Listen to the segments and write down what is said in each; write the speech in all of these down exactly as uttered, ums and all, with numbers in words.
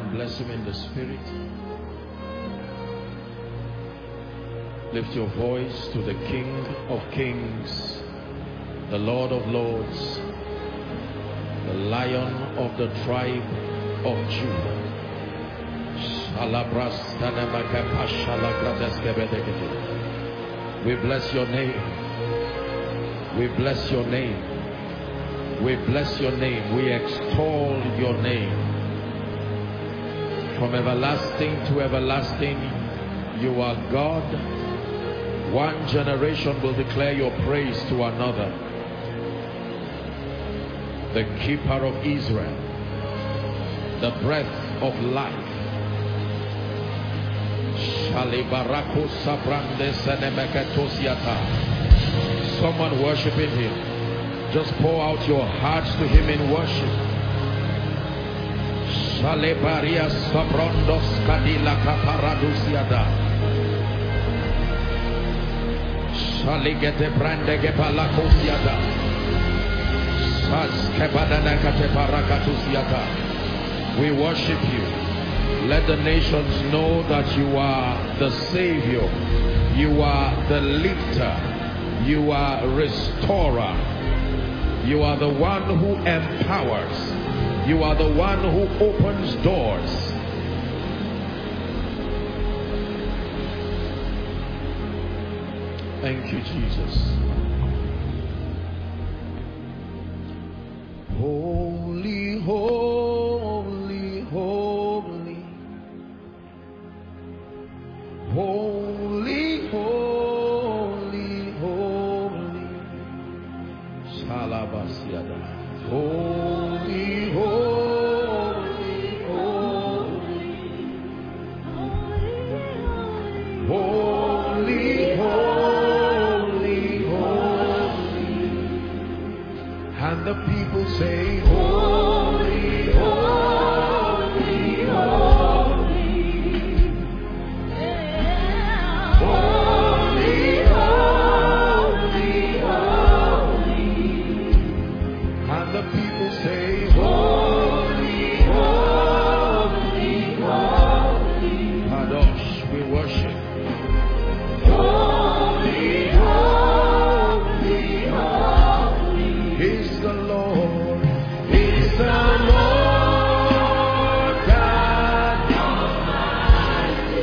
and bless him in the spirit. Lift your voice to the King of Kings, the Lord of Lords, the Lion of the tribe of Judah. We bless your name. We bless your name. We bless your name. We extol your name. From everlasting to everlasting, you are God. One generation will declare your praise to another. The keeper of Israel, the breath of life. Someone worshiping him. Just pour out your hearts to him in worship. Shalebaria sabrondos kadila kaparadusiada. Shaligete brandege balakosiada. Saskebadana kateparakatusiada. We worship you. Let the nations know that you are the Savior. You are the lifter. You are restorer. You are the one who empowers. You are the one who opens doors. Thank you, Jesus. Holy, holy, holy. Holy, holy, holy. Salabasiada. Holy, holy, holy. Holy, holy, holy. And the people say, holy, holy, holy. Holy, holy, holy. And the people say, holy, holy, holy. Kadosh, we worship. Holy, holy, holy. He's the Lord. He's the Lord God Almighty.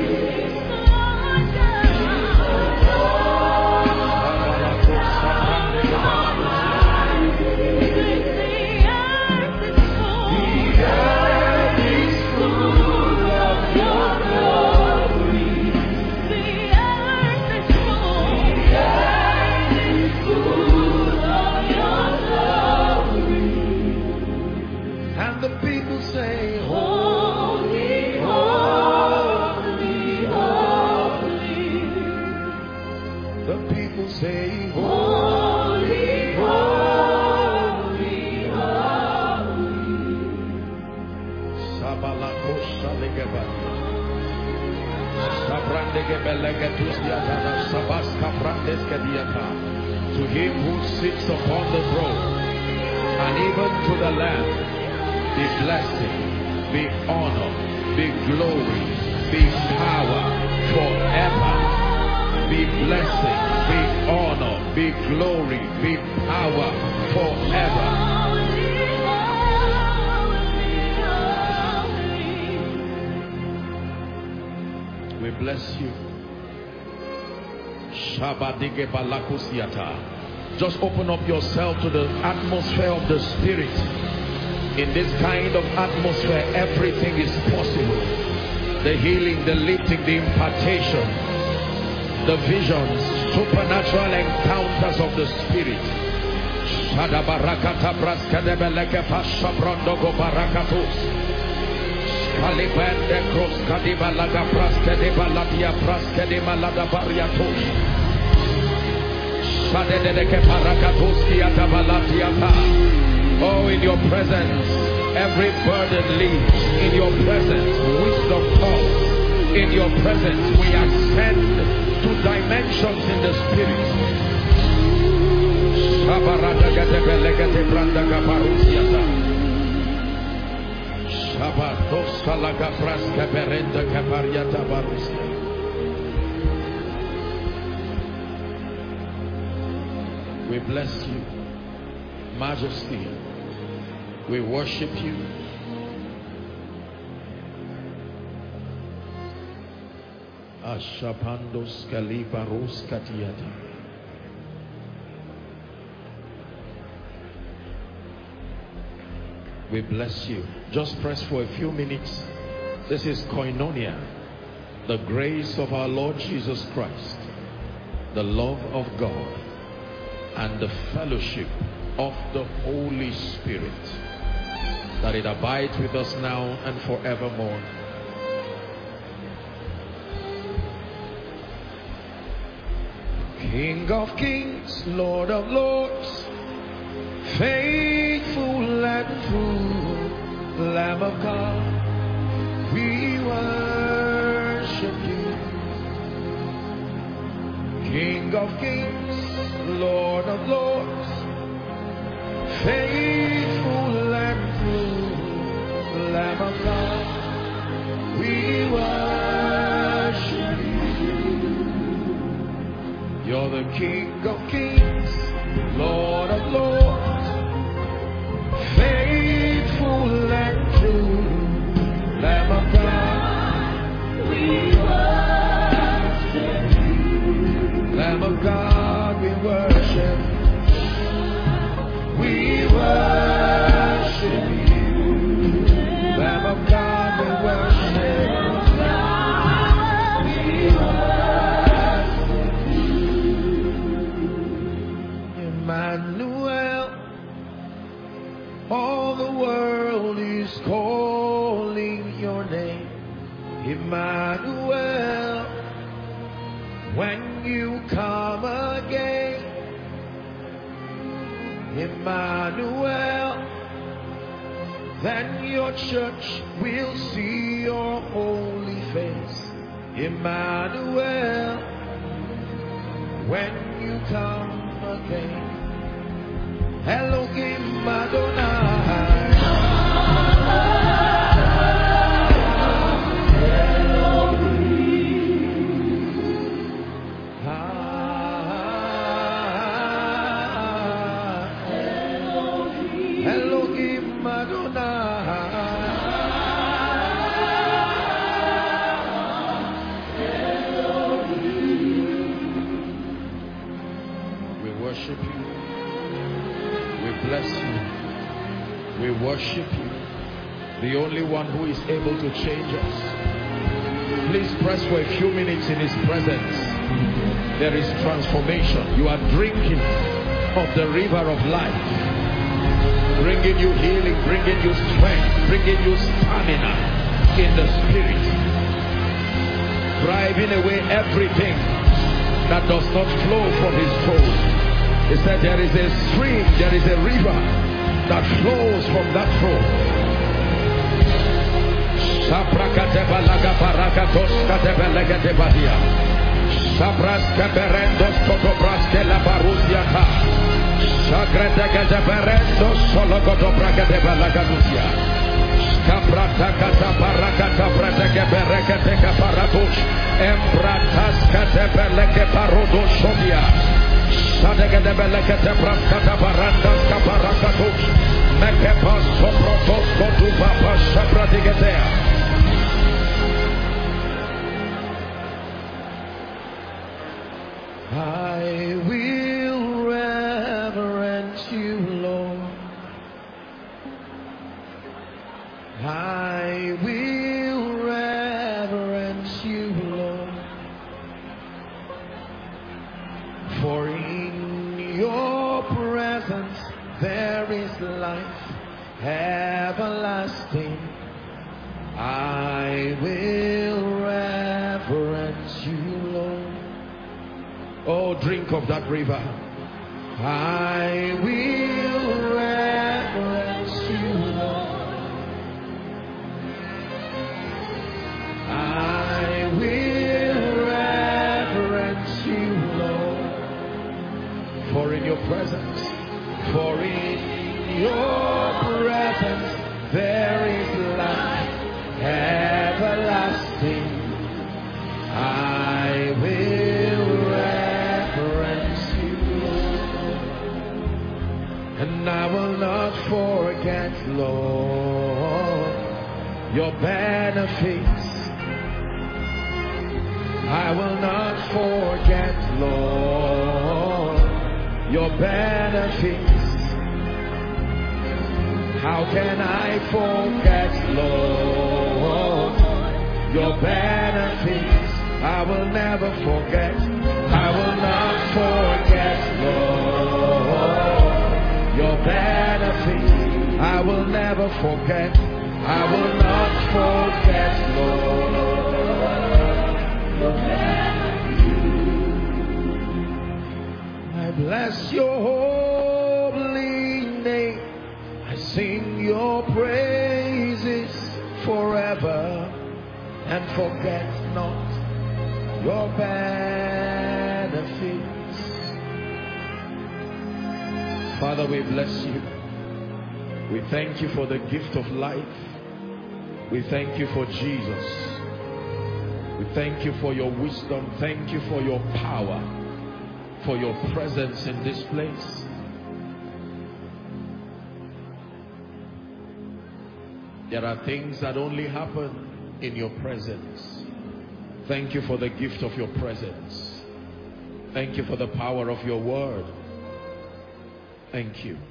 The earth is full of your glory. The earth is full of your glory. And the people say, holy, holy, holy. The people say, holy, holy, holy. Sabalakosha legebani. Sabrandegebelegetusiata, sabaskaprandeskiata. To him who sits upon the throne, and even to the Lamb, be blessing, be honor, be glory, be power forever. Be blessing, be honor, be glory, be power forever. We bless you. Shabadige balakusiata. Just open up yourself to the atmosphere of the Spirit. In this kind of atmosphere, everything is possible. The healing, the lifting, the impartation, the visions, supernatural encounters of the Spirit. Shadabarakata braskadebeleke pashabrondogo barakatus. Kalibende cross kadibalaga praskadebaladia praskadebalaga bariatus. Shadedeke parakatuski atabalatiata. Oh, in your presence, every burden leaves. In your presence, wisdom comes. In your presence, we ascend to dimensions in the Spirit. Shabarada gate belegate branda gabarusiata. Shabat We bless you, Majesty. We worship you. Ashapandos Kalibaros Katiata. We bless you. Just press for a few minutes. This is Koinonia, the grace of our Lord Jesus Christ, the love of God, and the fellowship of the Holy Spirit, that it abides with us now and forevermore. King of kings, Lord of lords, faithful and true, Lamb of God, we worship you. King of kings, Lord of lords, faithful and true, Lamb of God, we worship you. You're the King of kings, Lord of lords, faithful and true, Lamb of God, we worship you. Lamb of God, we worship. We worship you. Lamb of God, we worship. We worship you. Emmanuel, all the world is calling your name. Emmanuel, when you come again. Emmanuel, then your church will see your holy face. Emmanuel, when you come again. Elohim Adonai. We worship you, the only one who is able to change us. Please press for a few minutes in his presence. There is transformation. You are drinking of the river of life, bringing you healing, bringing you strength, bringing you stamina in the spirit, driving away everything that does not flow from his throne. He said there is a stream, there is a river that flows from that throne. Saprakateba laga barakatos kateba legadebadia. Sabraska berendos kotobraske la barusiata. Sagretega de berendos sologodobraga de balagadusia. Skabrata kata barakata brateke berekateka baradush. Embratas kateba lege barodo shodia. Sadega de belekete praskata barandas kaparakatus mekepas soprotos kotuba shabradigetea. I will reverence you, Lord. I will reverence you, Lord. For in your presence there is life everlasting. I will reverence you, Lord. Oh, drink of that river. I will reverence you, Lord. I will reverence you, Lord. For in your presence, for in your presence there is life Lord, your benefits. I will not forget, Lord, your benefits. How can I forget, Lord, your benefits? I will never forget. I will not forget, Lord, your benefits. I will never forget. I will not forget, Lord, your benefits. I bless your holy name. I sing your praises forever and forget not your benefits. Father, we bless you. We thank you for the gift of life. We thank you for Jesus. We thank you for your wisdom. Thank you for your power, for your presence in this place. There are things that only happen in your presence. Thank you for the gift of your presence. Thank you for the power of your word. Thank you.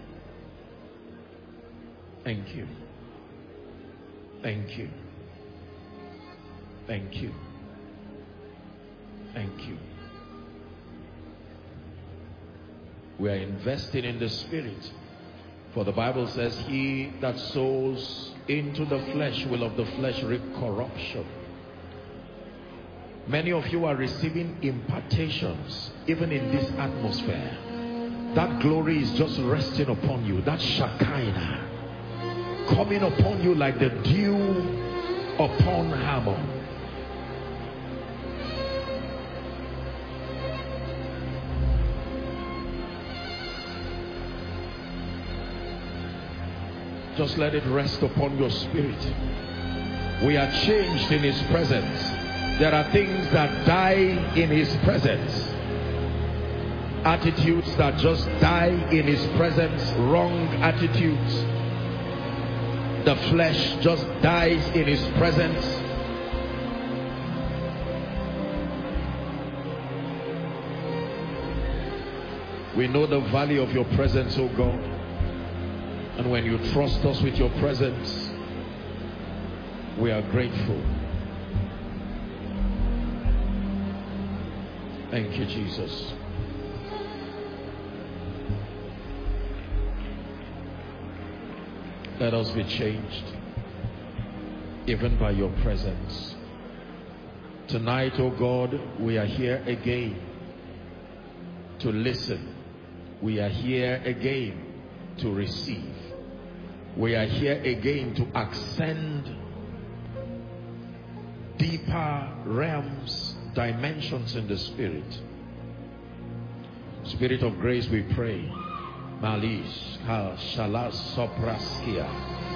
Thank you. Thank you. Thank you. Thank you. We are investing in the Spirit. For the Bible says, he that sows into the flesh will of the flesh reap corruption. Many of you are receiving impartations even in this atmosphere. That glory is just resting upon you. That Shekinah coming upon you like the dew upon Hermon. Just let it rest upon your spirit. We are changed in his presence. There are things that die in his presence. Attitudes that just die in his presence. Wrong attitudes. The flesh just dies in his presence. We know the value of your presence, oh God. And when you trust us with your presence, we are grateful. Thank you, Jesus. Let us be changed, even by your presence. Tonight, oh God, we are here again to listen. We are here again to receive. We are here again to ascend deeper realms, dimensions in the Spirit. Spirit of grace, we pray. Malish ha shalas sopraskia.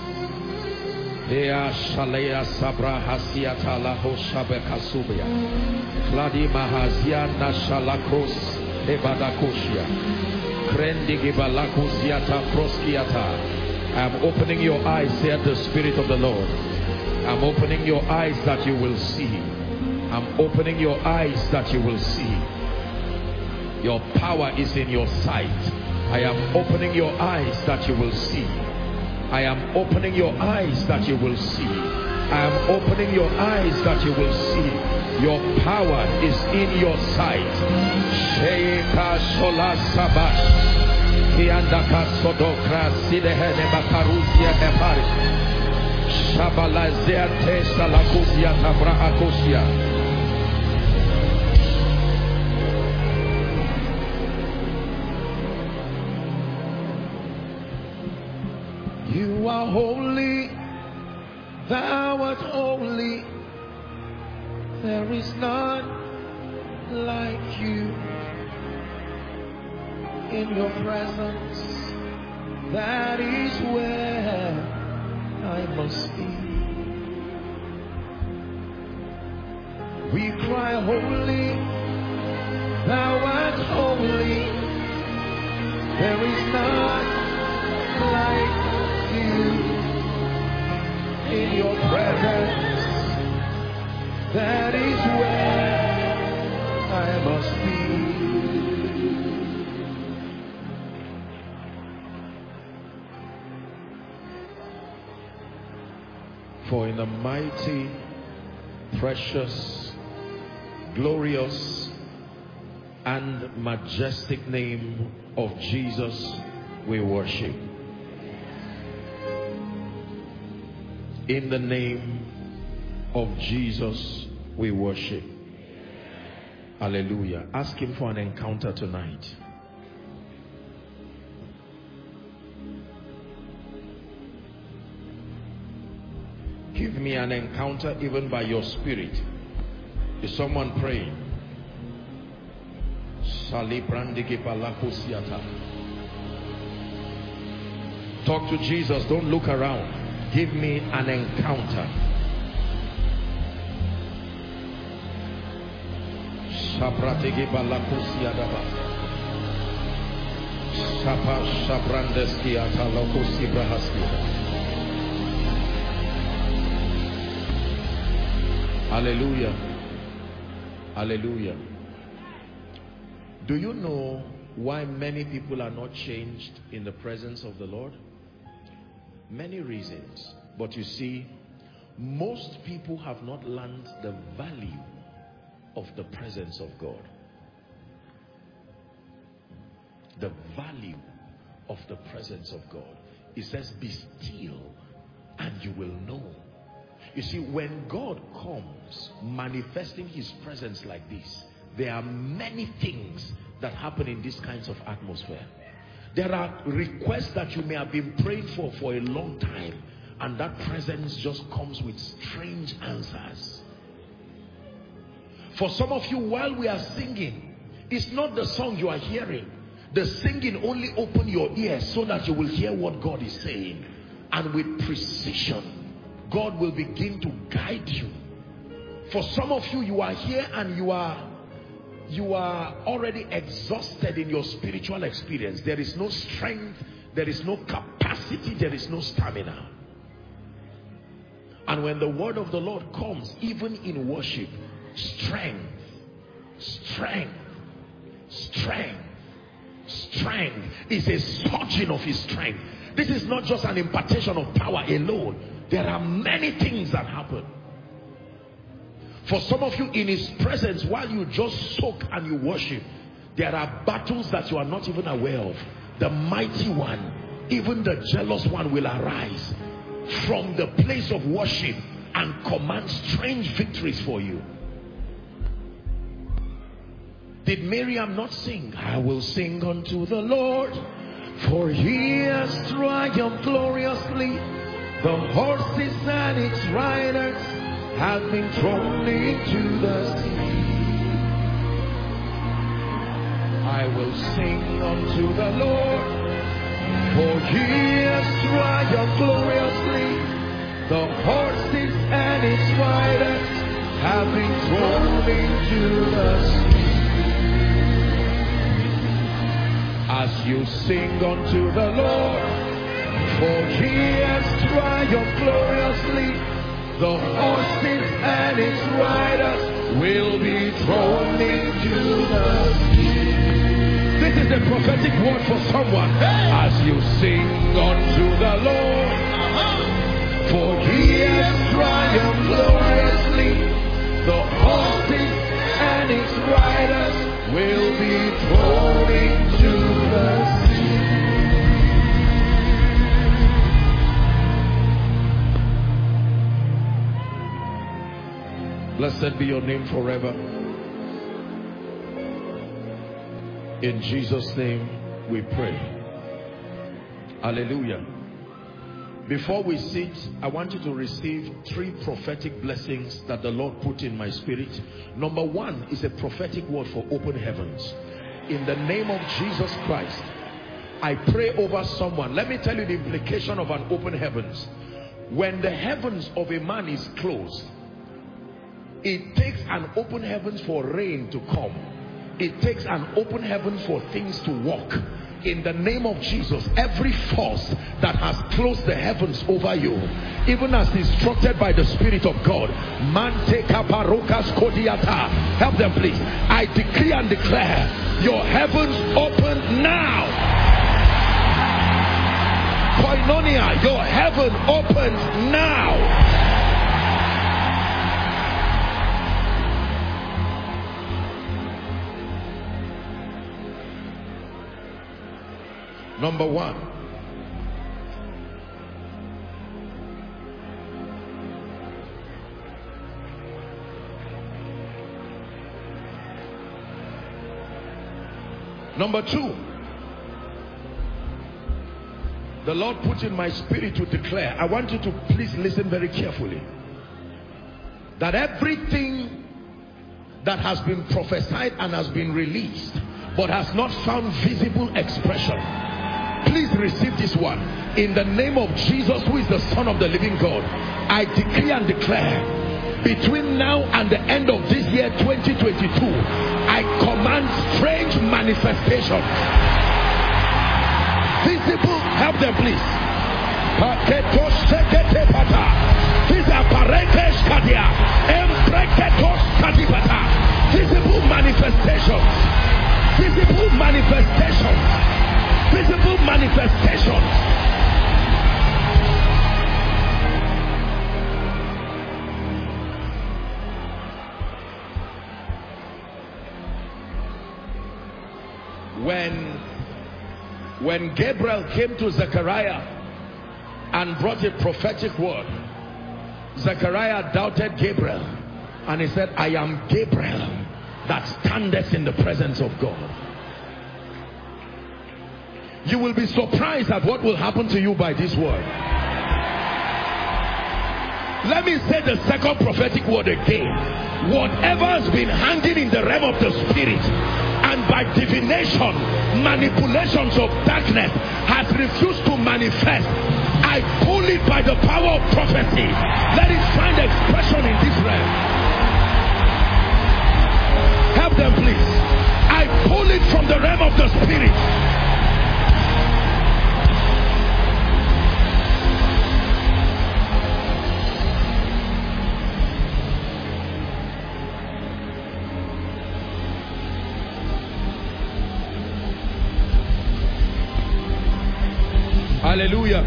Ea shalea sabra hasiata la hoshabe kasubia. Kladi mahazia na shalakos ebadakoshia. Krendi gibalakusiata proskiata. I am opening your eyes, said the Spirit of the Lord. I'm opening your eyes that you will see. I'm opening your eyes that you will see. Your power is in your sight. I am opening your eyes that you will see. I am opening your eyes that you will see. I am opening your eyes that you will see. Your power is in your sight. Sheika Shola Sabash. Kiandaka Sodokra Sidehene Bakaruzia Epari. Shabalazia Tesa Lakuzia Tabra Akosia. You are holy, thou art holy. There is none like you. In your presence, that is where I must be. We cry holy, thou art holy. There is none like you. presence, that is where I must be. For in the mighty, precious, glorious, and majestic name of Jesus, we worship. In the name of Jesus, we worship. Hallelujah. Ask him for an encounter tonight. Give me an encounter even by your spirit. Is someone praying? Talk to Jesus. Don't look around. Give me an encounter. Hallelujah. Hallelujah. Do you know why many people are not changed in the presence of the Lord? Many reasons. But you see, most people have not learned the value of the presence of God. The value of the presence of God. It says, be still and you will know. You see, when God comes manifesting his presence like this, there are many things that happen in these kinds of atmosphere. There are requests that you may have been praying for for a long time, and that presence just comes with strange answers. For some of you, while we are singing, it's not the song you are hearing. The singing only open your ears so that you will hear what God is saying. And with precision, God will begin to guide you. For some of you, you are here and you are you are already exhausted in your spiritual experience. There is no strength, there is no capacity, there is no stamina. And when the word of the Lord comes, even in worship, strength, strength, strength, strength is a surging of his strength. This is not just an impartation of power alone. There are many things that happen. For some of you, in his presence, while you just soak and you worship, there are battles that you are not even aware of. The mighty one, even the jealous one, will arise from the place of worship and command strange victories for you. Did Miriam not sing? I will sing unto the Lord, for he has triumphed gloriously. The horses and its riders have been thrown into the sea. I will sing unto the Lord, for he has triumphed gloriously. The horses and its riders have been thrown into the sea. As you sing unto the Lord, for he has triumphed gloriously. The horses and its riders will be thrown into the sea. This is a prophetic word for someone. As you sing unto the Lord, for he has triumphed gloriously. The horses and its riders will be thrown into the sea. Blessed be your name forever. In Jesus' name we pray. Hallelujah. Before we sit, I want you to receive three prophetic blessings that the Lord put in my spirit. Number one is a prophetic word for open heavens. In the name of Jesus Christ, I pray over someone. Let me tell you the implication of an open heavens. When the heavens of a man is closed, it takes an open heavens for rain to come. it takes an open heaven for things to walk. In the name of Jesus, every force that has closed the heavens over you, even as instructed by the Spirit of God, help them please. I decree and declare, your heavens open now. Koinonia, your heaven opens now. Number one, number two, the Lord put in my spirit to declare. I want you to please listen very carefully, that everything that has been prophesied and has been released but has not found visible expression, please receive this one. In the name of Jesus, who is the Son of the living God, I decree and declare, between now and the end of this year twenty twenty-two, I command strange manifestations. Visible, help them please. Visible manifestations. Visible manifestations. Visible manifestations. When when Gabriel came to Zechariah and brought a prophetic word, Zechariah doubted Gabriel and he said, I am Gabriel that standeth in the presence of God. You will be surprised at what will happen to you by this word. Let me say the second prophetic word again. Whatever has been hanging in the realm of the spirit and by divination, manipulations of darkness has refused to manifest, I pull it by the power of prophecy. Let it find expression in this realm. Help them please. I pull it from the realm of the spirit. Hallelujah.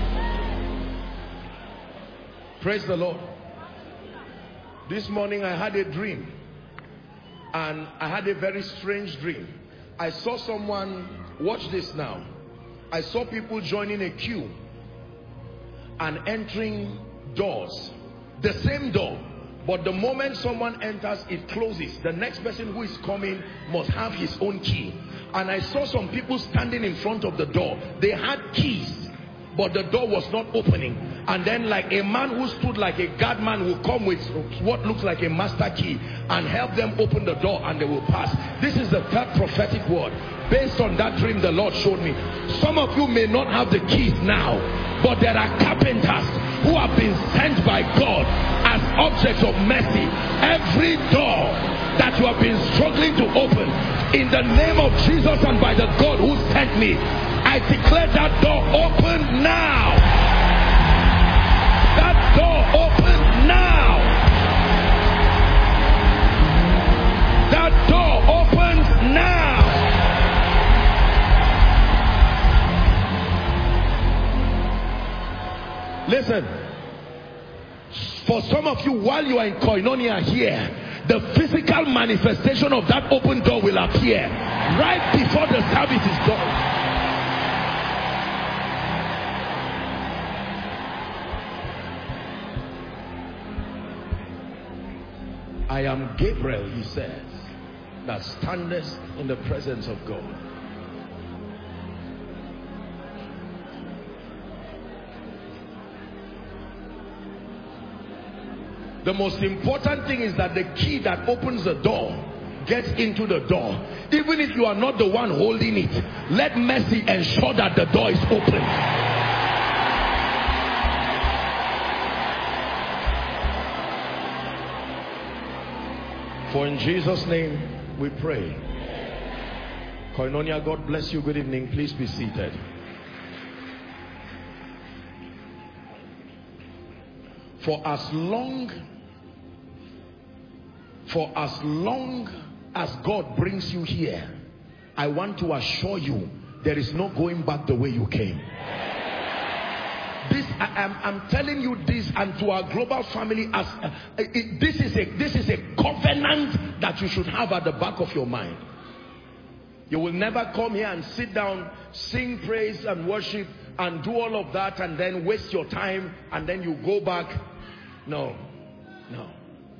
Praise the Lord. This morning I had a dream, and I had a very strange dream. I saw someone, watch this now. I saw people joining a queue and entering doors. The same door, but the moment someone enters, it closes. The next person who is coming must have his own key. And I saw some people standing in front of the door. They had keys, but the door was not opening. And then like a man who stood like a guard man will come with what looks like a master key and help them open the door, and they will pass. This is the third prophetic word. Based on that dream the Lord showed me. Some of you may not have the keys now, but there are carpenters who have been sent by God as objects of mercy. Every door that you have been struggling to open, in the name of Jesus and by the God who sent me, I declare that door open now. That door open now. That door opens now. Listen, for some of you, while you are in Koinonia here, the physical manifestation of that open door will appear right before the service is done. I am Gabriel, he says, that standeth in the presence of God. The most important thing is that the key that opens the door gets into the door. Even if you are not the one holding it, let mercy ensure that the door is open. For in Jesus' name we pray. Koinonia, God bless you. Good evening. Please be seated. For as long, for as long as God brings you here, I want to assure you, there is no going back the way you came. This, I, I'm, I'm telling you this, and to our global family, as uh, it, this is a this is a covenant that you should have at the back of your mind. You will never come here and sit down, sing praise and worship, and do all of that, and then waste your time, and then you go back. No, no.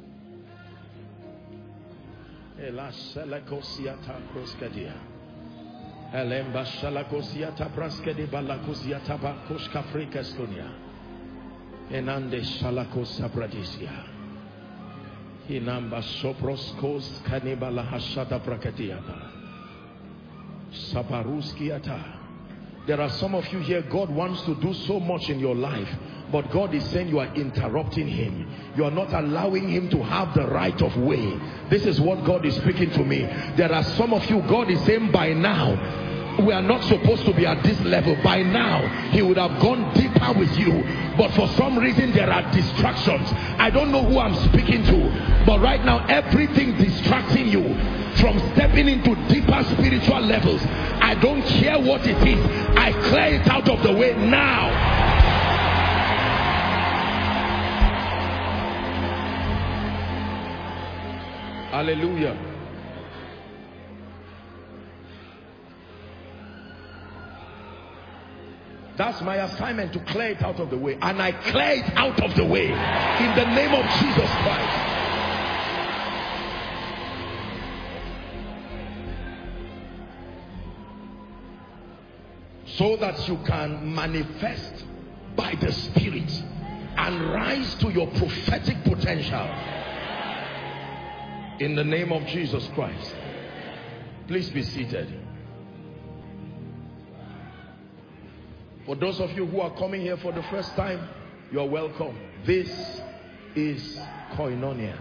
Elemba shalakosiata praskedi balakosiata bakoshka frikestonia. Enande shalakosa bradisia. Inamba soproskos kanibala hashata prakatiata. Saparuskiata. There are some of you here, God wants to do so much in your life, but God is saying you are interrupting him. You are not allowing him to have the right of way. This is what God is speaking to me. There are some of you, God is saying by now, we are not supposed to be at this level. By now, he would have gone deeper with you. But for some reason, there are distractions. I don't know who I'm speaking to, but right now, everything distracting you from stepping into deeper spiritual levels, I don't care what it is. I clear it out of the way now. Hallelujah. That's my assignment, to clear it out of the way. And I clear it out of the way in the name of Jesus Christ. So that you can manifest by the Spirit and rise to your prophetic potential. In the name of Jesus Christ. Please be seated. For those of you who are coming here for the first time, you are welcome. This is Koinonia.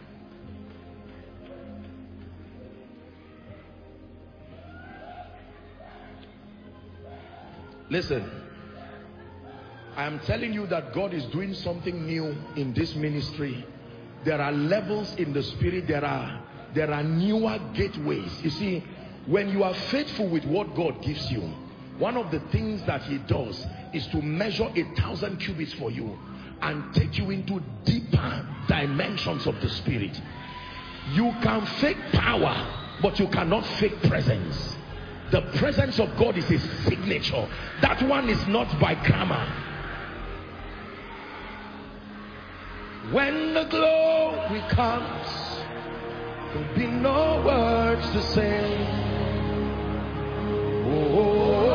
Listen, I am telling you that God is doing something new in this ministry. There are levels in the spirit. There are, there are newer gateways. You see, when you are faithful with what God gives you, one of the things that he does is to measure a thousand cubits for you and take you into deeper dimensions of the spirit. You can fake power, but you cannot fake presence. The presence of God is his signature. That one is not by grammar. When the glory comes, there'll be no words to say. Oh,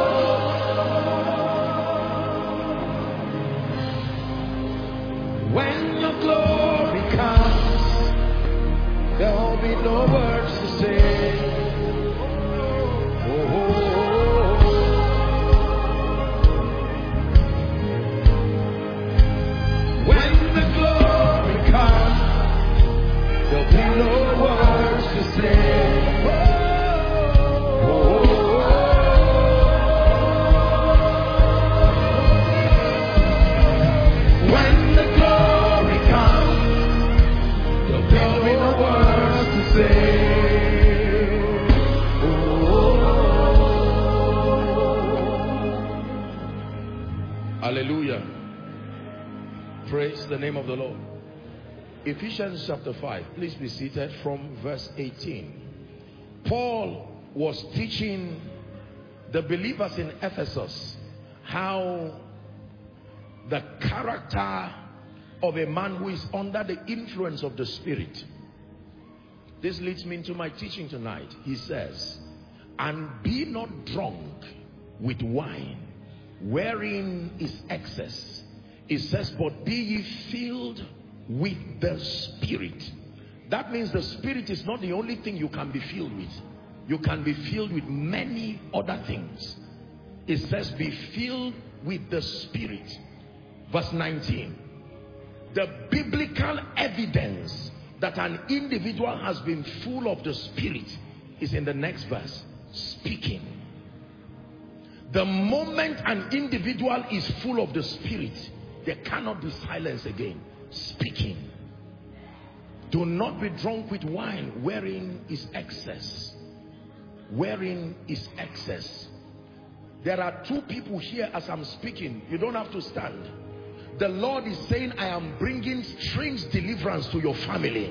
when the glory comes, there'll be no words to say. No words to say. Oh, oh, oh. When the glory comes, there'll be no words to say. Oh, oh, oh. Hallelujah. Praise the name of the Lord. Ephesians chapter five, please be seated, from verse eighteen. Paul was teaching the believers in Ephesus how the character of a man who is under the influence of the Spirit. This leads me into my teaching tonight. He says, and be not drunk with wine, wherein is excess. It says, but be ye filled with the Spirit. That means the Spirit is not the only thing you can be filled with. You can be filled with many other things. It says be filled with the Spirit. Verse nineteen. The biblical evidence that an individual has been full of the Spirit is in the next verse. Speaking. The moment an individual is full of the Spirit, there cannot be silence again. Speaking. Do not be drunk with wine wherein is excess. Wherein is excess. There are two people here as I'm speaking. You don't have to stand. The Lord is saying, I am bringing strange deliverance to your family.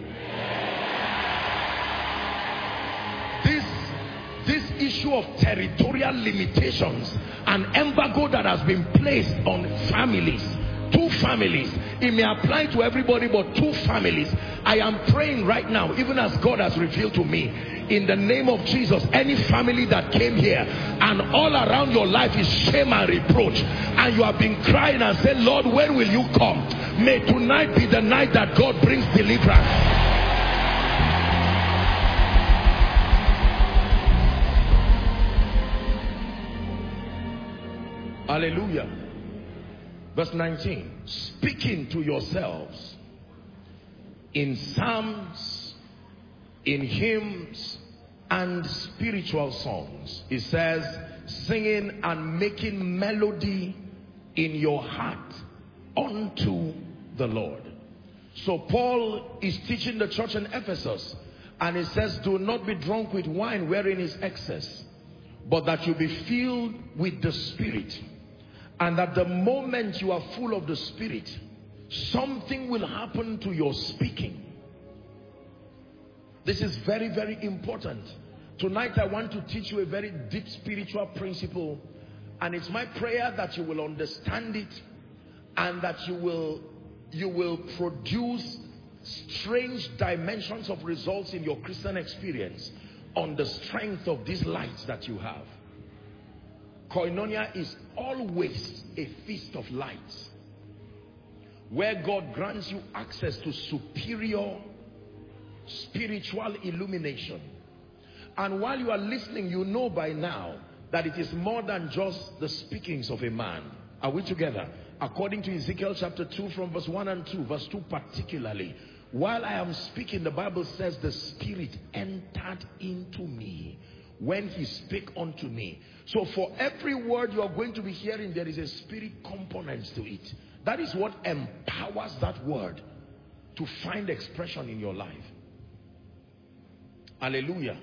This, this issue of territorial limitations, an embargo that has been placed on families, two families, it may apply to everybody, but two families. I am praying right now, even as God has revealed to me, in the name of Jesus, any family that came here and all around your life is shame and reproach, and you have been crying and said, Lord, when will you come? May tonight be the night that God brings deliverance. Hallelujah. Verse nineteen, speaking to yourselves in psalms, in hymns and spiritual songs. It says, singing and making melody in your heart unto the Lord. So Paul is teaching the church in Ephesus, and it says, do not be drunk with wine wherein is excess, but that you be filled with the Spirit. And at the moment you are full of the Spirit, something will happen to your speaking. This is very, very important. Tonight I want to teach you a very deep spiritual principle, and it's my prayer that you will understand it and that you will, you will produce strange dimensions of results in your Christian experience on the strength of these lights that you have. Koinonia is always a feast of lights, where God grants you access to superior spiritual illumination. And while you are listening, you know by now that it is more than just the speakings of a man. Are we together? According to Ezekiel chapter two from verse one and two, verse two particularly, while I am speaking, the Bible says the Spirit entered into me when he spake unto me. So for every word you are going to be hearing, there is a spirit component to it. That is what empowers that word to find expression in your life. Hallelujah.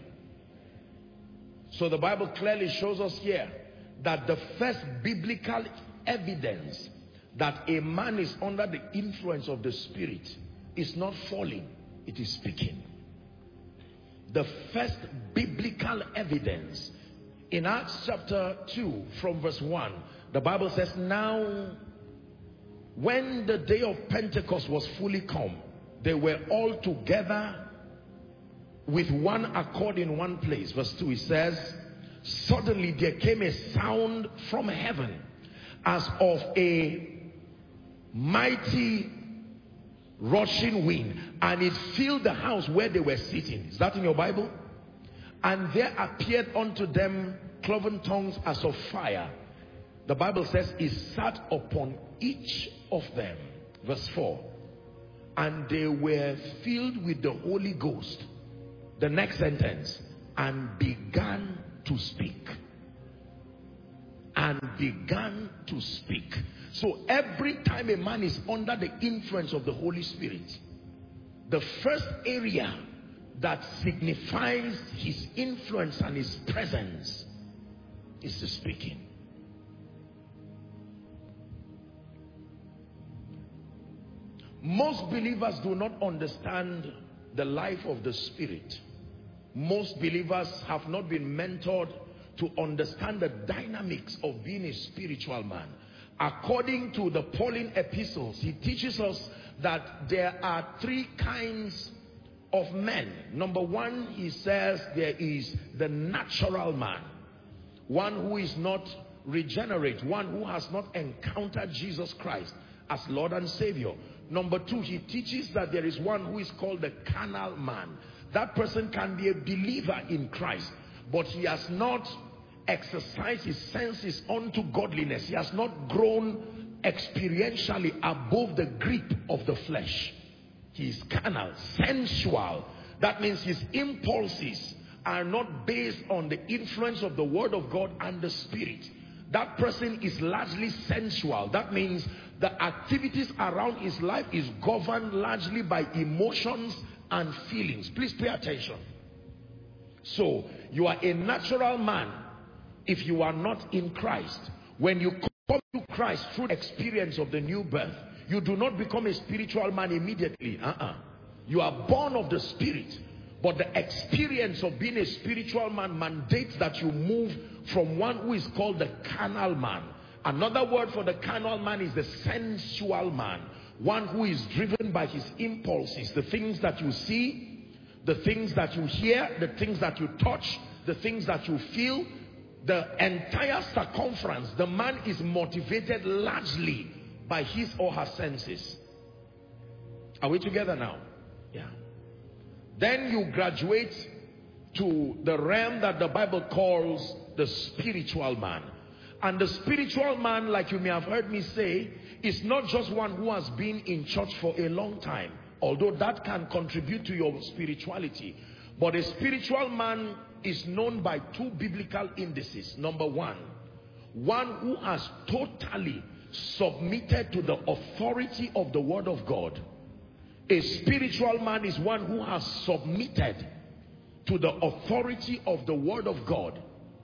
So the Bible clearly shows us here that the first biblical evidence that a man is under the influence of the Spirit is not falling, it is speaking. The first biblical evidence in Acts chapter two from verse one, the Bible says, now when the day of Pentecost was fully come, they were all together with one accord in one place. Verse two, it says, suddenly there came a sound from heaven as of a mighty rushing wind, and it filled the house where they were sitting. Is that in your Bible? And there appeared unto them cloven tongues as of fire. The Bible says it sat upon each of them. Verse four, and they were filled with the Holy Ghost. The next sentence, and began to speak. And began to speak. So every time a man is under the influence of the Holy Spirit, the first area that signifies his influence and his presence is the speaking. Most believers do not understand the life of the Spirit. Most believers have not been mentored to understand the dynamics of being a spiritual man. According to the Pauline epistles, he teaches us that there are three kinds of men. Number one, he says there is the natural man, one who is not regenerate, one who has not encountered Jesus Christ as Lord and Savior. Number two, he teaches that there is one who is called the carnal man. That person can be a believer in Christ, but he has not exercised his senses unto godliness. He has not grown experientially above the grip of the flesh. He is carnal, sensual. That means his impulses are not based on the influence of the Word of God and the Spirit, that person is largely sensual. That means the activities around his life is governed largely by emotions and feelings. Please pay attention. So, you are a natural man if you are not in Christ. When you come to Christ through the experience of the new birth, you do not become a spiritual man immediately. Uh-uh. You are born of the Spirit. But the experience of being a spiritual man mandates that you move from one who is called the carnal man. Another word for the carnal man is the sensual man. One who is driven by his impulses, the things that you see, the things that you hear, the things that you touch, the things that you feel. The entire circumference, the man is motivated largely by his or her senses. Are we together now? Yeah. Then you graduate to the realm that the Bible calls the spiritual man. And the spiritual man, like you may have heard me say, is not just one who has been in church for a long time, although that can contribute to your spirituality. But a spiritual man is known by two biblical indices. Number one, one who has totally submitted to the authority of the Word of God. A spiritual man is one who has submitted to the authority of the Word of God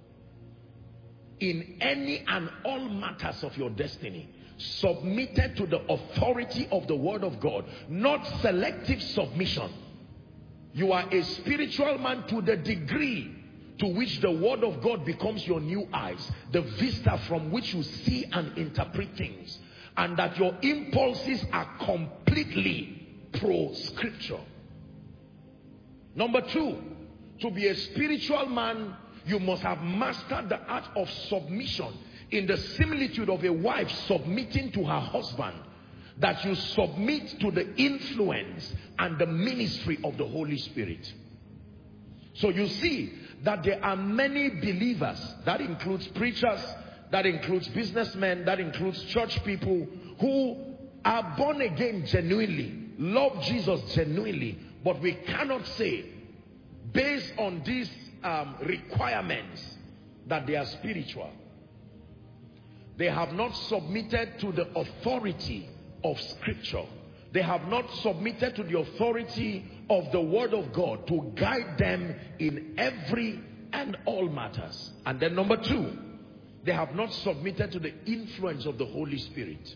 in any and all matters of your destiny. Submitted to the authority of the Word of God, not selective submission. You are a spiritual man to the degree to which the Word of God becomes your new eyes, the vista from which you see and interpret things, and that your impulses are completely pro-scripture. Number two, to be a spiritual man, you must have mastered the art of submission in the similitude of a wife submitting to her husband, that you submit to the influence and the ministry of the Holy Spirit. So you see that there are many believers, that includes preachers, that includes businessmen, that includes church people, who are born again genuinely, love Jesus genuinely, but we cannot say based on these um, requirements that they are spiritual. They have not submitted to the authority of Scripture. They have not submitted to the authority of the Word of God to guide them in every and all matters. And then number two, they have not submitted to the influence of the Holy Spirit.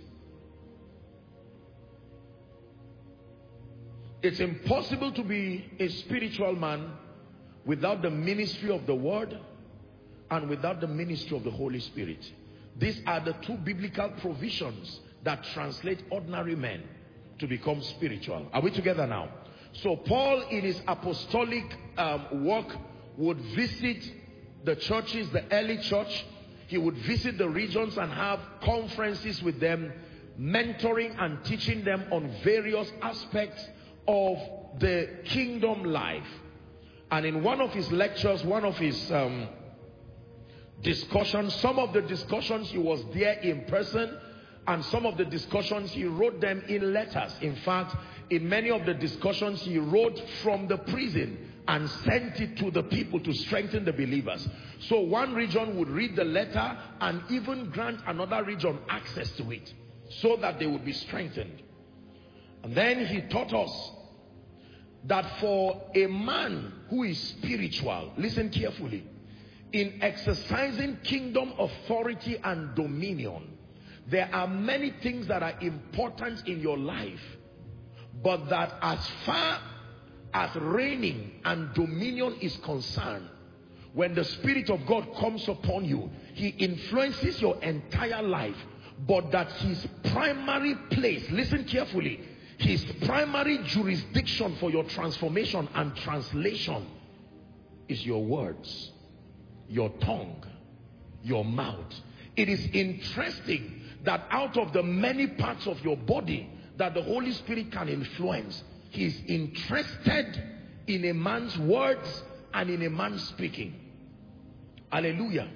It's impossible to be a spiritual man without the ministry of the Word and without the ministry of the Holy Spirit. These are the two biblical provisions that translate ordinary men to become spiritual. Are we together now? So Paul, in his apostolic um, work, would visit the churches, the early church. He would visit the regions and have conferences with them, mentoring and teaching them on various aspects of the kingdom life. And in one of his lectures, one of his um, discussions, some of the discussions he was there in person, and some of the discussions he wrote them in letters. In fact, in many of the discussions he wrote from the prison and sent it to the people to strengthen the believers. So one region would read the letter and even grant another region access to it so that they would be strengthened. And then he taught us that for a man who is spiritual, listen carefully, in exercising kingdom authority and dominion, there are many things that are important in your life, but that as far as reigning and dominion is concerned, when the Spirit of God comes upon you, He influences your entire life, but that His primary place, listen carefully, His primary jurisdiction for your transformation and translation is your words, your tongue, your mouth. It is interesting that out of the many parts of your body that the Holy Spirit can influence, He is interested in a man's words and in a man's speaking. Hallelujah.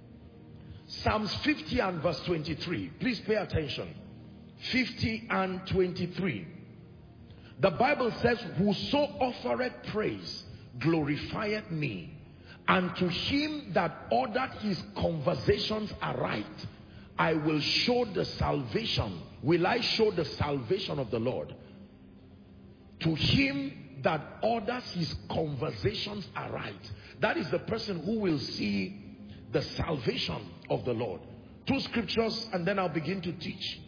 Psalms fifty and verse twenty-three. Please pay attention. fifty and twenty-three. The Bible says, whoso offereth praise glorifieth me, And to him that ordered his conversations aright, I will show the salvation. Will I show the salvation of the Lord? To him that orders his conversations aright. That is the person who will see the salvation of the Lord. Two scriptures and then I'll begin to teach.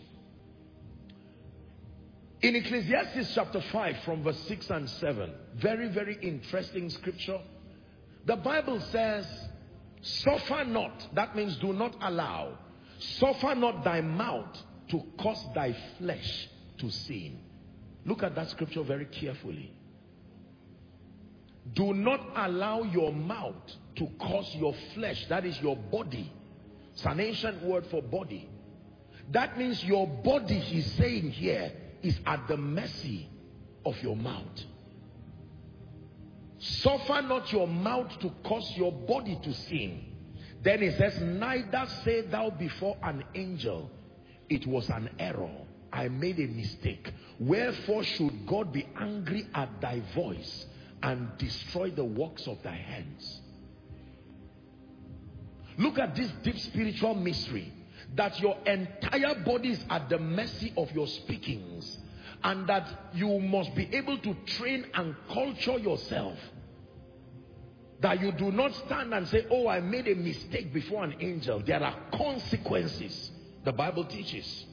In Ecclesiastes chapter five from verse six and seven, very, very interesting scripture. The Bible says, suffer not, that means do not allow, suffer not thy mouth to cause thy flesh to sin. Look at that scripture very carefully. Do not allow your mouth to cause your flesh, that is your body. It's an ancient word for body. That means your body, he's saying here, is at the mercy of your mouth. Suffer not your mouth to cause your body to sin. Then it says, neither say thou before an angel, it was an error, I made a mistake. Wherefore should God be angry at thy voice and destroy the works of thy hands? Look at this deep spiritual mystery, that your entire body is at the mercy of your speakings, and that you must be able to train and culture yourself, that you do not stand and say, oh, I made a mistake before an angel. There are consequences. The Bible teaches.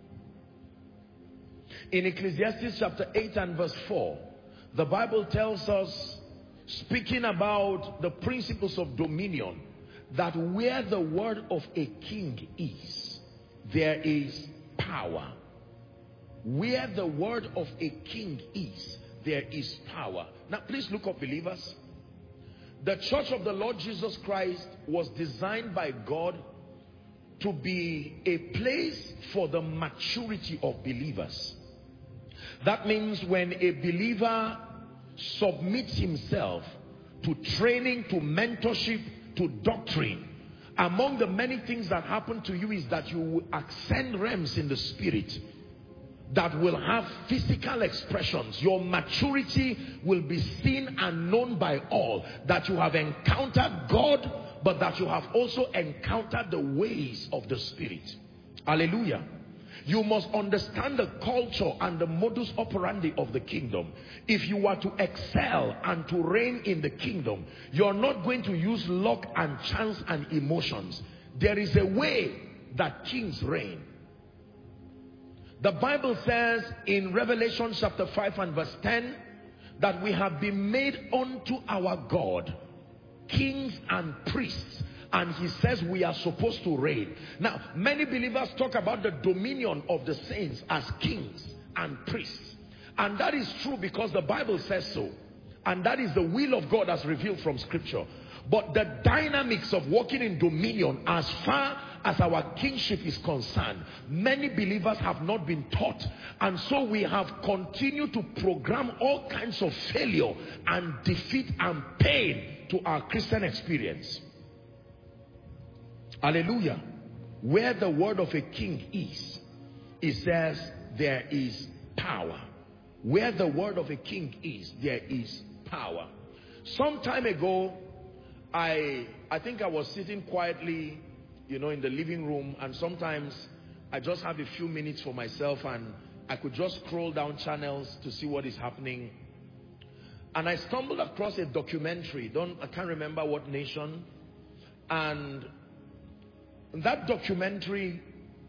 In Ecclesiastes chapter eight and verse four, the Bible tells us, speaking about the principles of dominion, that where the word of a king is, there is power. Where the word of a king is, there is power. Now please look up, believers. The church of the Lord Jesus Christ was designed by God to be a place for the maturity of believers. That means when a believer submits himself to training, to mentorship, to doctrine, among the many things that happen to you is that you will ascend realms in the spirit that will have physical expressions. Your maturity will be seen and known by all, that you have encountered God, but that you have also encountered the ways of the spirit. Hallelujah. You must understand the culture and the modus operandi of the kingdom. If you are to excel and to reign in the kingdom, you're not going to use luck and chance and emotions. There is a way that kings reign. The Bible says in Revelation chapter five and verse ten, that we have been made unto our God kings and priests. And he says we are supposed to reign. Now, many believers talk about the dominion of the saints as kings and priests. And that is true because the Bible says so. And that is the will of God as revealed from scripture. But the dynamics of walking in dominion, as far as our kingship is concerned, many believers have not been taught. And so we have continued to program all kinds of failure and defeat and pain to our Christian experience. Hallelujah. Where the word of a king is, it says there is power. Where the word of a king is, there is power. Some time ago, I I think I was sitting quietly, you know, in the living room, and sometimes I just have a few minutes for myself and I could just scroll down channels to see what is happening. And I stumbled across a documentary, don't I can't remember what nation, and that documentary,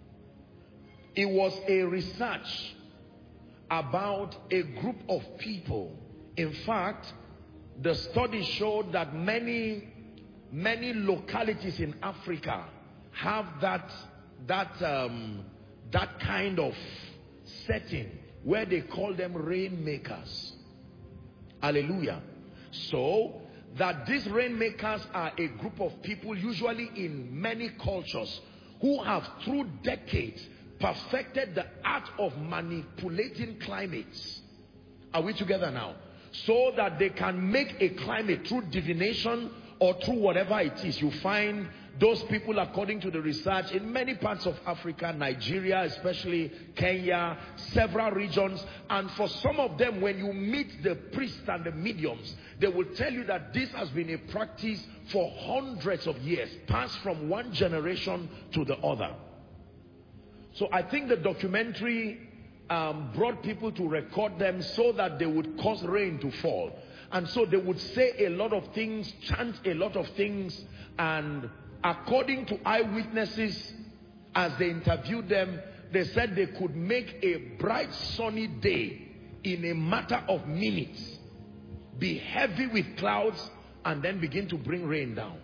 it was a research about a group of people. In fact, the study showed that many many localities in Africa have that that um, that kind of setting where they call them rainmakers. Hallelujah. So that these rainmakers are a group of people, usually in many cultures, who have through decades perfected the art of manipulating climates. Are we together now? So that they can make a climate through divination or through whatever it is. You find Those people, according to the research, in many parts of Africa, Nigeria, especially Kenya, several regions, and for some of them, when you meet the priests and the mediums, they will tell you that this has been a practice for hundreds of years, passed from one generation to the other. So I think the documentary um, brought people to record them so that they would cause rain to fall. And so they would say a lot of things, chant a lot of things, and according to eyewitnesses, as they interviewed them, they said they could make a bright sunny day in a matter of minutes, be heavy with clouds, and then begin to bring rain down.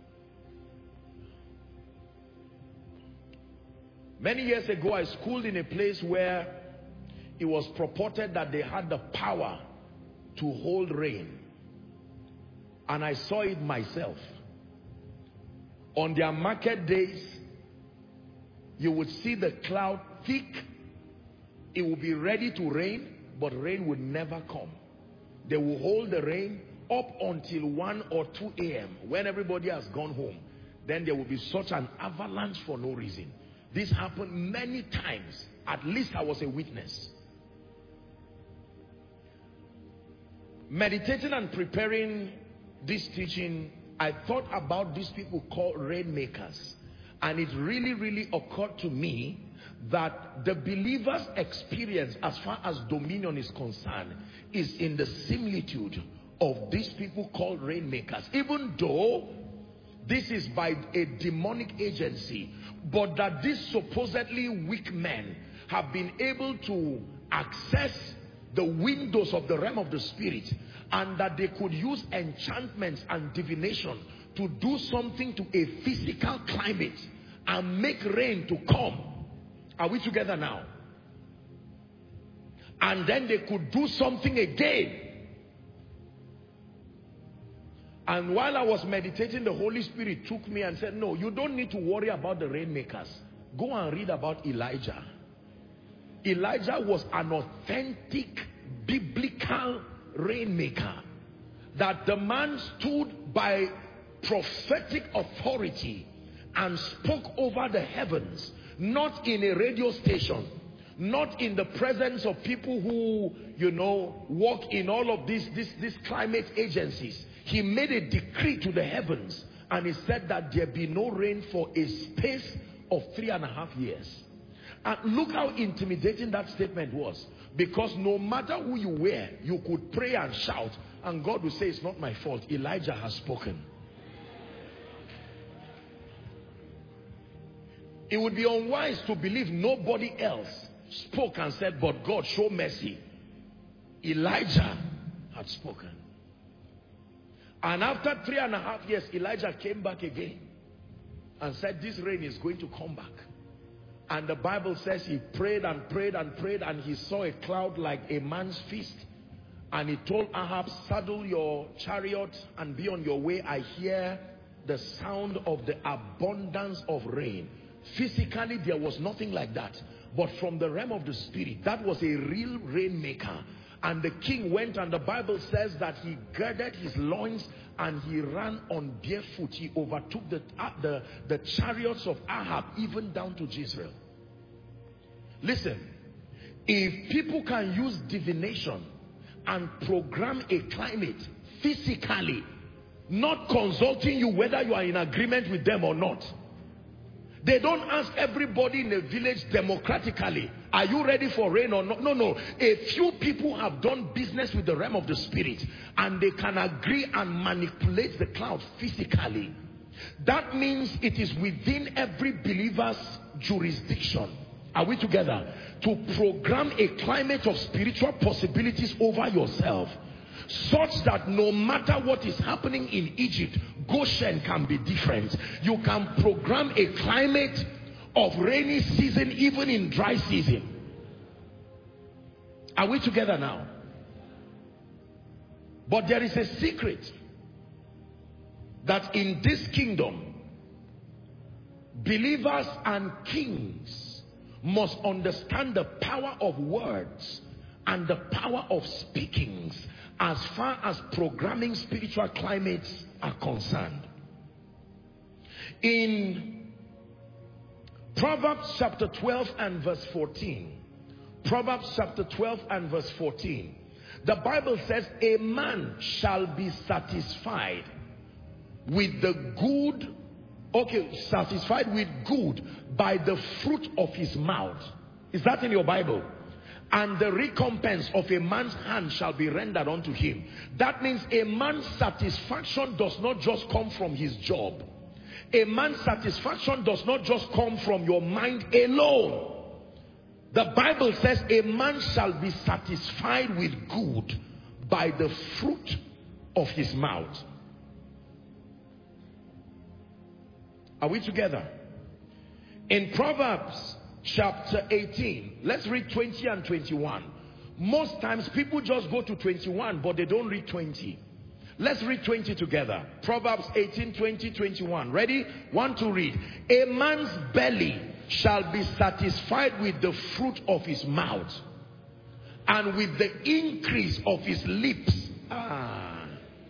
Many years ago, I schooled in a place where it was purported that they had the power to hold rain. And I saw it myself. On their market days, you would see the cloud thick. It would be ready to rain, but rain would never come. They will hold the rain up until one or two A M when everybody has gone home. Then there will be such an avalanche for no reason. This happened many times. At least I was a witness. Meditating and preparing this teaching, I thought about these people called rainmakers. And it really, really occurred to me that the believer's experience as far as dominion is concerned is in the similitude of these people called rainmakers. Even though this is by a demonic agency, but that these supposedly weak men have been able to access the windows of the realm of the spirit, and that they could use enchantments and divination to do something to a physical climate and make rain to come. Are we together now? And then they could do something again. And while I was meditating, the Holy Spirit took me and said, no, you don't need to worry about the rainmakers. Go and read about Elijah. Elijah was an authentic biblical rainmaker. That the man stood by prophetic authority and spoke over the heavens, not in a radio station, not in the presence of people who, you know, work in all of these, these, these climate agencies. He made a decree to the heavens, and he said that there be no rain for a space of three and a half years. And look how intimidating that statement was. Because no matter who you were, you could pray and shout, and God would say, it's not my fault. Elijah has spoken. It would be unwise to believe nobody else spoke and said, but God, show mercy. Elijah had spoken. And after three and a half years, Elijah came back again and said, this rain is going to come back. And the Bible says he prayed and prayed and prayed, and he saw a cloud like a man's fist. And he told Ahab, saddle your chariot and be on your way. I hear the sound of the abundance of rain. Physically, there was nothing like that. But from the realm of the spirit, that was a real rainmaker. And the king went, and the Bible says that he girded his loins and he ran on barefoot. He overtook the, uh, the, the chariots of Ahab, even down to Jezreel. Listen, if people can use divination and program a climate physically, not consulting you whether you are in agreement with them or not. They don't ask everybody in the village democratically, are you ready for rain or not? No, no. A few people have done business with the realm of the spirit, and they can agree and manipulate the cloud physically. That means it is within every believer's jurisdiction. Are we together? To program a climate of spiritual possibilities over yourself, such that no matter what is happening in Egypt, Goshen can be different. You can program a climate of rainy season even in dry season. Are we together now? But there is a secret that in this kingdom, believers and kings must understand the power of words and the power of speakings as far as programming spiritual climates are concerned. In Proverbs chapter twelve and verse fourteen, Proverbs chapter twelve and verse fourteen, the Bible says, a man shall be satisfied with the good, okay, satisfied with good by the fruit of his mouth. Is that in your Bible? And the recompense of a man's hand shall be rendered unto him. That means a man's satisfaction does not just come from his job. A man's satisfaction does not just come from your mind alone. The Bible says a man shall be satisfied with good by the fruit of his mouth. Are we together? In Proverbs chapter eighteen, let's read twenty and twenty-one. Most times people just go to twenty-one, but they don't read twenty. Let's read twenty together. Proverbs eighteen, twenty, twenty-one. Ready? One to read. A man's belly shall be satisfied with the fruit of his mouth, and with the increase of his lips. Ah.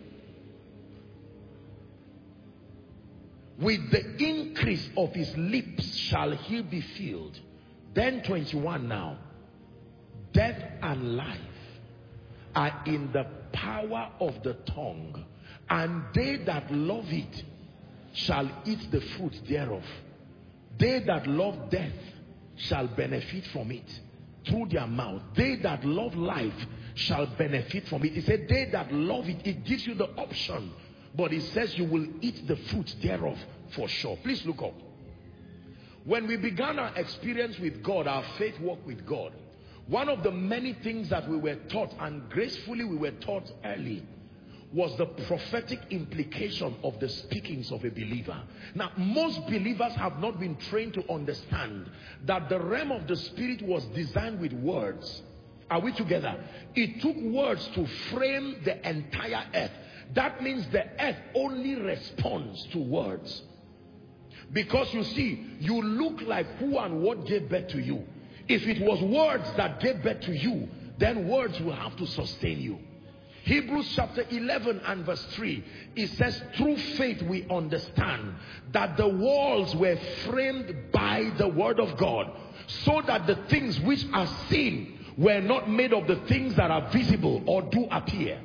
With the increase of his lips shall he be filled. Then twenty-one now. Death and life are in the power of the tongue, and they that love it shall eat the fruit thereof. They that love death shall benefit from it through their mouth. They that love life shall benefit from it. He said, they that love it, it gives you the option, but it says you will eat the fruit thereof for sure. Please look up. When we began our experience with God, our faith walk with God, one of the many things that we were taught, and gracefully we were taught early, was the prophetic implication of the speakings of a believer. Now, most believers have not been trained to understand that the realm of the spirit was designed with words. Are we together? It took words to frame the entire earth. That means the earth only responds to words. Because you see, you look like who and what gave birth to you. If it was words that gave birth to you, then words will have to sustain you. Hebrews chapter eleven and verse three, it says, through faith we understand that the walls were framed by the word of God, so that the things which are seen were not made of the things that are visible or do appear.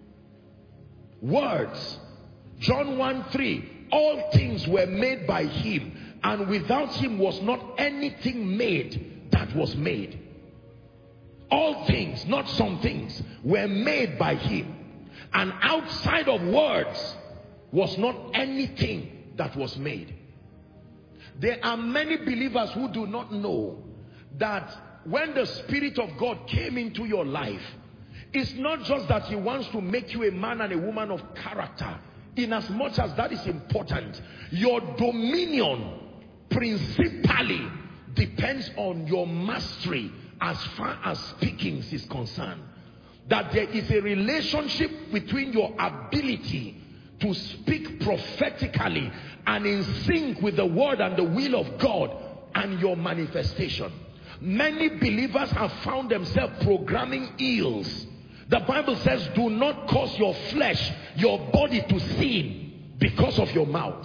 Words. John one three, all things were made by him, and without him was not anything made that was made. All things, not some things, were made by him, and outside of words was not anything that was made. There are many believers who do not know that when the Spirit of God came into your life, it's not just that he wants to make you a man and a woman of character. In as much as that is important, your dominion principally depends on your mastery as far as speaking is concerned. That there is a relationship between your ability to speak prophetically and in sync with the word and the will of God and your manifestation. Many believers have found themselves programming ills. The Bible says, do not cause your flesh, your body to sin because of your mouth.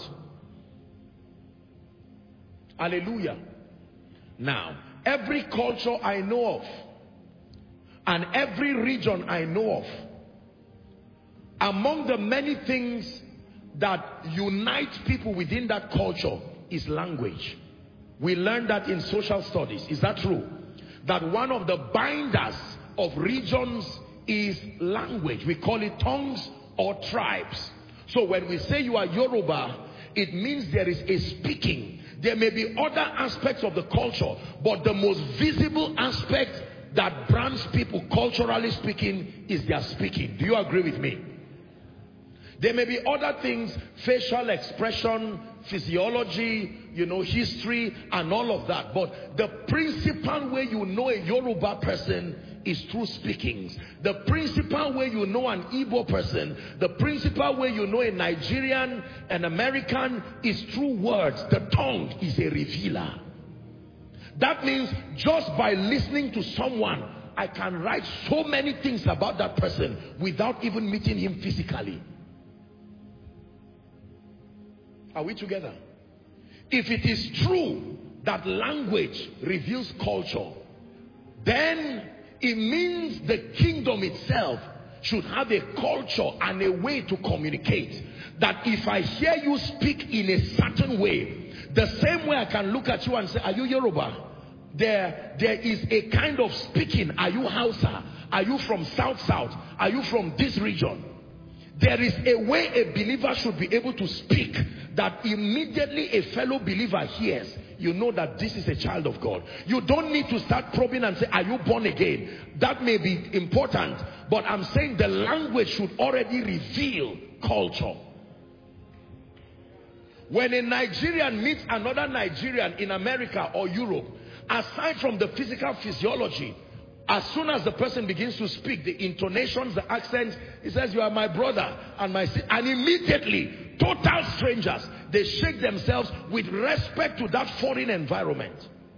Hallelujah. Now, every culture I know of, and every region I know of, among the many things that unite people within that culture is language. We learned that in social studies. Is that true? That one of the binders of regions is language. We call it tongues or tribes. So when we say you are Yoruba, it means there is a speaking. There may be other aspects of the culture, but the most visible aspect that brands people culturally speaking is their speaking. Do you agree with me? There may be other things, facial expression, physiology, you know, history and all of that. But the principal way you know a Yoruba person is through speakings. The principal way you know an Igbo person, the principal way you know a Nigerian, an American, is through words. The tongue is a revealer. That means just by listening to someone, I can write so many things about that person without even meeting him physically. Are we together? If it is true that language reveals culture, then it means the kingdom itself should have a culture and a way to communicate. That if I hear you speak in a certain way, the same way I can look at you and say, are you Yoruba? There, there is a kind of speaking. Are you Hausa? Are you from South South? Are you from this region? There is a way a believer should be able to speak that immediately a fellow believer hears, you know that this is a child of God. You don't need to start probing and say, are you born again? That may be important, but I'm saying the language should already reveal culture. When a Nigerian meets another Nigerian in America or Europe, aside from the physical physiology, as soon as the person begins to speak, the intonations, the accents, he says, you are my brother and my sister. And immediately, total strangers, they shake themselves with respect to that foreign environment.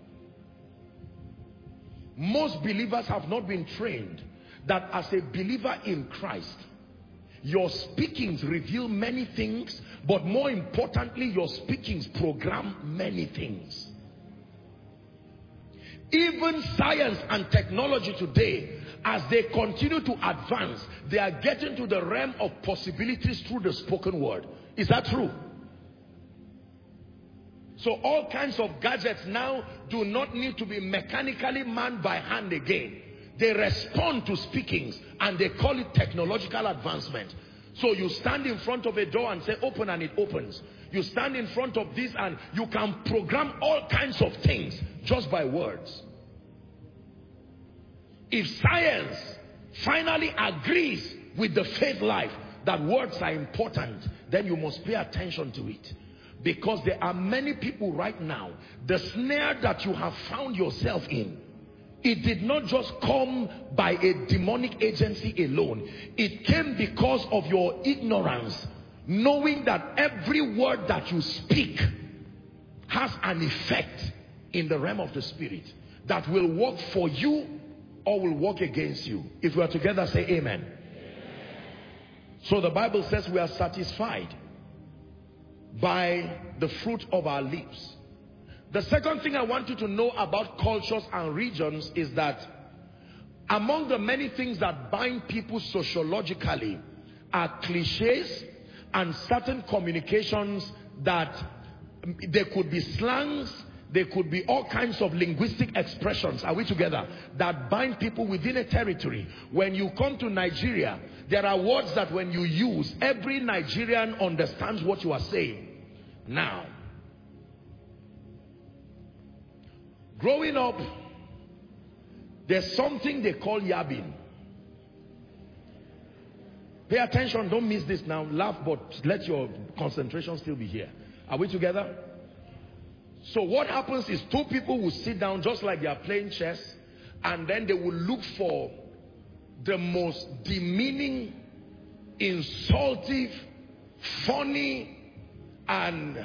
Most believers have not been trained that as a believer in Christ, your speakings reveal many things, but more importantly, your speakings program many things. Even science and technology today, as they continue to advance, they are getting to the realm of possibilities through the spoken word. Is that true? So all kinds of gadgets now do not need to be mechanically manned by hand again. They respond to speakings and they call it technological advancement. So you stand in front of a door and say open and it opens. You stand in front of this and you can program all kinds of things just by words. If science finally agrees with the faith life that words are important, then you must pay attention to it. Because there are many people right now, the snare that you have found yourself in, it did not just come by a demonic agency alone. It came because of your ignorance, knowing that every word that you speak has an effect in the realm of the spirit that will work for you or will work against you. If we are together, say amen. Amen. So the Bible says we are satisfied by the fruit of our lips. The second thing I want you to know about cultures and regions is that among the many things that bind people sociologically are cliches and certain communications that there could be slangs, there could be all kinds of linguistic expressions. Are we together? That bind people within a territory. When you come to Nigeria, there are words that when you use, every Nigerian understands what you are saying. Now, growing up, there's something they call yabbing. Pay attention, don't miss this now. Laugh, but let your concentration still be here. Are we together? So what happens is two people will sit down just like they are playing chess, and then they will look for the most demeaning, insultive, funny, and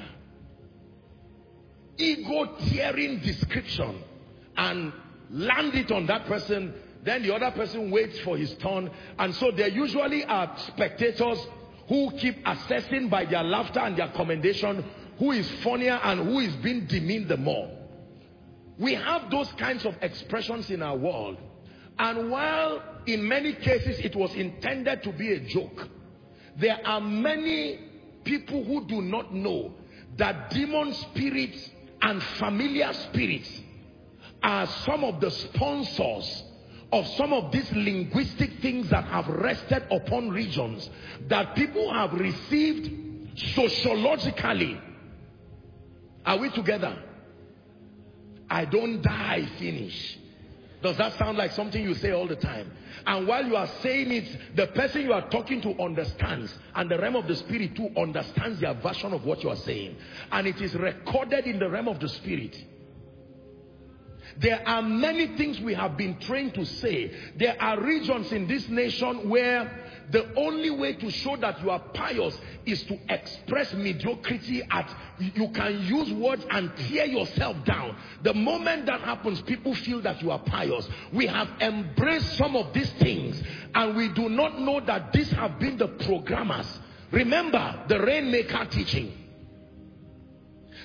ego-tearing description and land it on that person. Then the other person waits for his turn. And so there usually are spectators who keep assessing by their laughter and their commendation who is funnier and who is being demeaned the more. We have those kinds of expressions in our world. And while in many cases it was intended to be a joke, there are many people who do not know that demon spirits and familiar spirits are some of the sponsors of some of these linguistic things that have rested upon regions that people have received sociologically. Are we together? I don't die, finish. Does that sound like something you say all the time? And while you are saying it, the person you are talking to understands, and the realm of the spirit too understands their version of what you are saying, and it is recorded in the realm of the spirit. There are many things we have been trained to say. There are regions in this nation where the only way to show that you are pious is to express mediocrity at, you can use words and tear yourself down. The moment that happens, people feel that you are pious. We have embraced some of these things and we do not know that these have been the programmers. Remember the Rainmaker teaching.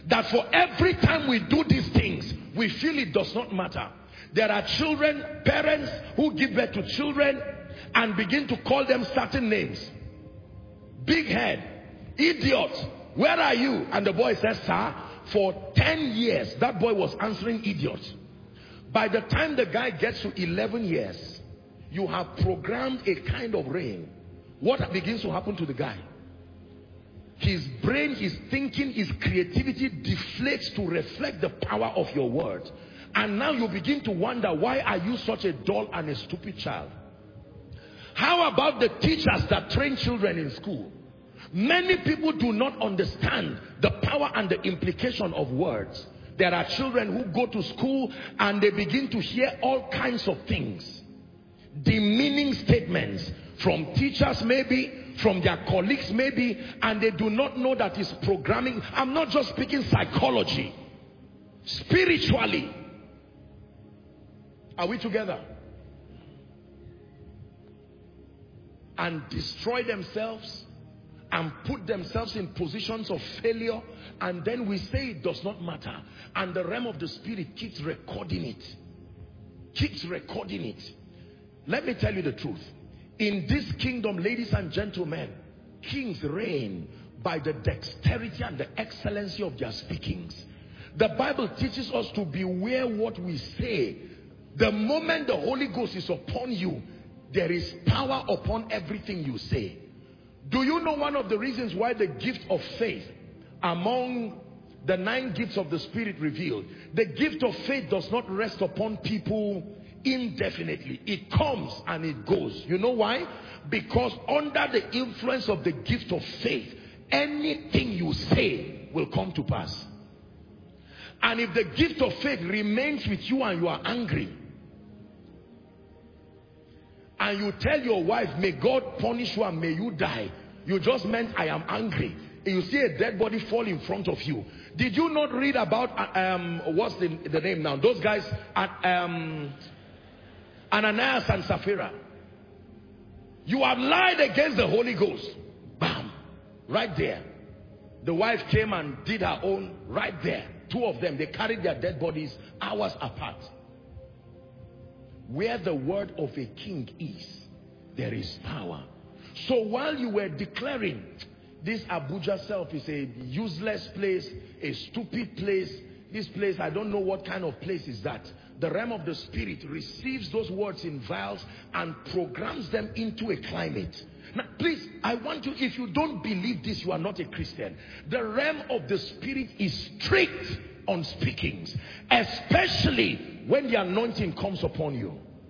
That for every time we do these things, we feel it does not matter. There are children, parents who give birth to children and begin to call them certain names. Big head, idiot, where are you? And the boy says, sir, for ten years, that boy was answering idiot. By the time the guy gets to eleven years, you have programmed a kind of rain. What begins to happen to the guy? His brain, his thinking, his creativity deflates to reflect the power of your word. And now you begin to wonder, why are you such a dull and a stupid child? How about the teachers that train children in school? Many people do not understand the power and the implication of words. There are children who go to school and they begin to hear all kinds of things. Demeaning statements from teachers maybe, from their colleagues maybe, and they do not know that it's programming. I'm not just speaking psychology. Spiritually. Are we together? And destroy themselves and put themselves in positions of failure, and then we say it does not matter, and the realm of the spirit keeps recording it, keeps recording it. Let me tell you the truth. In this kingdom, ladies and gentlemen, kings reign by the dexterity and the excellency of their speakings. The Bible teaches us to beware what we say. The moment the Holy Ghost is upon you, there is power upon everything you say. Do you know one of the reasons why the gift of faith, among the nine gifts of the Spirit revealed, the gift of faith does not rest upon people indefinitely. It comes and it goes. You know why? Because under the influence of the gift of faith, anything you say will come to pass. And if the gift of faith remains with you and you are angry, and you tell your wife, may God punish you and may you die, you just meant I am angry. And you see a dead body fall in front of you. Did you not read about um what's the, the name now? Those guys at um Ananias and Sapphira. You have lied against the Holy Ghost. Bam. Right there. The wife came and did her own right there. Two of them, they carried their dead bodies hours apart. Where the word of a king is, there is power. So while you were declaring, this Abuja self is a useless place, a stupid place, this place, I don't know what kind of place is that. The realm of the spirit receives those words in vials and programs them into a climate. Now, please, I want you, if you don't believe this, you are not a Christian. The realm of the spirit is strict on speakings, especially when the anointing comes upon you.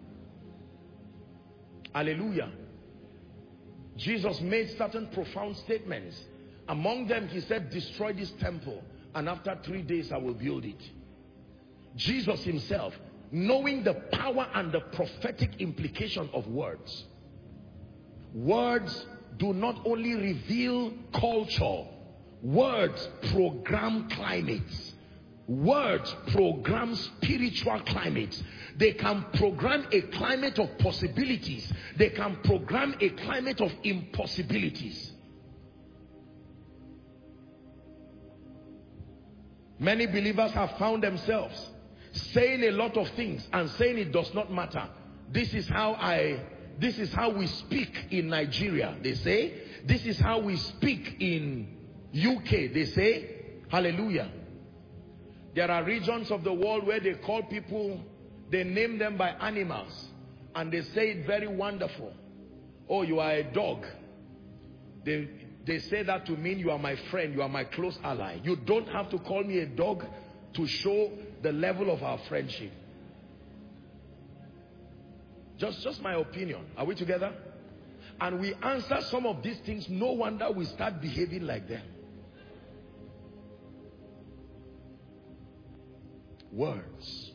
Hallelujah. Jesus made certain profound statements. Among them, he said, destroy this temple, and after three days I will build it. Jesus himself, knowing the power and the prophetic implication of words. Words do not only reveal culture. Words program climates. Words program spiritual climates. They can program a climate of possibilities. They can program a climate of impossibilities. Many believers have found themselves saying a lot of things and saying it does not matter. This is how I, this is how we speak in Nigeria, they say. This is how we speak in U K, they say. Hallelujah. There are regions of the world where they call people, they name them by animals, and they say it very wonderful. Oh, you are a dog. They, they say that to mean you are my friend, you are my close ally. You don't have to call me a dog to show the level of our friendship. Just, just my opinion. Are we together? And we answer some of these things, no wonder we start behaving like them. Words.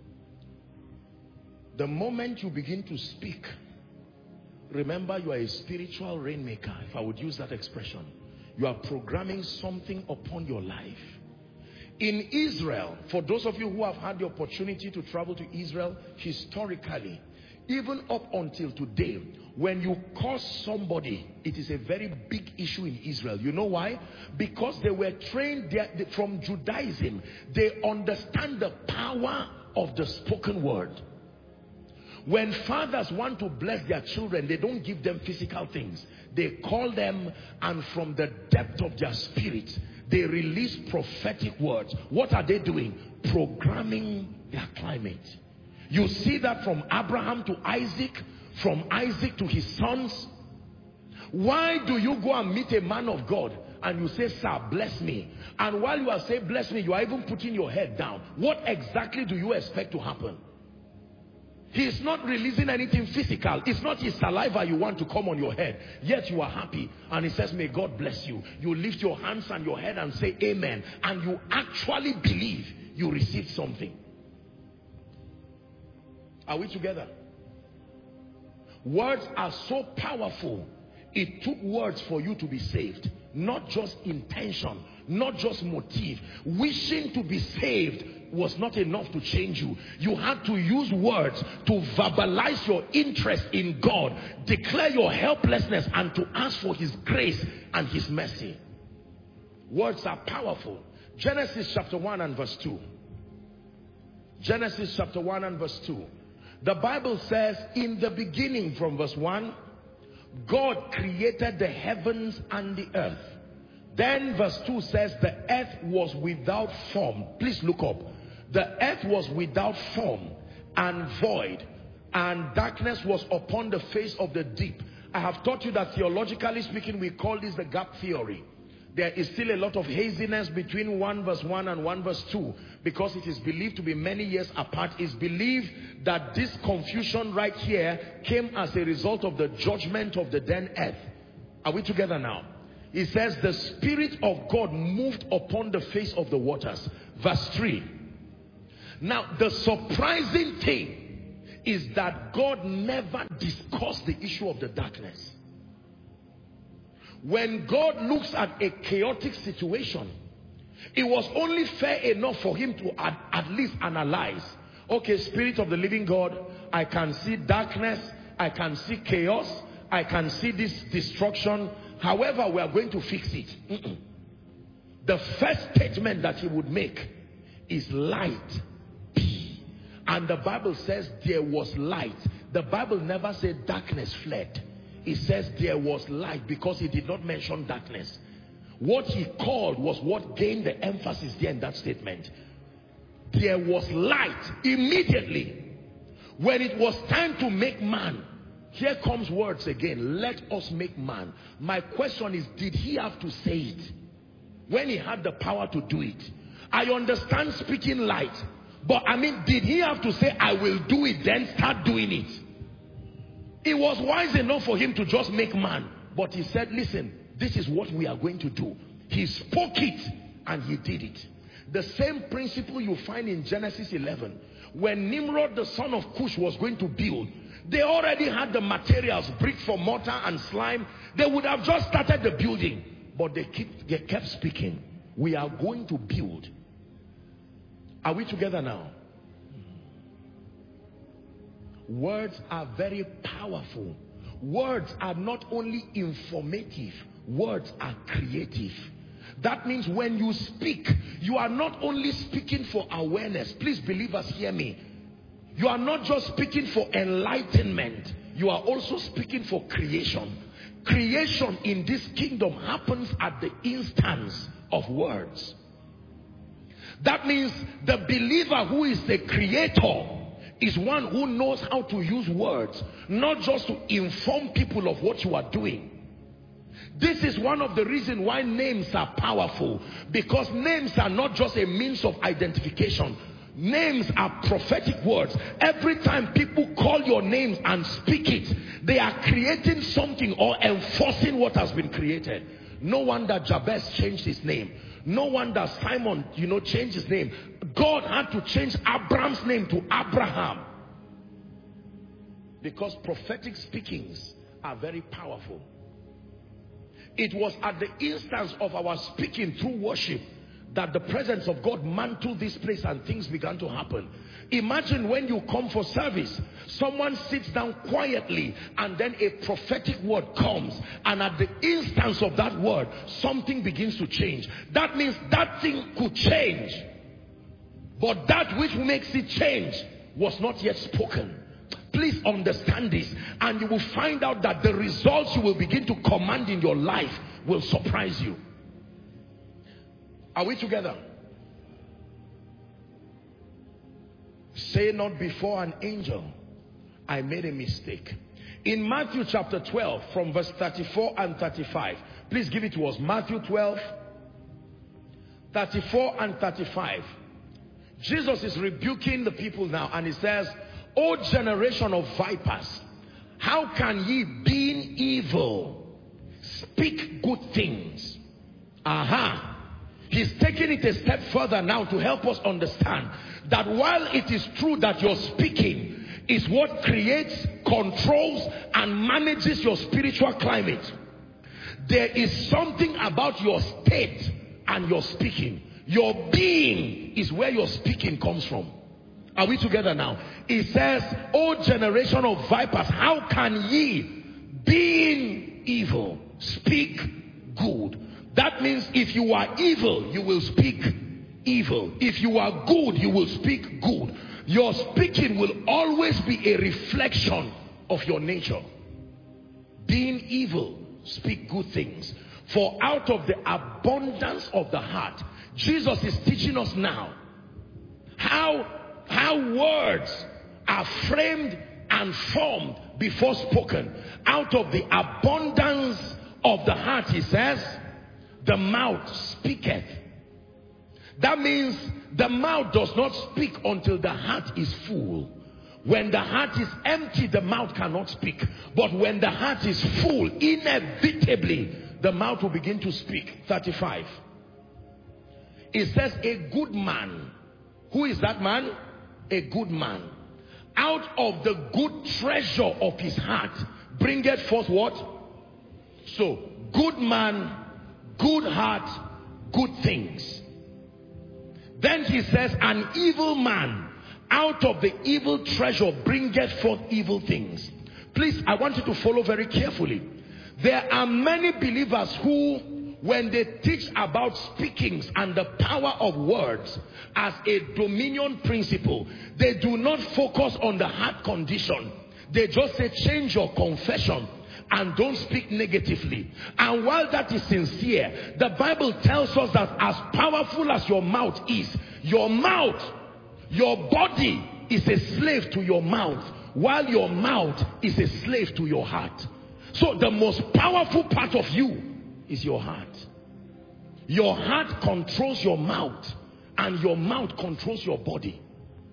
The moment you begin to speak, remember you are a spiritual rainmaker, if I would use that expression. You are programming something upon your life. In Israel, for those of you who have had the opportunity to travel to Israel, historically, even up until today, When you curse somebody, it is a very big issue in Israel. You know why? Because they were trained there, from Judaism. They understand the power of the spoken word. When fathers want to bless their children, they don't give them physical things. They call them, and from the depth of their spirit, they release prophetic words. What are they doing? Programming their climate. You see that from Abraham to Isaac, from Isaac to his sons. Why do you go and meet a man of God and you say, sir, bless me? And while you are saying bless me, you are even putting your head down. What exactly do you expect to happen? He is not releasing anything physical. It's not his saliva you want to come on your head. Yet you are happy. And he says, may God bless you. You lift your hands and your head and say amen. And you actually believe you received something. Are we together? Words are so powerful. It took words for you to be saved. Not just intention, not just motive. Wishing to be saved was not enough to change you. You had to use words to verbalize your interest in God, declare your helplessness, and to ask for his grace and his mercy. Words are powerful. Genesis chapter one and verse two. Genesis chapter one and verse two. The Bible says, in the beginning, from verse one, God created the heavens and the earth. Then verse two says, the earth was without form. Please look up. The earth was without form and void, and darkness was upon the face of the deep. I have taught you that theologically speaking, we call this the gap theory. There is still a lot of haziness between one verse one and one verse two, because it is believed to be many years apart. It's believed that this confusion right here came as a result of the judgment of the then earth. Are we together now? It says the Spirit of God moved upon the face of the waters. Verse three. Now the surprising thing is that God never discussed the issue of the darkness. When God looks at a chaotic situation, it was only fair enough for him to at, at least analyze. Okay, Spirit of the living God, I can see darkness, I can see chaos, I can see this destruction. However, we are going to fix it. Mm-mm. The first statement that he would make is light. And the Bible says there was light. The Bible never said darkness fled. It says there was light, because he did not mention darkness. What he called was what gained the emphasis there in that statement. There was light immediately. When it was time to make man, here comes words again. Let us make man. My question is, did he have to say it when he had the power to do it? I understand speaking light, but I mean, did he have to say, I will do it, then start doing it? It was wise enough for him to just make man. But he said, listen, this is what we are going to do. He spoke it and he did it. The same principle you find in Genesis eleven. When Nimrod, the son of Cush, was going to build, they already had the materials, brick for mortar and slime. They would have just started the building. But they, keep, they kept speaking. We are going to build. Are we together now? Words are very powerful. Words are not only informative, words are creative. That means when you speak, you are not only speaking for awareness. Please, believers, hear me. You are not just speaking for enlightenment. You are also speaking for creation. Creation in this kingdom happens at the instance of words. That means the believer who is the creator is one who knows how to use words, not just to inform people of what you are doing. This is one of the reasons why names are powerful, because names are not just a means of identification. Names are prophetic words. Every time people call your names and speak it, they are creating something or enforcing what has been created. No wonder Jabez changed his name. No wonder Simon, you know, changed his name. God had to change Abraham's name to Abraham. Because prophetic speakings are very powerful. It was at the instance of our speaking through worship that the presence of God mantled this place and things began to happen. Imagine when you come for service, someone sits down quietly and then a prophetic word comes, and at the instance of that word, something begins to change. That means that thing could change, but that which makes it change was not yet spoken. Please understand this, and you will find out that the results you will begin to command in your life will surprise you. Are we together? Say not before an angel, I made a mistake. In Matthew chapter twelve, from verse thirty-four and thirty-five, please give it to us. Matthew twelve, thirty-four and thirty-five. Jesus is rebuking the people now, and he says, O generation of vipers, how can ye, being evil, speak good things? Aha. He's taking it a step further now to help us understand that while it is true that your speaking is what creates, controls, and manages your spiritual climate, there is something about your state and your speaking. Your being is where your speaking comes from. Are we together now? It says, O generation of vipers, how can ye, being evil, speak good? That means if you are evil, you will speak evil. If you are good, you will speak good. Your speaking will always be a reflection of your nature. Being evil, speak good things. For out of the abundance of the heart, Jesus is teaching us now how, how words are framed and formed before spoken. Out of the abundance of the heart, he says, the mouth speaketh. That means the mouth does not speak until the heart is full. When the heart is empty, the mouth cannot speak. But when the heart is full, inevitably, the mouth will begin to speak. thirty-five. It says, a good man. Who is that man? A good man. Out of the good treasure of his heart, bringeth forth what? So, good man, good heart, good things. Then he says, an evil man out of the evil treasure bringeth forth evil things. Please, I want you to follow very carefully. There are many believers who, when they teach about speakings and the power of words as a dominion principle, they do not focus on the heart condition. They just say, change your confession and don't speak negatively. And while that is sincere, the Bible tells us that as powerful as your mouth is, your mouth, your body is a slave to your mouth, while your mouth is a slave to your heart. So the most powerful part of you is your heart. Your heart controls your mouth, and your mouth controls your body.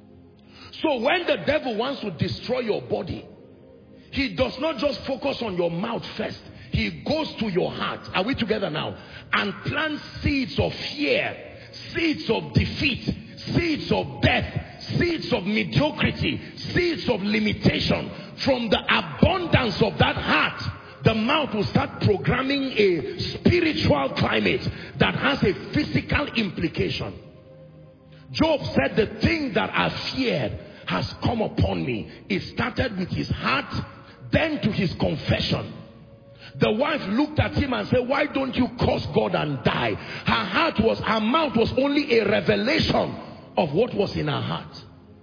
So when the devil wants to destroy your body, he does not just focus on your mouth first. He goes to your heart. Are we together now? And plants seeds of fear, seeds of defeat, seeds of death, seeds of mediocrity, seeds of limitation. From the abundance of that heart, the mouth will start programming a spiritual climate that has a physical implication. Job said, the thing that I feared has come upon me. It started with his heart, then to his confession. The wife looked at him and said, why don't you curse God and die? Her heart was, her mouth was only a revelation of what was in her heart.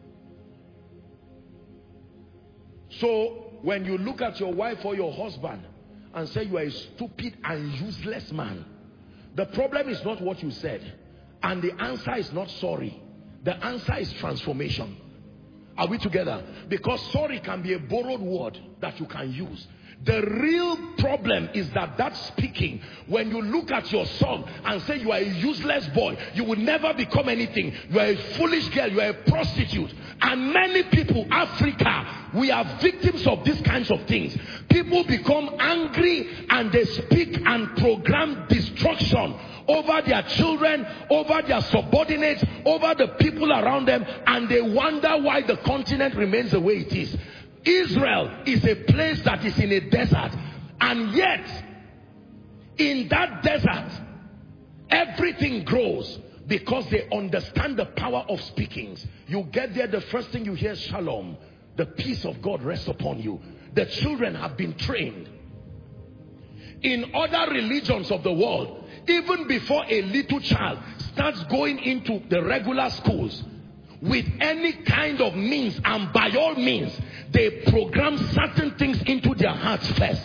So when you look at your wife or your husband and say you are a stupid and useless man, the problem is not what you said, and the answer is not sorry. The answer is transformation. Are we together? Because sorry can be a borrowed word that you can use. The real problem is that that speaking, when you look at your son and say you are a useless boy, you will never become anything, you are a foolish girl, you are a prostitute. And many people, Africa, we are victims of these kinds of things. People become angry and they speak and program destruction over their children, over their subordinates, over the people around them, and they wonder why the continent remains the way it is. Israel is a place that is in a desert, and yet in that desert everything grows. because they understand the power of speakings. You get there, the first thing you hear is shalom. The peace of God rests upon you. The children have been trained. In other religions of the world, even before a little child starts going into the regular schools, with any kind of means and by all means, they program certain things into their hearts first.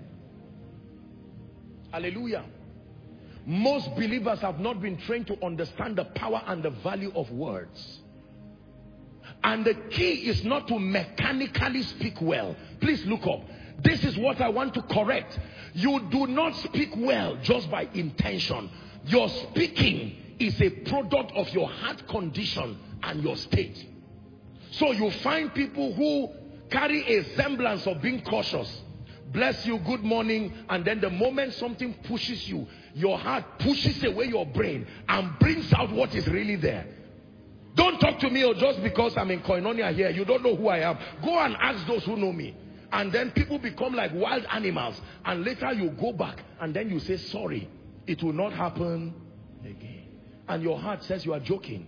Hallelujah. Most believers have not been trained to understand the power and the value of words. And the key is not to mechanically speak well. Please look up. This is what I want to correct. You do not speak well just by intention. Your speaking is a product of your heart condition and your state. So you find people who carry a semblance of being cautious. Bless you, good morning. And then the moment something pushes you, your heart pushes away your brain and brings out what is really there. Don't talk to me or just because I'm in Koinonia here, you don't know who I am. Go and ask those who know me. And then people become like wild animals. And later you go back and then you say, sorry, it will not happen again. And your heart says you are joking.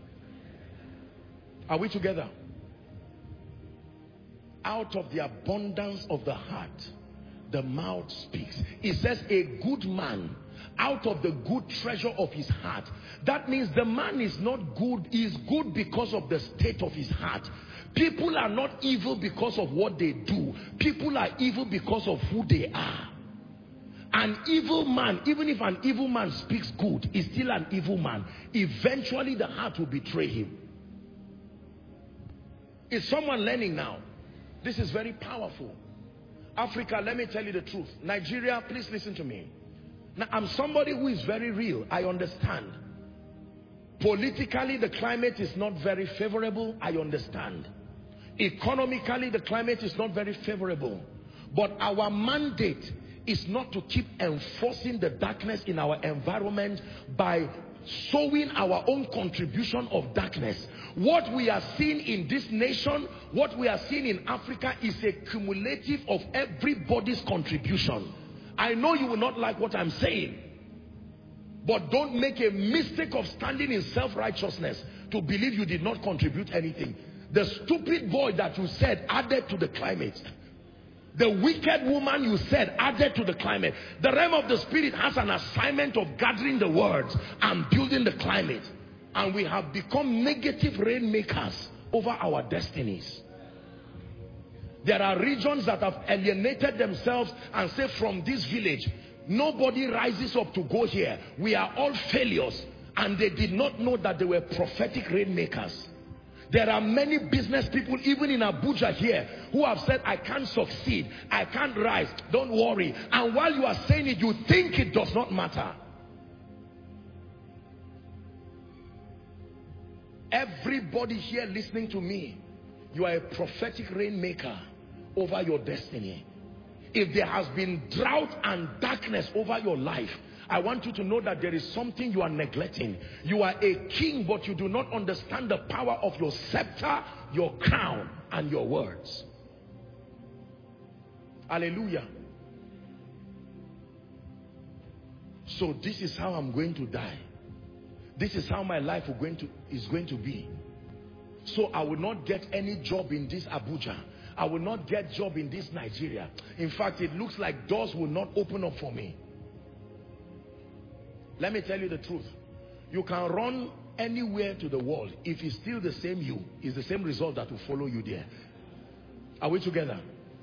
Are we together? Out of the abundance of the heart, the mouth speaks. It says a good man out of the good treasure of his heart. That means the man is not good. He is good because of the state of his heart. People are not evil because of what they do. People are evil because of who they are. An evil man, even if an evil man speaks good, is still an evil man. Eventually the heart will betray him. Is someone learning now? This is very powerful. Africa, let me tell you the truth. Nigeria, please listen to me. Now, I'm somebody who is very real. I understand. Politically, the climate is not very favorable. I understand. Economically, the climate is not very favorable. But our mandate is not to keep enforcing the darkness in our environment by sowing our own contribution of darkness. What we are seeing in this nation, what we are seeing in Africa is a cumulative of everybody's contribution. I know you will not like what I'm saying, but don't make a mistake of standing in self-righteousness to believe you did not contribute anything. The stupid boy that you said added to the climate. The wicked woman you said added to the climate. The realm of the spirit has an assignment of gathering the words and building the climate. And we have become negative rainmakers over our destinies. There are regions that have alienated themselves and say, from this village, nobody rises up to go here. We are all failures. And they did not know that they were prophetic rainmakers. There are many business people, even in Abuja here, who have said, I can't succeed, I can't rise, don't worry. And while you are saying it, you think it does not matter. Everybody here listening to me, you are a prophetic rainmaker over your destiny. If there has been drought and darkness over your life, I want you to know that there is something you are neglecting. You are a king, but you do not understand the power of your scepter, your crown, and your words. Hallelujah. So this is how I'm going to die. This is how my life is going to, is going to be. So I will not get any job in this Abuja. I will not get job in this Nigeria. In fact, it looks like doors will not open up for me. Let me tell you the truth. You can run anywhere to the world. If it's still the same you, it's the same result that will follow you there. Are we together?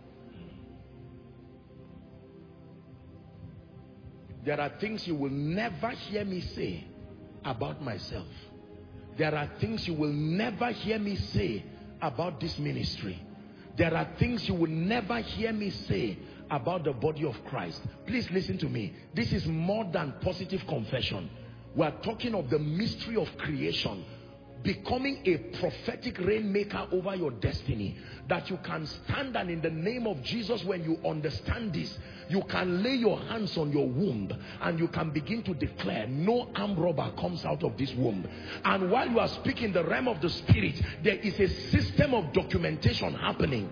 There are things you will never hear me say about myself. There are things you will never hear me say about this ministry. There are things you will never hear me say about the body of Christ. Please listen to me. This is more than positive confession. We are talking of the mystery of creation. Becoming a prophetic rainmaker over your destiny. That you can stand, and in the name of Jesus, when you understand this, you can lay your hands on your womb and you can begin to declare, no armed robber comes out of this womb. And while you are speaking the realm of the spirit, there is a system of documentation happening.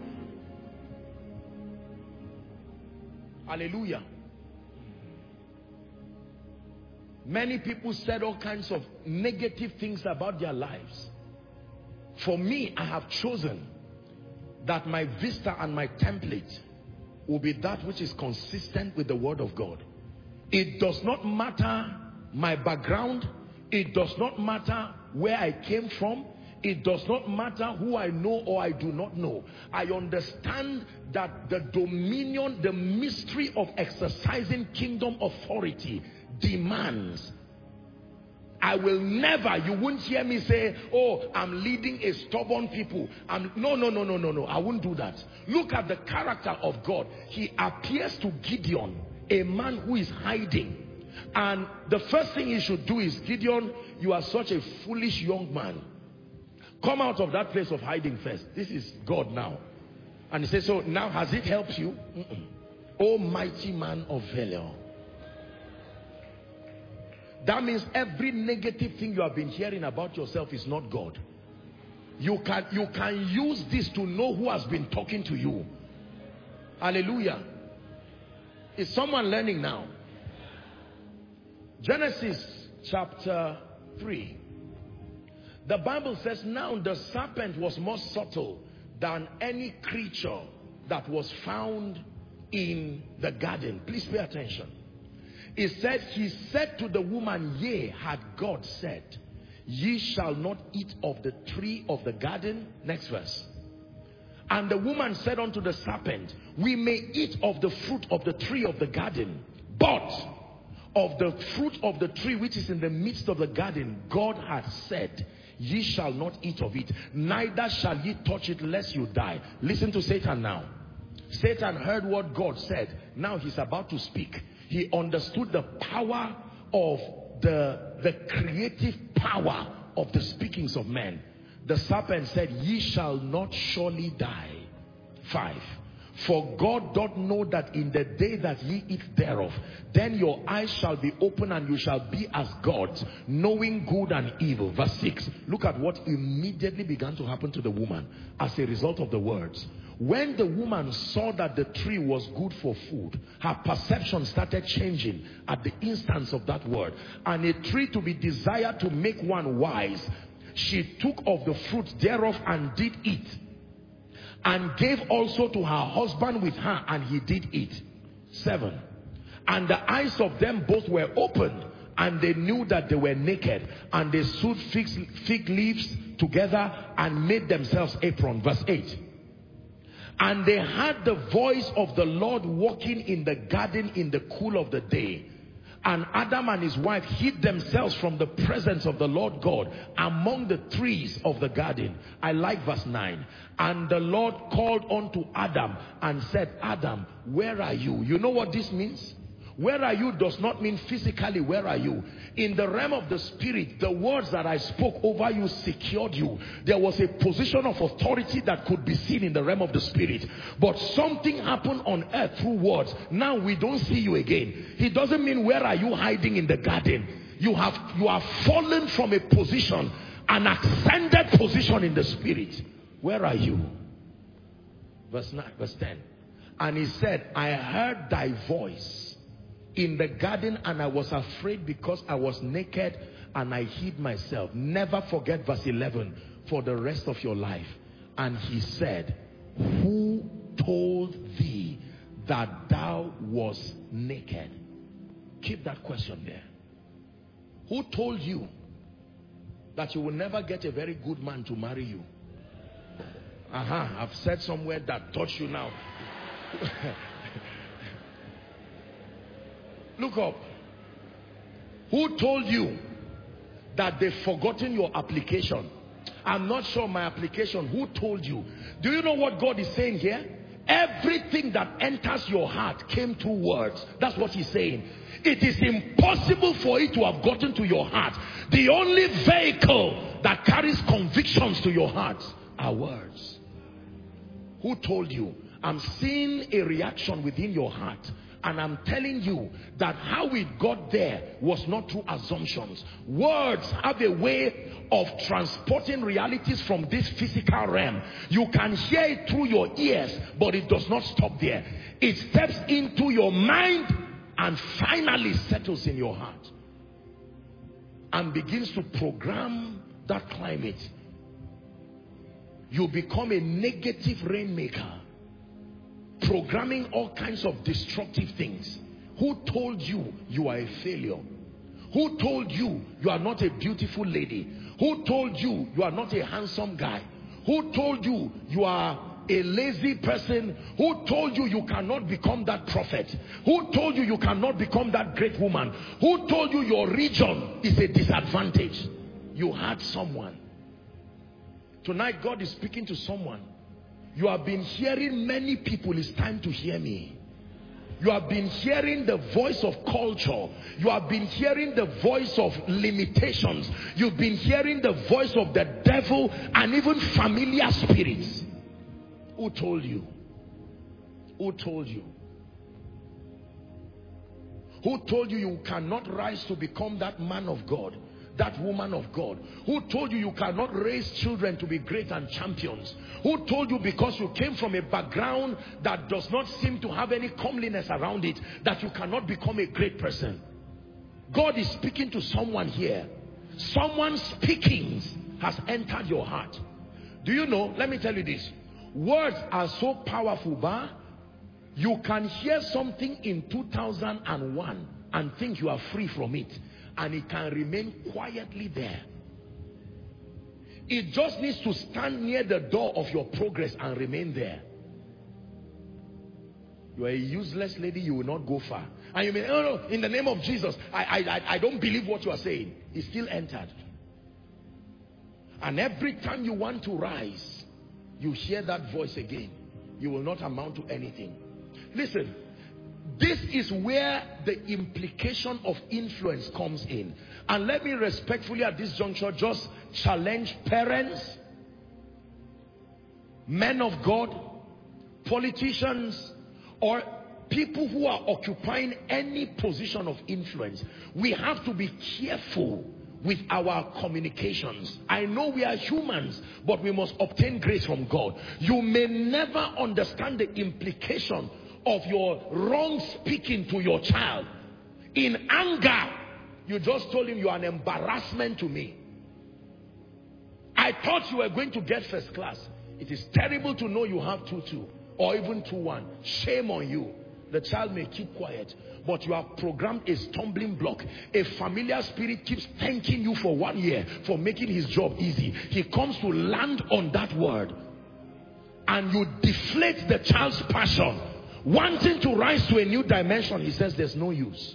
Hallelujah. Many people said all kinds of negative things about their lives. For me, I have chosen that my vista and my template will be that which is consistent with the word of God. It does not matter my background. It does not matter where I came from. It does not matter who I know or I do not know. I understand that the dominion, the mystery of exercising kingdom authority demands. I will never, you won't hear me say, oh, I'm leading a stubborn people. I'm, no, no, no, no, no, no. I won't do that. Look at the character of God. He appears to Gideon, a man who is hiding. And the first thing he should do is, Gideon, you are such a foolish young man. Come out of that place of hiding first. This is God now. And he says, so now has it helped you? Mm-mm. Oh, mighty man of valor. That means every negative thing you have been hearing about yourself is not God. You can, you can use this to know who has been talking to you. Hallelujah. Is someone learning now? Genesis chapter three. The Bible says, now the serpent was more subtle than any creature that was found in the garden. Please pay attention. It said, he said to the woman, yea, had God said, ye shall not eat of the tree of the garden. Next verse. And the woman said unto the serpent, we may eat of the fruit of the tree of the garden, but of the fruit of the tree which is in the midst of the garden, God hath said, ye shall not eat of it, neither shall ye touch it lest you die. Listen to Satan now. Satan heard what God said. Now he's about to speak. He understood the power of the, the creative power of the speakings of men. The serpent said, ye shall not surely die. Five. For God doth know that in the day that ye eat thereof, then your eyes shall be open and you shall be as gods, knowing good and evil. Verse six. Look at what immediately began to happen to the woman as a result of the words. When the woman saw that the tree was good for food, her perception started changing at the instance of that word. And a tree to be desired to make one wise, she took of the fruit thereof and did eat, and gave also to her husband with her, and he did eat. Seven. And the eyes of them both were opened, and they knew that they were naked, and they sewed fig, fig leaves together and made themselves aprons. Verse eight. And they heard the voice of the Lord walking in the garden in the cool of the day. And Adam and his wife hid themselves from the presence of the Lord God among the trees of the garden. I like verse nine. And the Lord called unto Adam and said, Adam, where are you? You know what this means? Where are you does not mean physically where are you. In the realm of the spirit, the words that I spoke over you secured you. There was a position of authority that could be seen in the realm of the spirit. But something happened on earth through words. Now we don't see you again. It doesn't mean where are you hiding in the garden. You have, you have fallen from a position, an ascended position in the spirit. Where are you? Verse nine, verse ten. And he said, I heard thy voice in the garden, and I was afraid because I was naked and I hid myself. Never forget verse eleven for the rest of your life. And he said, who told thee that thou wast naked? Keep that question there. Who told you that you will never get a very good man to marry you? Aha, uh-huh, I've said somewhere that touched you now. Look up. Who told you that they've forgotten your application? I'm not sure my application. Who told you? Do you know what God is saying here? Everything that enters your heart came through words. That's what he's saying. It is impossible for it to have gotten to your heart. The only vehicle that carries convictions to your heart are words. Who told you? I'm seeing a reaction within your heart. And I'm telling you that how it got there was not through assumptions. Words have a way of transporting realities from this physical realm. You can hear it through your ears, but it does not stop there. It steps into your mind and finally settles in your heart. and begins to program that climate, you become a negative rainmaker, programming all kinds of destructive things. Who told you you are a failure? Who told you you are not a beautiful lady? Who told you you are not a handsome guy? Who told you you are a lazy person? Who told you you cannot become that prophet? Who told you you cannot become that great woman? Who told you your region is a disadvantage? You had someone. Tonight God is speaking to someone. You have been hearing many people. It's time to hear me. You have been hearing the voice of culture. You have been hearing the voice of limitations. You've been hearing the voice of the devil and even familiar spirits. Who told you? Who told you? Who told you you cannot rise to become that man of God, that woman of God? Who told you you cannot raise children to be great and champions? Who told you because you came from a background that does not seem to have any comeliness around it, that you cannot become a great person? God is speaking to someone here. Someone's speakings has entered your heart. Do you know? Let me tell you this. Words are so powerful, bah? You can hear something in two thousand one and think you are free from it, and it can remain quietly there. It just needs to stand near the door of your progress and remain there. You are a useless lady, you will not go far. And you may, no, no, in the name of Jesus, I, I, I don't believe what you are saying. It still entered. And every time you want to rise, you hear that voice again. You will not amount to anything. Listen, this is where the implication of influence comes in. And let me respectfully at this juncture just challenge parents, men of God, politicians, or people who are occupying any position of influence. We have to be careful with our communications. I know we are humans, but we must obtain grace from God. You may never understand the implication of your wrong speaking to your child. In anger, you just told him you are an embarrassment to me. I thought you were going to get first class. It is terrible to know you have two two or even two one. Shame on you. The child may keep quiet, but you have programmed a stumbling block. A familiar spirit keeps thanking you for one year for making his job easy. He comes to land on that word, and you deflate the child's passion. Wanting to rise to a new dimension, he says there's no use.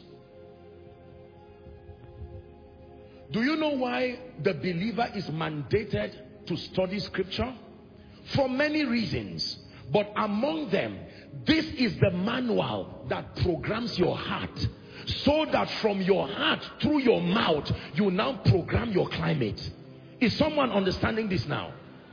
Do you know why the believer is mandated to study scripture? For many reasons. But among them, this is the manual that programs your heart, so that from your heart, through your mouth, you now program your climate. Is someone understanding this now?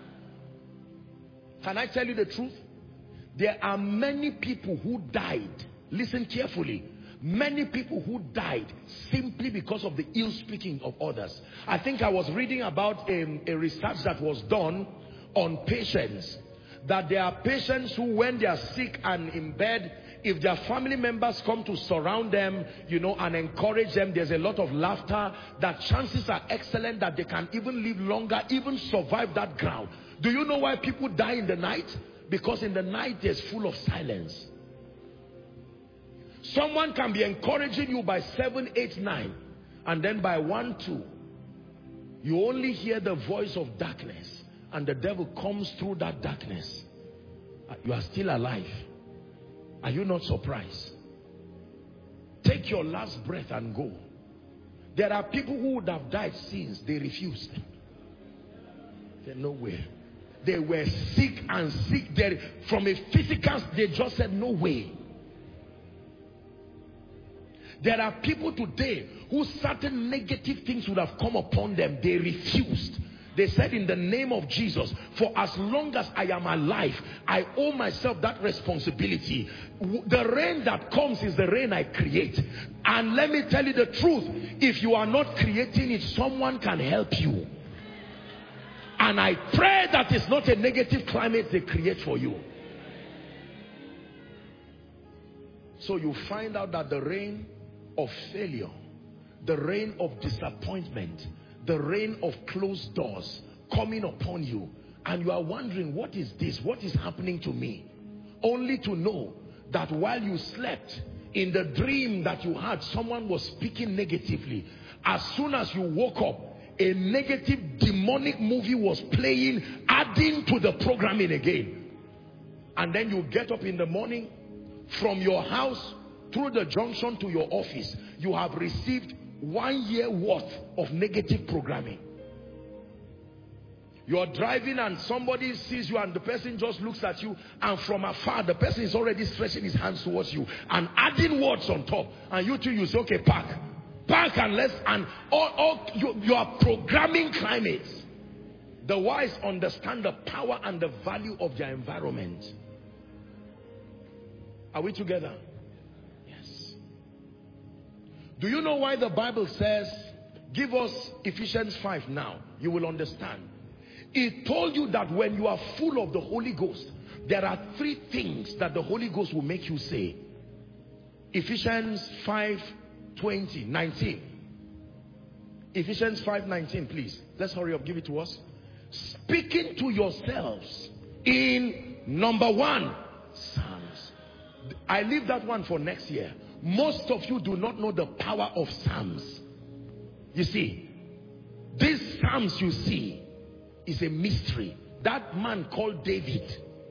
Can I tell you the truth? There are many people who died. Listen carefully. Many people who died simply because of the ill speaking of others. I think I was reading about a, a research that was done on patients. That there are patients who, when they are sick and in bed, if their family members come to surround them, you know, and encourage them, there's a lot of laughter, that chances are excellent that they can even live longer, even survive that ground. Do you know why people die in the night? Because in the night there's full of silence. Someone can be encouraging you by seven, eight, nine, and then by one, two, you only hear the voice of darkness. And the devil comes through that darkness. You are still alive. Are you not surprised? Take your last breath and go. There are people who would have died since they refused. They're nowhere. They were sick and sick. There, from a physical, they just said no way. There are people today who certain negative things would have come upon them. They refused. They said, in the name of Jesus, for as long as I am alive, I owe myself that responsibility. The rain that comes is the rain I create. And let me tell you the truth, if you are not creating it, someone can help you. And I pray that it's not a negative climate they create for you. So you find out that the rain of failure, the rain of disappointment, the rain of closed doors coming upon you, and you are wondering, what is this? What is happening to me? Only to know that while you slept, in the dream that you had, someone was speaking negatively. As soon as you woke up, a negative demonic movie was playing, adding to the programming again. And then you get up in the morning, from your house through the junction to your office, you have received one year worth of negative programming. You are driving and somebody sees you and the person just looks at you, and from afar the person is already stretching his hands towards you and adding words on top, and you too, you say, okay, park park and let's, and all, all you, you are programming climates. The wise understand the power and the value of their environment. Are we together? Yes. Do you know why the Bible says, give us Ephesians five now? You will understand. It told you that when you are full of the Holy Ghost, there are three things that the Holy Ghost will make you say. Ephesians five twenty, nineteen. Ephesians five nineteen, please. Let's hurry up, give it to us. Speaking to yourselves in, number one, Psalms. I leave that one for next year. Most of you do not know the power of Psalms. You see, these Psalms you see is a mystery. That man called David,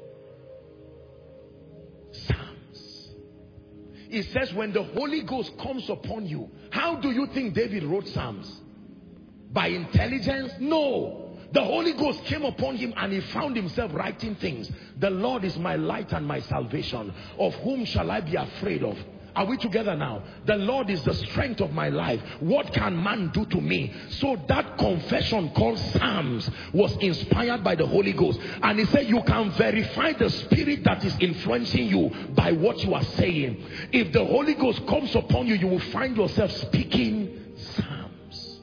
Psalms. It says when the Holy Ghost comes upon you, how do you think David wrote Psalms? By intelligence? No. The Holy Ghost came upon him and he found himself writing things. The Lord is my light and my salvation. Of whom shall I be afraid of? Are we together now? The Lord is the strength of my life. What can man do to me? So that confession called Psalms was inspired by the Holy Ghost. And he said you can verify the spirit that is influencing you by what you are saying. If the Holy Ghost comes upon you, you will find yourself speaking Psalms.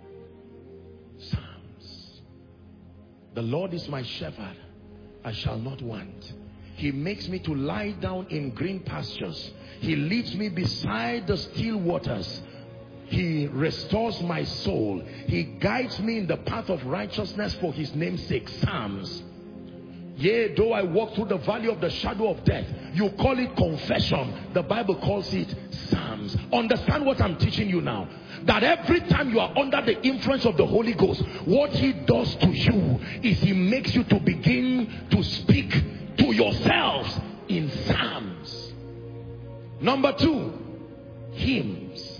Psalms. The Lord is my shepherd, I shall not want. He makes me to lie down in green pastures. He leads me beside the still waters. He restores my soul. He guides me in the path of righteousness for his name's sake. Psalms. Yea, though I walk through the valley of the shadow of death. You call it confession. The Bible calls it Psalms. Understand what I'm teaching you now. That every time you are under the influence of the Holy Ghost, what he does to you is he makes you to begin to speak to yourselves in Psalms. Number two, hymns.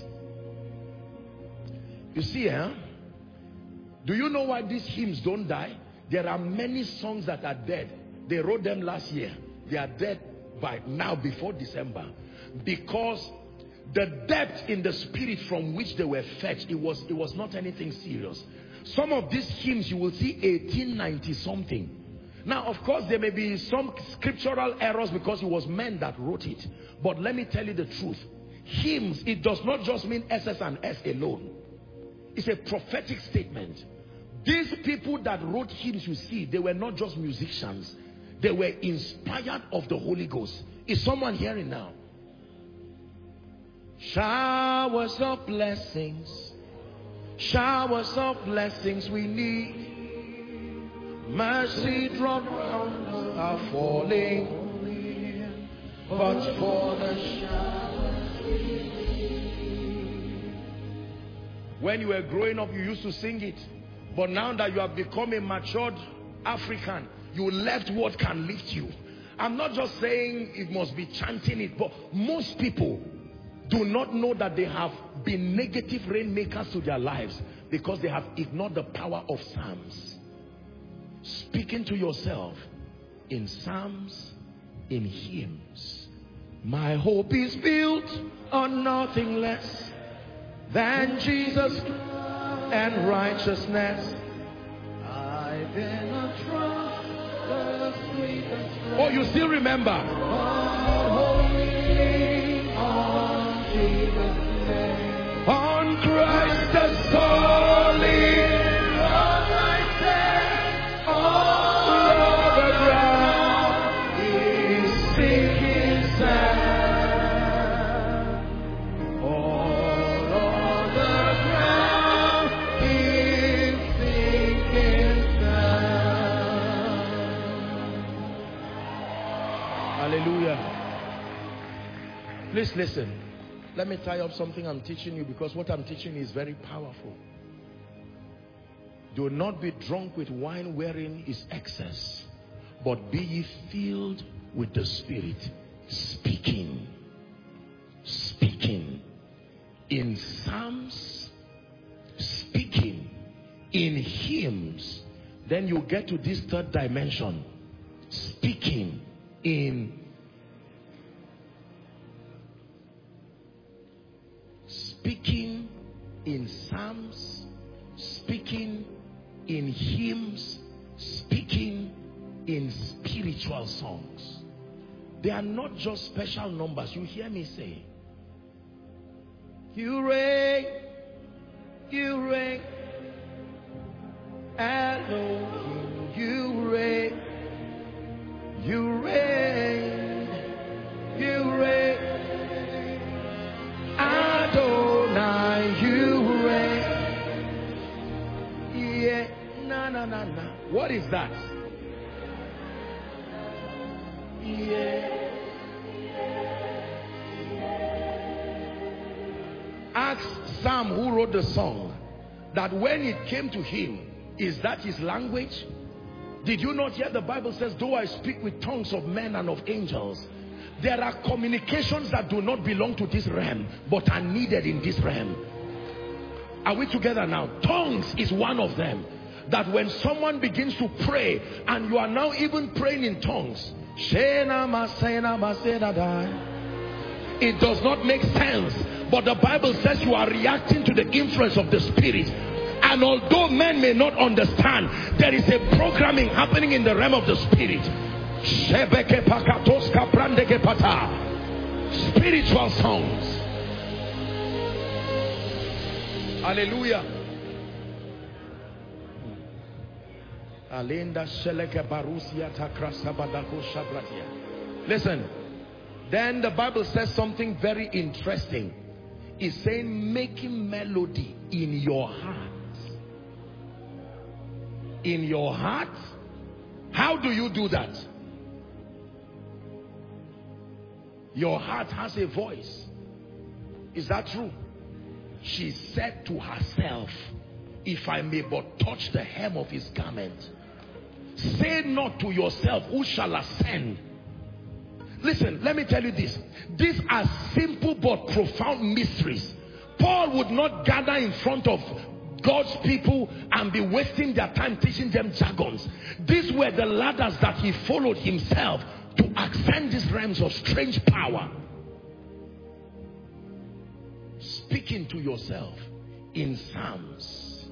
You see, eh? Do you know why these hymns don't die? There are many songs that are dead. They wrote them last year. They are dead by now before December. Because the depth in the spirit from which they were fetched, it was, it was not anything serious. Some of these hymns you will see eighteen ninety something. Now, of course, there may be some scriptural errors because it was men that wrote it. But let me tell you the truth. Hymns, it does not just mean S S and S alone. It's a prophetic statement. These people that wrote hymns, you see, they were not just musicians. They were inspired of the Holy Ghost. Is someone hearing now? Showers of blessings. Showers of blessings we need. Mercy drop down are falling, but for the showers. When you were growing up, you used to sing it, but now that you have become a matured African, you left what can lift you. I'm not just saying it must be chanting it, but most people do not know that they have been negative rainmakers to their lives because they have ignored the power of Psalms. Speaking to yourself in Psalms, in hymns. My hope is built on nothing less than Jesus and righteousness. I've been a trust, the sweetest. Oh, you still remember? On Jesus' name. On Christ the solid. All of the Please listen. Let me tie up something I'm teaching you, because what I'm teaching is very powerful. Do not be drunk with wine wherein is excess, but be ye filled with the Spirit, speaking, speaking in psalms, speaking in hymns. Then you get to this third dimension, speaking in speaking in psalms, speaking in hymns, speaking in spiritual songs. They are not just special numbers. You hear me say, you reign, you reign, Elohim, you reign, you reign, you reign, Adonai, you reign. Yeah, na na na na. What is that? Yeah. Ask Sam, who wrote the song, that when it came to him, is that his language? Did you not hear the Bible says, though I speak with tongues of men and of angels? There are communications that do not belong to this realm, but are needed in this realm. Are we together now? Tongues is one of them. That when someone begins to pray, and you are now even praying in tongues, it does not make sense, but the Bible says you are reacting to the influence of the Spirit. And although men may not understand, there is a programming happening in the realm of the Spirit. Spiritual songs. Hallelujah. Listen. Then the Bible says something very interesting. It's saying making melody in your heart. In your heart? How do you do that? Your heart has a voice. Is that true? She said to herself, if I may but touch the hem of his garment. Say not to yourself, who shall ascend? Listen, let me tell you this. These are simple but profound mysteries. Paul would not gather in front of God's people and be wasting their time teaching them jargons. These were the ladders that he followed himself to ascend these realms of strange power. Speaking to yourself in psalms.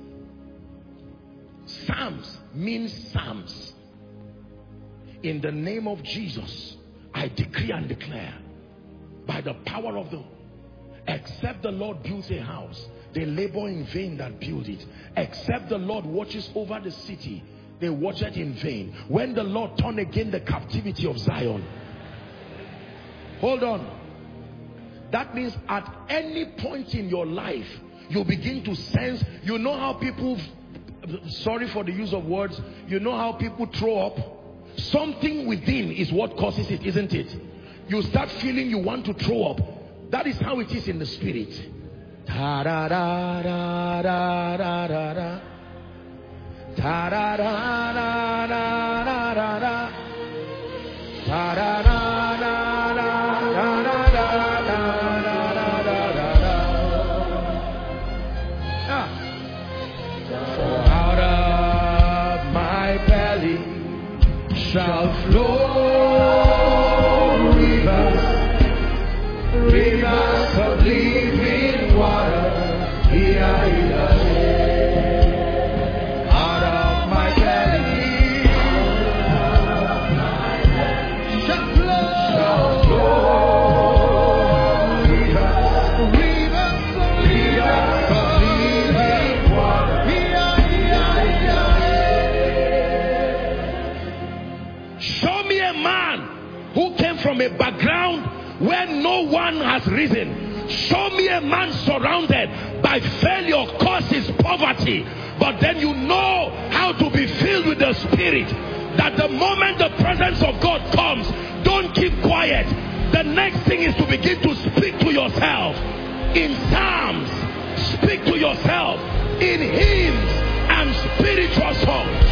Psalms means psalms. In the name of Jesus, I decree and declare, by the power of the, except the Lord builds a house, they labor in vain that build it. Except the Lord watches over the city, they watch it in vain. When the Lord turn again the captivity of Zion. Hold on. That means at any point in your life, you begin to sense, you know how people, sorry for the use of words, you know how people throw up? Something within is what causes it, isn't it? You start feeling you want to throw up. That is how it is in the spirit. Ta da da da da da da da. Ta da da da da da da da. Ta da da da da da da da da da da. Ah. For out of my belly shall flow rivers, rivers of living water. Yeah, yeah. Out of my belly, out of my belly shall flow, shall flow rivers, rivers of living water. Yeah, yeah, yeah. Show me a man who came from a background where no one has risen. Show me a man surrounded by failure, curses, poverty, but then you know how to be filled with the Spirit, that the moment the presence of God comes, don't keep quiet. The next thing is to begin to speak to yourself in psalms. Speak to yourself in hymns and spiritual songs.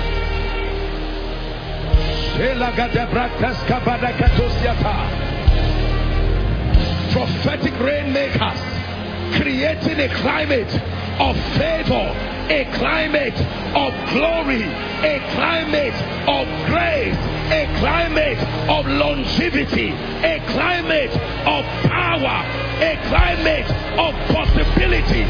Prophetic rainmakers, creating a climate of favor, a climate of glory, a climate of grace, a climate of longevity, a climate of power, a climate of possibility.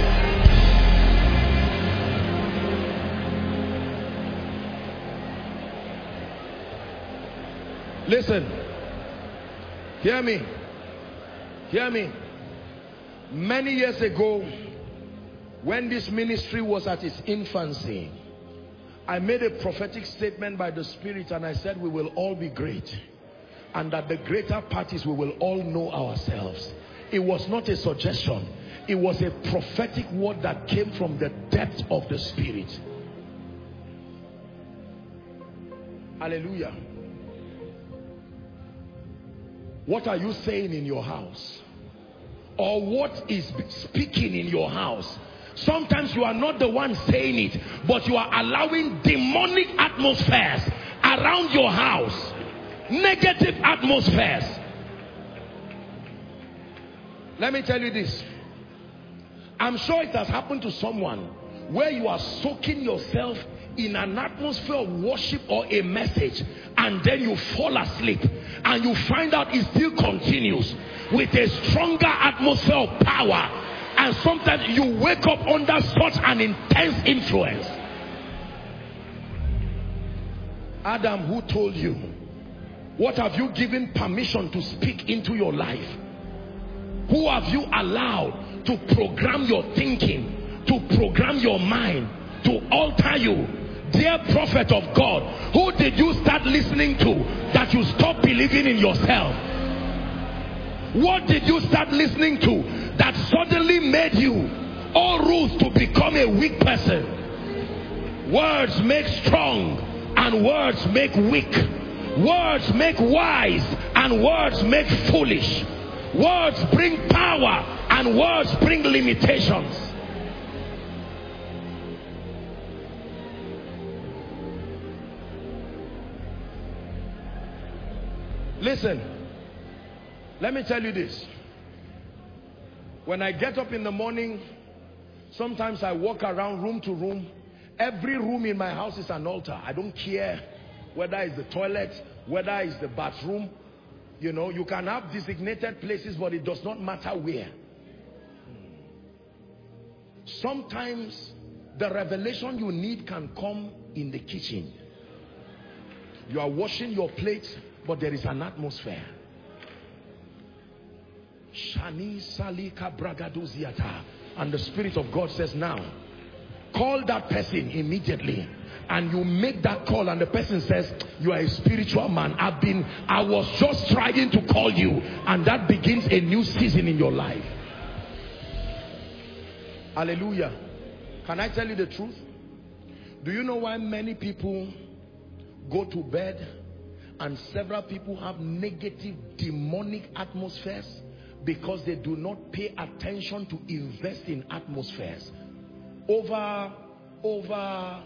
Listen, hear me, hear me. Many years ago, when this ministry was at its infancy, I made a prophetic statement by the Spirit, and I said we will all be great, and that the greater part is we will all know ourselves. It was not a suggestion, it was a prophetic word that came from the depth of the Spirit. Hallelujah. What are you saying in your house? Or what is speaking in your house? Sometimes you are not the one saying it, but you are allowing demonic atmospheres around your house. Negative atmospheres. Let me tell you this. I'm sure it has happened to someone where you are soaking yourself in an atmosphere of worship or a message, and then you fall asleep and you find out it still continues with a stronger atmosphere of power, and sometimes you wake up under such an intense influence. Adam, who told you? What have you given permission to speak into your life? Who have you allowed to program your thinking, to program your mind, to alter you? Dear prophet of God, who did you start listening to that you stopped believing in yourself? What did you start listening to that suddenly made you all rules to become a weak person? Words make strong and words make weak. Words make wise and words make foolish. Words bring power and words bring limitations. Listen, let me tell you this. When I get up in the morning, sometimes I walk around room to room. Every room in my house is an altar. I don't care whether it's the toilet, whether it's the bathroom. You know, you can have designated places, but it does not matter where. Sometimes the revelation you need can come in the kitchen. You are washing your plates, but there is an atmosphere. And the Spirit of God says, now call that person immediately. And you make that call, and the person says, you are a spiritual man. I've been, I was just trying to call you. And that begins a new season in your life. Hallelujah. Can I tell you the truth? Do you know why many people go to bed and several people have negative demonic atmospheres? Because they do not pay attention to invest in atmospheres. Over, over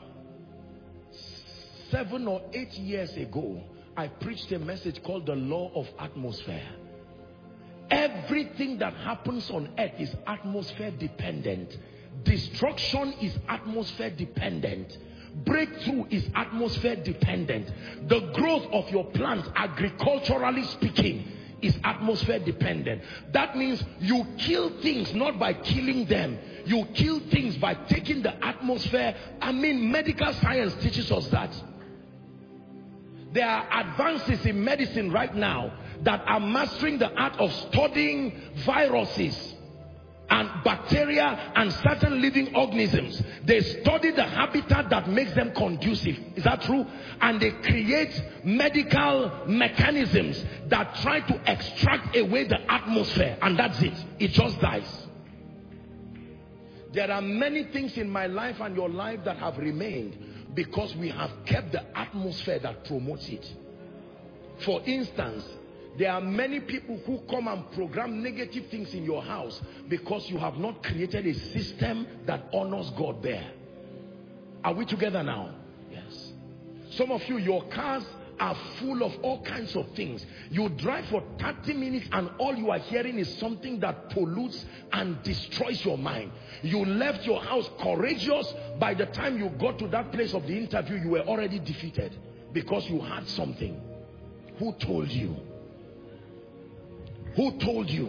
seven or eight years ago, I preached a message called the law of atmosphere. Everything that happens on earth is atmosphere dependent. Destruction is atmosphere dependent. Breakthrough is atmosphere dependent. The growth of your plant, agriculturally speaking, is atmosphere dependent. That means you kill things not by killing them. You kill things by taking the atmosphere. I mean, medical science teaches us that. There are advances in medicine right now that are mastering the art of studying viruses and bacteria and certain living organisms. They study the habitat that makes them conducive. Is that true? And they create medical mechanisms that try to extract away the atmosphere, and that's it. It just dies. There are many things in my life and your life that have remained because we have kept the atmosphere that promotes it. For instance, There are many people who come and program negative things in your house because you have not created a system that honors God there. Are we together now? Yes. Some of you, your cars are full of all kinds of things. You drive for thirty minutes and all you are hearing is something that pollutes and destroys your mind. You left your house courageous. By the time you got to that place of the interview, you were already defeated because you had something. Who told you? Who told you?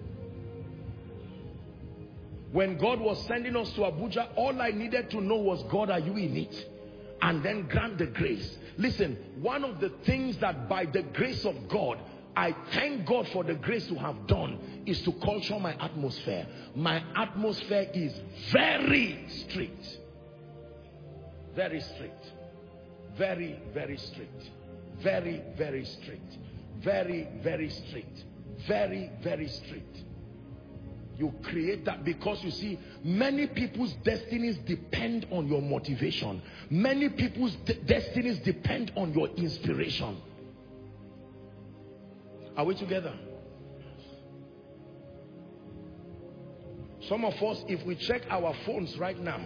When God was sending us to Abuja, all I needed to know was, God, are you in it? And then grant the grace. Listen, one of the things that by the grace of God, I thank God for the grace to have done is to culture my atmosphere. My atmosphere is very strict. Very strict. Very, very strict. Very, very strict. Very, very strict. Very, very strict. You create that because you see, many people's destinies depend on your motivation. Many people's de destinies depend on your inspiration. Are we together? Some of us, if we check our phones right now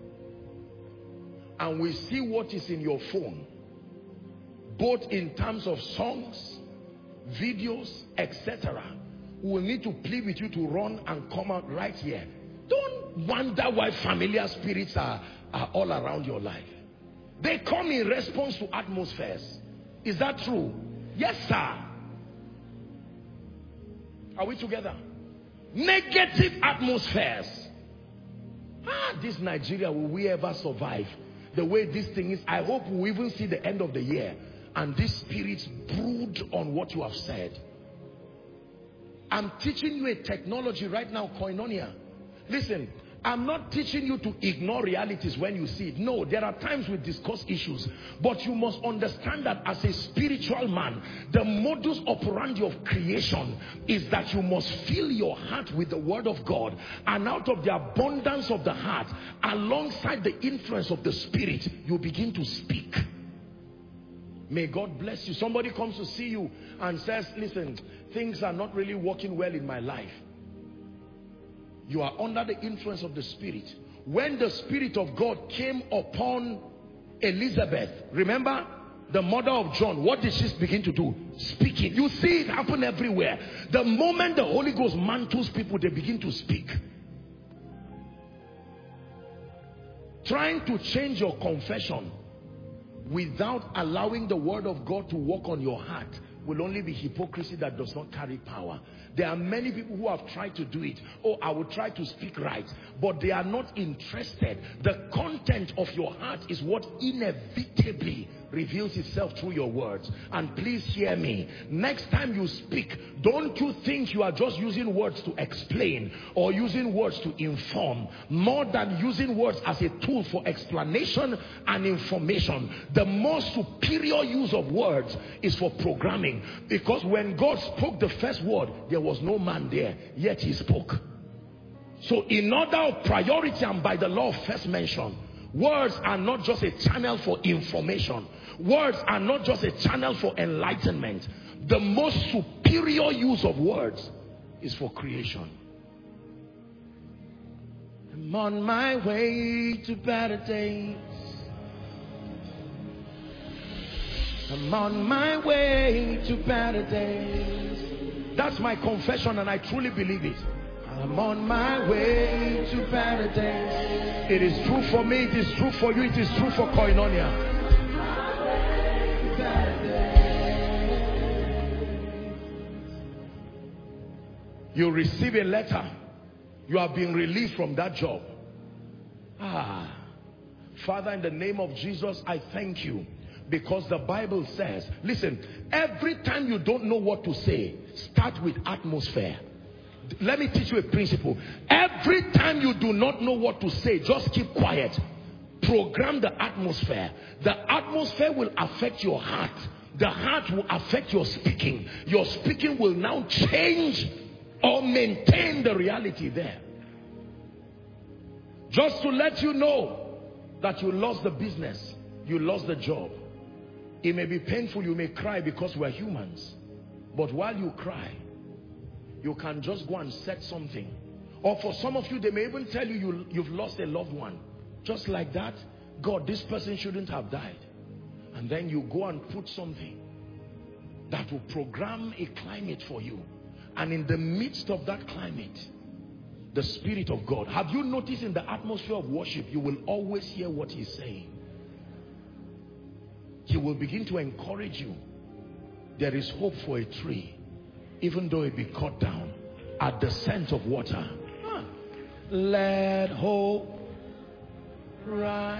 and we see what is in your phone, both in terms of songs, videos, et cetera, we will need to plead with you to run and come out right here. Don't wonder why familiar spirits are, are all around your life. They come in response to atmospheres. Is that true? Yes, sir. Are we together? Negative atmospheres. Ah, this Nigeria, will we ever survive? The way this thing is, I hope we even see the end of the year and these spirits brood on what you have said. I'm teaching you a technology right now, koinonia. Listen, I'm not teaching you to ignore realities when you see it. No, there are times we discuss issues. But you must understand that as a spiritual man, the modus operandi of creation is that you must fill your heart with the word of God. And out of the abundance of the heart, alongside the influence of the spirit, you begin to speak. May God bless you. Somebody comes to see you and says, listen, things are not really working well in my life. You are under the influence of the Spirit. When the Spirit of God came upon Elizabeth, remember the mother of John, what did she begin to do? Speaking. You see it happen everywhere. The moment the Holy Ghost mantles people, they begin to speak. Trying to change your confession without allowing the word of God to work on your heart will only be hypocrisy that does not carry power. There are many people who have tried to do it. Oh, I will try to speak right, but they are not interested. The content of your heart is what inevitably reveals itself through your words. And please hear me, next time you speak, don't you think you are just using words to explain or using words to inform, more than using words as a tool for explanation and information. The most superior use of words is for programming, because when God spoke the first word, there was no man there, yet he spoke. So in order of priority and by the law of first mention, words are not just a channel for information. Words are not just a channel for enlightenment. The most superior use of words is for creation. I'm on my way to better days. I'm on my way to better days. That's my confession, and I truly believe it. I'm on my way to better days. It is true for me, it is true for you, it is true for Koinonia. You receive a letter, you have been released from that job. Ah, Father, in the name of Jesus, I thank you, because the Bible says, listen, every time you don't know what to say, start with atmosphere. Let me teach you a principle. Every time you do not know what to say, just keep quiet. Program the atmosphere. The atmosphere will affect your heart. The heart will affect your speaking. Your speaking will now change or maintain the reality there. Just to let you know that you lost the business, you lost the job. It may be painful, you may cry, because we're humans. But while you cry, you can just go and set something. Or for some of you, they may even tell you, you you've lost a loved one. Just like that, God, this person shouldn't have died. And then you go and put something that will program a climate for you. And in the midst of that climate, the Spirit of God. Have you noticed in the atmosphere of worship, you will always hear what he's saying. He will begin to encourage you. There is hope for a tree, even though it be cut down at the scent of water. Huh. Let hope rise.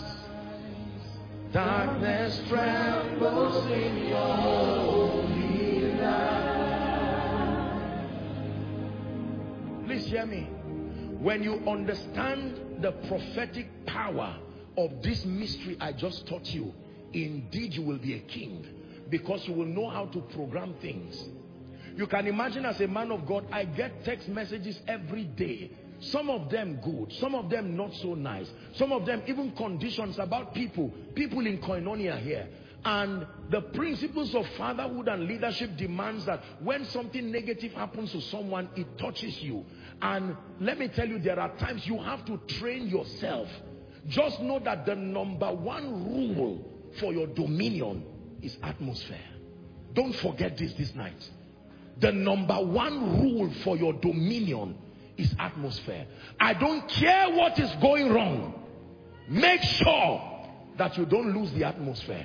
Darkness trembles in your holy light. Please hear me. When you understand the prophetic power of this mystery I just taught you, indeed you will be a king, because you will know how to program things. You can imagine, as a man of God, I get text messages every day. Some of them good, some of them not so nice, some of them even conditions about people, people in Koinonia here. And the principles of fatherhood and leadership demands that when something negative happens to someone, it touches you. And let me tell you, there are times you have to train yourself. Just know that the number one rule for your dominion is atmosphere. Don't forget this this night. The number one rule for your dominion is atmosphere. I don't care what is going wrong. Make sure that you don't lose the atmosphere.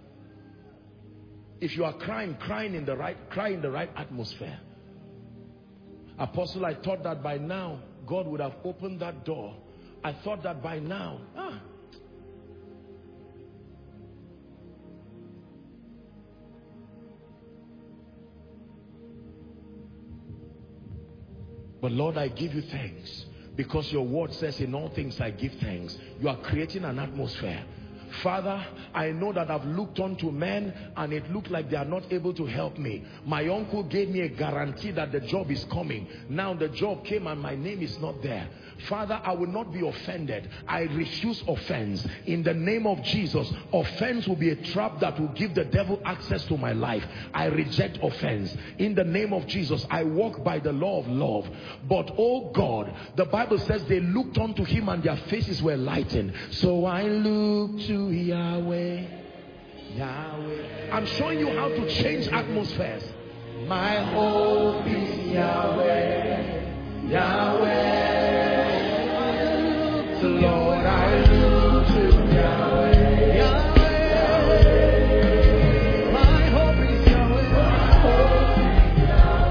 If you are crying, crying in the right, cry in the right atmosphere. Apostle, I thought that by now God would have opened that door. I thought that by now. Ah. But Lord, I give you thanks, because your word says in all things I give thanks. You are creating an atmosphere. Father, I know that I've looked on to men and it looked like they are not able to help me. My uncle gave me a guarantee that the job is coming. Now the job came and my name is not there. Father, I will not be offended. I refuse offense. In the name of Jesus, offense will be a trap that will give the devil access to my life. I reject offense. In the name of Jesus, I walk by the law of love. But oh God, the Bible says they looked unto him and their faces were lightened. So I look to Yahweh, Yahweh. I'm showing you how to change atmospheres. My hope is Yahweh, Yahweh. Lord, I look to Yahweh, Yahweh. My hope is Yahweh, my hope is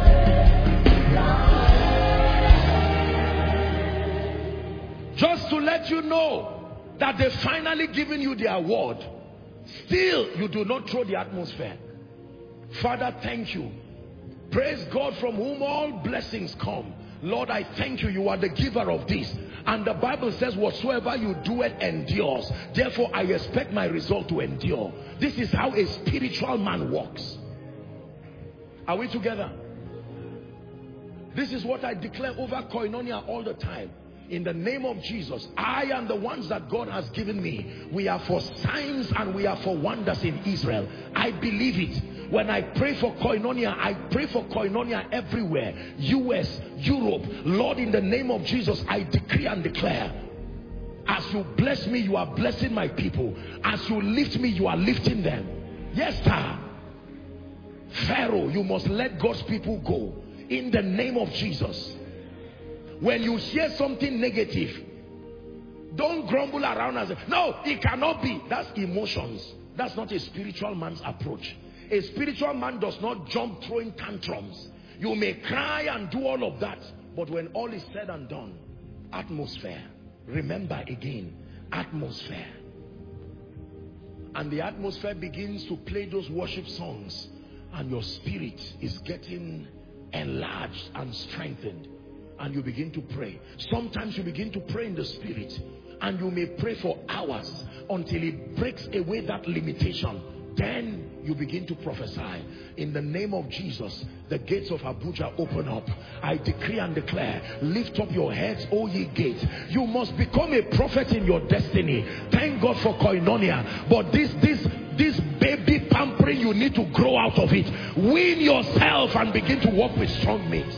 Yahweh, Yahweh. Just to let you know that they've finally given you the award, still you do not throw the atmosphere. Father, thank you. Praise God, from whom all blessings come. Lord, I thank you. You are the giver of this. And the Bible says, whatsoever you do, it endures. Therefore, I expect my result to endure. This is how a spiritual man walks. Are we together? This is what I declare over Koinonia all the time. In the name of Jesus, I and the ones that God has given me, we are for signs and we are for wonders in Israel. I believe it. When I pray for Koinonia, I pray for Koinonia everywhere. U S, Europe. Lord, in the name of Jesus, I decree and declare, as you bless me, you are blessing my people. As you lift me, you are lifting them. Yes, sir. Pharaoh, you must let God's people go. In the name of Jesus. When you hear something negative, don't grumble around and say, no, it cannot be. That's emotions. That's not a spiritual man's approach. A spiritual man does not jump throwing tantrums. You may cry and do all of that, but when all is said and done, atmosphere. Remember again, atmosphere. And the atmosphere begins to play those worship songs, and your spirit is getting enlarged and strengthened. And you begin to pray. Sometimes you begin to pray in the spirit, and you may pray for hours until it breaks away that limitation. Then you begin to prophesy. In the name of Jesus, the gates of Abuja open up. I decree and declare, lift up your heads, O ye gates. You must become a prophet in your destiny. Thank God for Koinonia. But this, this, this baby pampering, you need to grow out of it. Win yourself and begin to work with strong mates.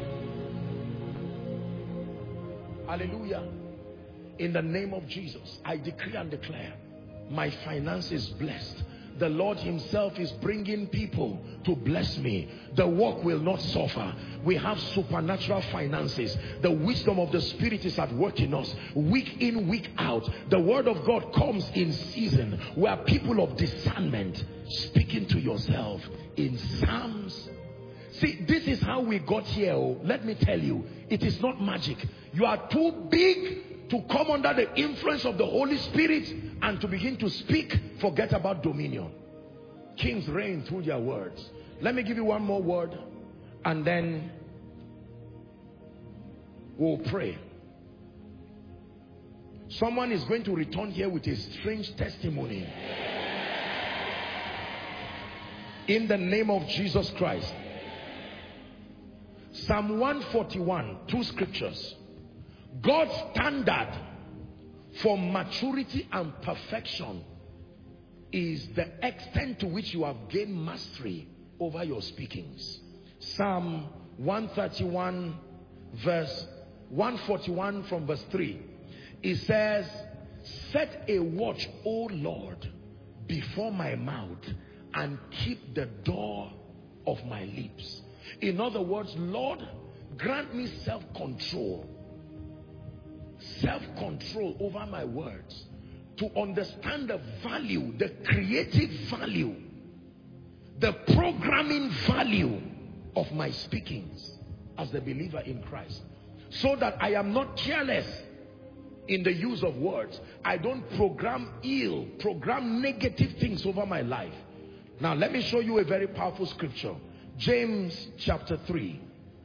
Hallelujah. In the name of Jesus, I decree and declare, my finance is blessed. The Lord himself is bringing people to bless me. The work will not suffer. We have supernatural finances. The wisdom of the Spirit is at work in us. Week in, week out. The word of God comes in season. We are people of discernment. Speaking to yourself in Psalms. See, this is how we got here. Oh, let me tell you, it is not magic. You are too big to come under the influence of the Holy Spirit and to begin to speak. Forget about dominion. Kings reign through their words. Let me give you one more word and then we'll pray. Someone is going to return here with a strange testimony. In the name of Jesus Christ. Psalm one forty-one, two scriptures. God's standard for maturity and perfection is the extent to which you have gained mastery over your speakings. Psalm one thirty-one verse one forty-one from verse three. It says, set a watch, O Lord, before my mouth and keep the door of my lips. In other words, Lord, grant me self-control. Self-control over my words, to understand the value, the creative value, the programming value of my speakings as the believer in Christ, so that I am not careless in the use of words. I don't program ill, program negative things over my life. Now let me show you a very powerful scripture. James chapter three.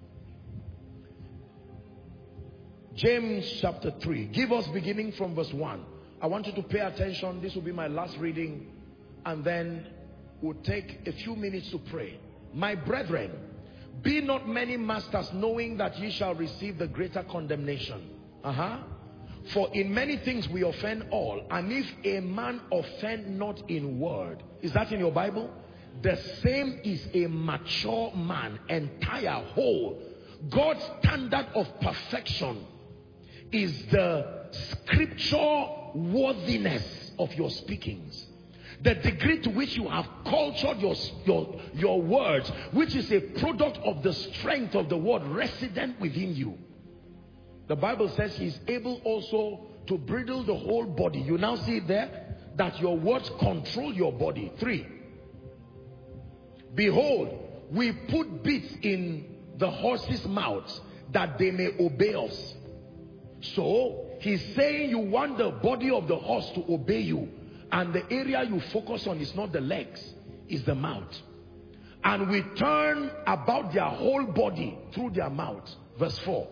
James chapter three. Give us beginning from verse one. I want you to pay attention. This will be my last reading. And then we'll take a few minutes to pray. My brethren, be not many masters, knowing that ye shall receive the greater condemnation. Uh-huh. For in many things we offend all. And if a man offend not in word. Is that in your Bible? The same is a mature man, entire, whole. God's standard of perfection is the scripture worthiness of your speakings. The degree to which you have cultured your, your, your words, which is a product of the strength of the word resident within you. The Bible says he is able also to bridle the whole body. You now see it there, that your words control your body. Three. Behold, we put bits in the horses' mouths that they may obey us. So he's saying you want the body of the horse to obey you, and the area you focus on is not the legs, it's the mouth. And we turn about their whole body through their mouth. Verse four.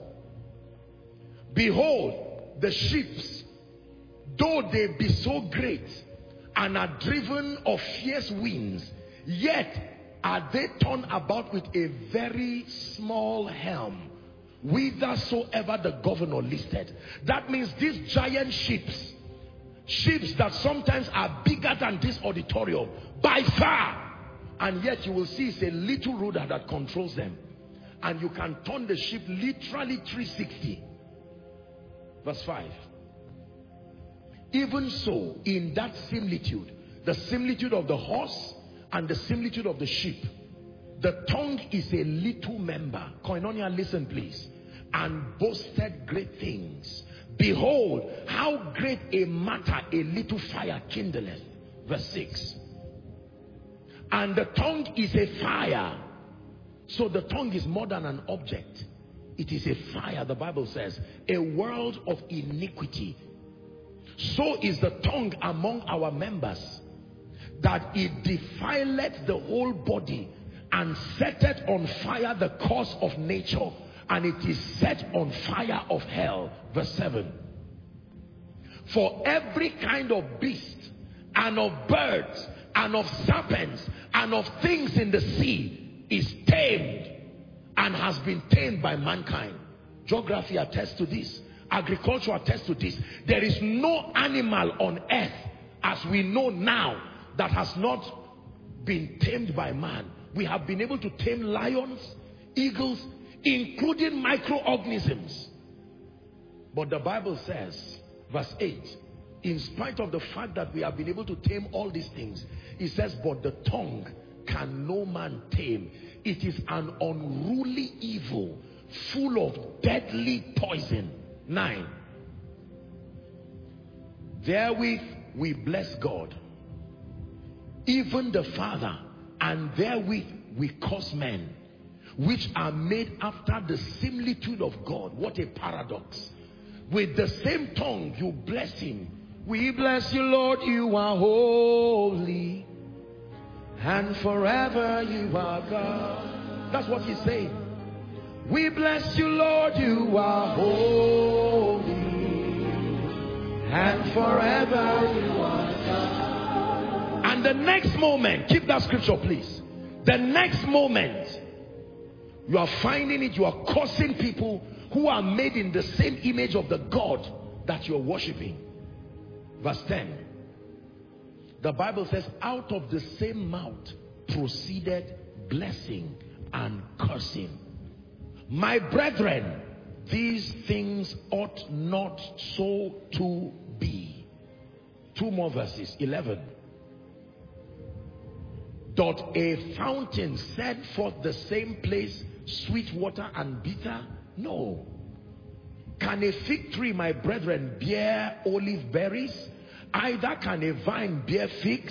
Behold, the sheep, though they be so great and are driven of fierce winds, yet are they turned about with a very small helm, whithersoever the governor listed. That means these giant ships, ships that sometimes are bigger than this auditorium by far, and yet you will see it's a little rudder that controls them, and you can turn the ship literally three sixty. Verse five. Even so, in that similitude, the similitude of the horse and the similitude of the sheep, the tongue is a little member. Koinonia, listen please. And boasted great things. Behold, how great a matter a little fire kindleth. Verse six. And the tongue is a fire. So the tongue is more than an object. It is a fire, the Bible says. A world of iniquity. So is the tongue among our members, that it defileth the whole body, and setteth on fire the course of nature, and it is set on fire of hell. Verse seven. For every kind of beast, and of birds, and of serpents, and of things in the sea is tamed, and has been tamed by mankind. Geography attests to this. Agriculture attests to this. There is no animal on earth, as we know now, that has not been tamed by man. We have been able to tame lions, eagles, including microorganisms. But the Bible says, verse eight, in spite of the fact that we have been able to tame all these things, it says, but the tongue can no man tame. It is an unruly evil, full of deadly poison. Nine. Therewith we bless God, even the Father, and therewith we curse men, which are made after the similitude of God. What a paradox. With the same tongue you bless him. We bless you, Lord, you are holy, and forever you are God. That's what he's saying. We bless you, Lord, you are holy, and forever you are God. And the next moment, keep that scripture please. The next moment, you are finding it, you are cursing people who are made in the same image of the God that you're worshiping. Verse ten. The Bible says, out of the same mouth proceeded blessing and cursing. My brethren, these things ought not so to be. Two more verses. eleven. Doth a fountain set forth the same place sweet water and bitter? No. Can a fig tree, my brethren, bear olive berries? Either can a vine bear figs.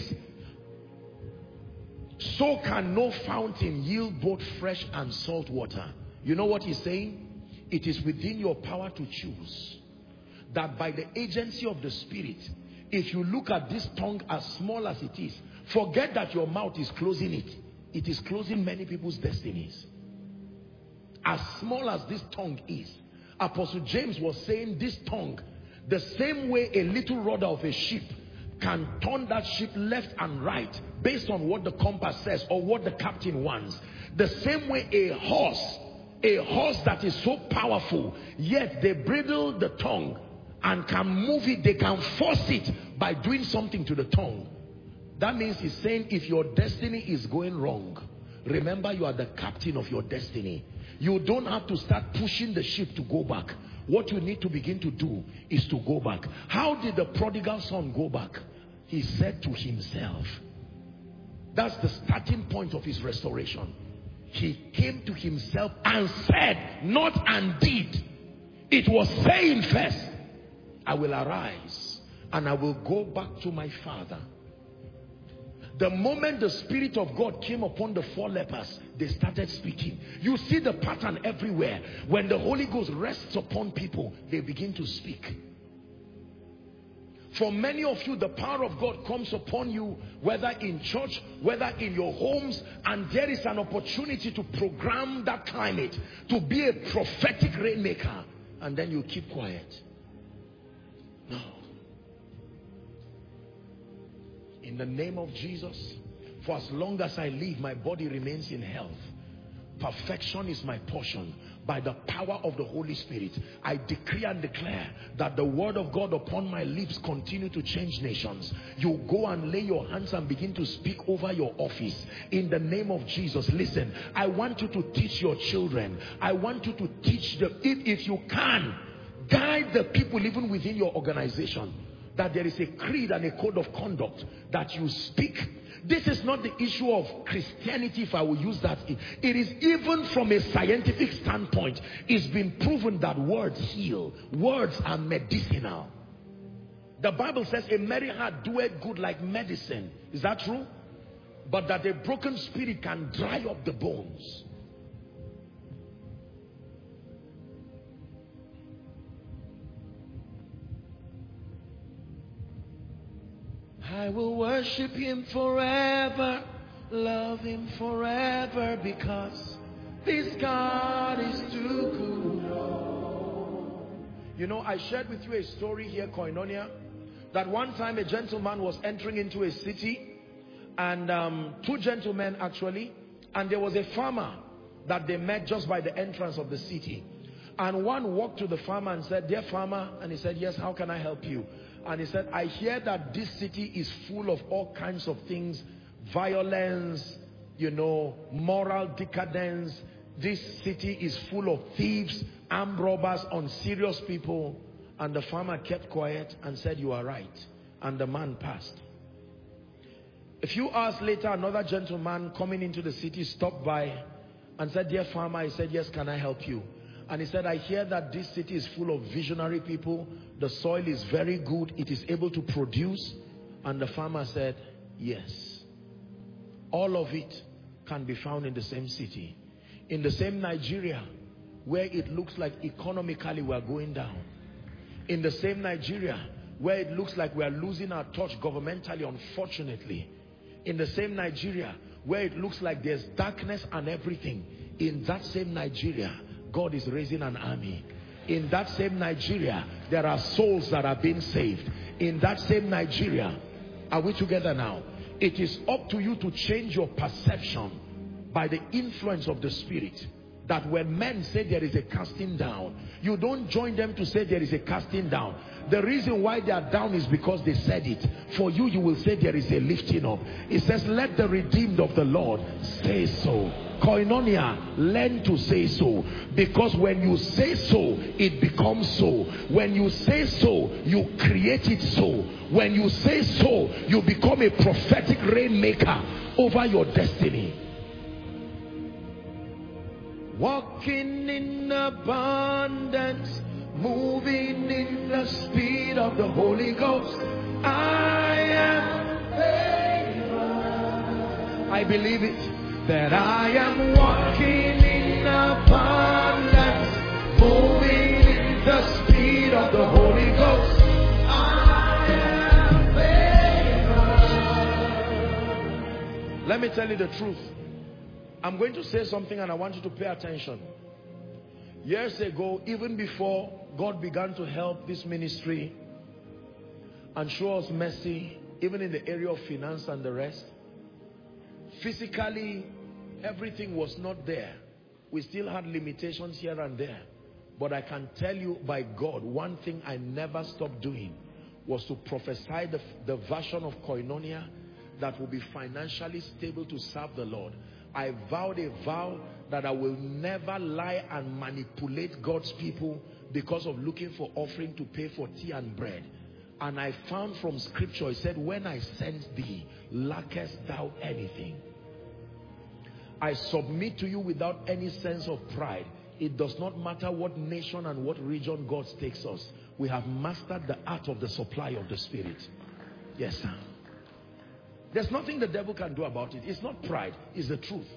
So can no fountain yield both fresh and salt water. You know what he's saying? It is within your power to choose. That by the agency of the Spirit, if you look at this tongue as small as it is, forget that your mouth is closing it. It is closing many people's destinies. As small as this tongue is, Apostle James was saying this tongue, the same way a little rudder of a ship can turn that ship left and right based on what the compass says or what the captain wants. The same way a horse, a horse that is so powerful, yet they bridle the tongue and can move it, they can force it by doing something to the tongue. That means he's saying if your destiny is going wrong, remember you are the captain of your destiny. You don't have to start pushing the ship to go back. What you need to begin to do is to go back. How did the prodigal son go back? He said to himself. That's the starting point of his restoration. He came to himself and said, not and did. It was saying first, I will arise and I will go back to my father. The moment the Spirit of God came upon the four lepers, they started speaking. You see the pattern everywhere. When the Holy Ghost rests upon people, they begin to speak. For many of you, the power of God comes upon you, whether in church, whether in your homes, and there is an opportunity to program that climate, to be a prophetic rainmaker, and then you keep quiet. No. In the name of Jesus, for as long as I live, my body remains in health. Perfection is my portion. By the power of the Holy Spirit, I decree and declare that the word of God upon my lips continue to change nations. You go and lay your hands and begin to speak over your office. In the name of Jesus, listen, I want you to teach your children. I want you to teach them, if, if you can, guide the people even within your organization. That there is a creed and a code of conduct that you speak. This is not the issue of Christianity, if I will use that. It is even from a scientific standpoint. It's been proven that words heal. Words are medicinal. The Bible says a merry heart doeth good like medicine. Is that true? But that a broken spirit can dry up the bones. I will worship him forever, love him forever, because this God is too good. You know, I shared with you a story here, Koinonia, that one time a gentleman was entering into a city, and um, two gentlemen actually, and there was a farmer that they met just by the entrance of the city. And one walked to the farmer and said, "Dear farmer," and he said, "Yes, how can I help you?" And he said, "I hear that this city is full of all kinds of things, violence, you know, moral decadence. This city is full of thieves, armed robbers, unserious people. And the farmer kept quiet and said, you are right. And the man passed. A few hours later, another gentleman coming into the city stopped by and said, dear farmer, he said, yes, can I help you? And he said, I hear that this city is full of visionary people. The soil is very good. It is able to produce. And the farmer said, yes. All of it can be found in the same city. In the same Nigeria, where it looks like economically we are going down. In the same Nigeria, where it looks like we are losing our touch governmentally, unfortunately. In the same Nigeria, where it looks like there's darkness and everything. In that same Nigeria, God is raising an army. In that same Nigeria, there are souls that are being saved. In that same Nigeria, are we together now? It is up to you to change your perception by the influence of the Spirit. That when men say there is a casting down, you don't join them to say there is a casting down. The reason why they are down is because they said it. For you, you will say there is a lifting up. It says, let the redeemed of the Lord say so. Koinonia, learn to say so. Because when you say so, it becomes so. When you say so, you create it so. When you say so, you become a prophetic rainmaker over your destiny. Walking in abundance, moving in the speed of the Holy Ghost. I am favored. I believe it, that I am walking in abundance, moving in the speed of the Holy Ghost. I am favored. Let me tell you the truth. I'm going to say something and I want you to pay attention. Years ago, even before God began to help this ministry and show us mercy, even in the area of finance and the rest, physically, everything was not there. We still had limitations here and there. But I can tell you by God, one thing I never stopped doing was to prophesy the, the version of Koinonia that will be financially stable to serve the Lord. I vowed a vow that I will never lie and manipulate God's people because of looking for offering to pay for tea and bread. And I found from scripture, it said, when I sent thee, lackest thou anything? I submit to you without any sense of pride. It does not matter what nation and what region God takes us. We have mastered the art of the supply of the Spirit. Yes, sir. There's nothing the devil can do about it. It's not pride, it's the truth.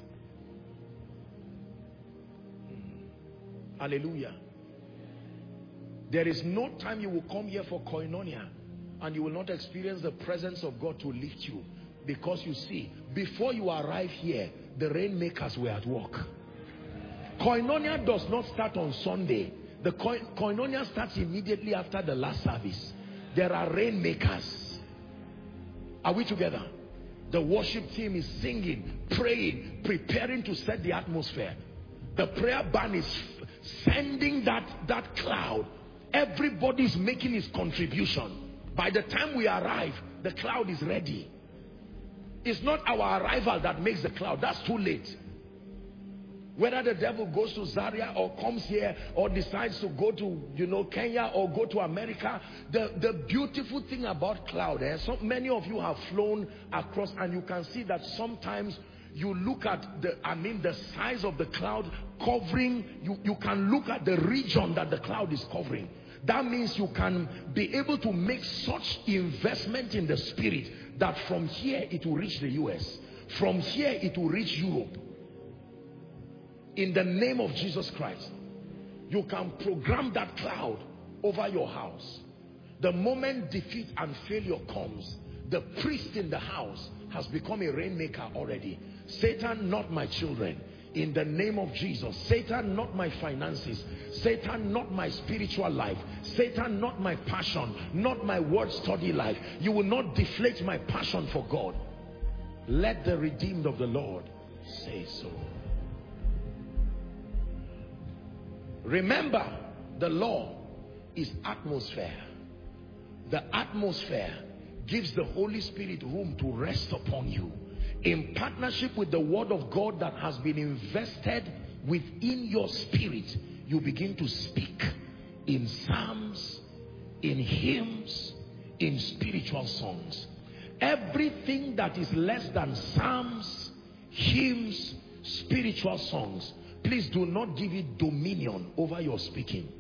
Hallelujah. There is no time you will come here for Koinonia and you will not experience the presence of God to lift you. Because you see, before you arrive here, the rainmakers were at work. Koinonia does not start on Sunday. The Koinonia starts immediately after the last service. There are rainmakers. Are we together? The worship team is singing, praying, preparing to set the atmosphere. The prayer band is sending that, that cloud. Everybody is making his contribution. By the time we arrive, the cloud is ready. It's not our arrival that makes the cloud. That's too late. Whether the devil goes to Zaria or comes here or decides to go to, you know, Kenya or go to America, the, the beautiful thing about cloud, eh, so many of you have flown across and you can see that sometimes you look at the, I mean, the size of the cloud covering, you, you can look at the region that the cloud is covering. That means you can be able to make such investment in the spirit that from here it will reach the U S. From here it will reach Europe. In the name of Jesus Christ, you can program that cloud over your house. The moment defeat and failure comes, the priest in the house has become a rainmaker already. Satan, not my children. In the name of Jesus. Satan, not my finances. Satan, not my spiritual life. Satan, not my passion, not my word study life. You will not deflate my passion for God. Let the redeemed of the Lord say so. Remember, the law is atmosphere. The atmosphere gives the Holy Spirit room to rest upon you. in partnership with the word of God that has been invested within your spirit, you begin to speak in psalms, in hymns, in spiritual songs. Everything that is less than psalms, hymns, spiritual songs, please do not give it dominion over your speaking.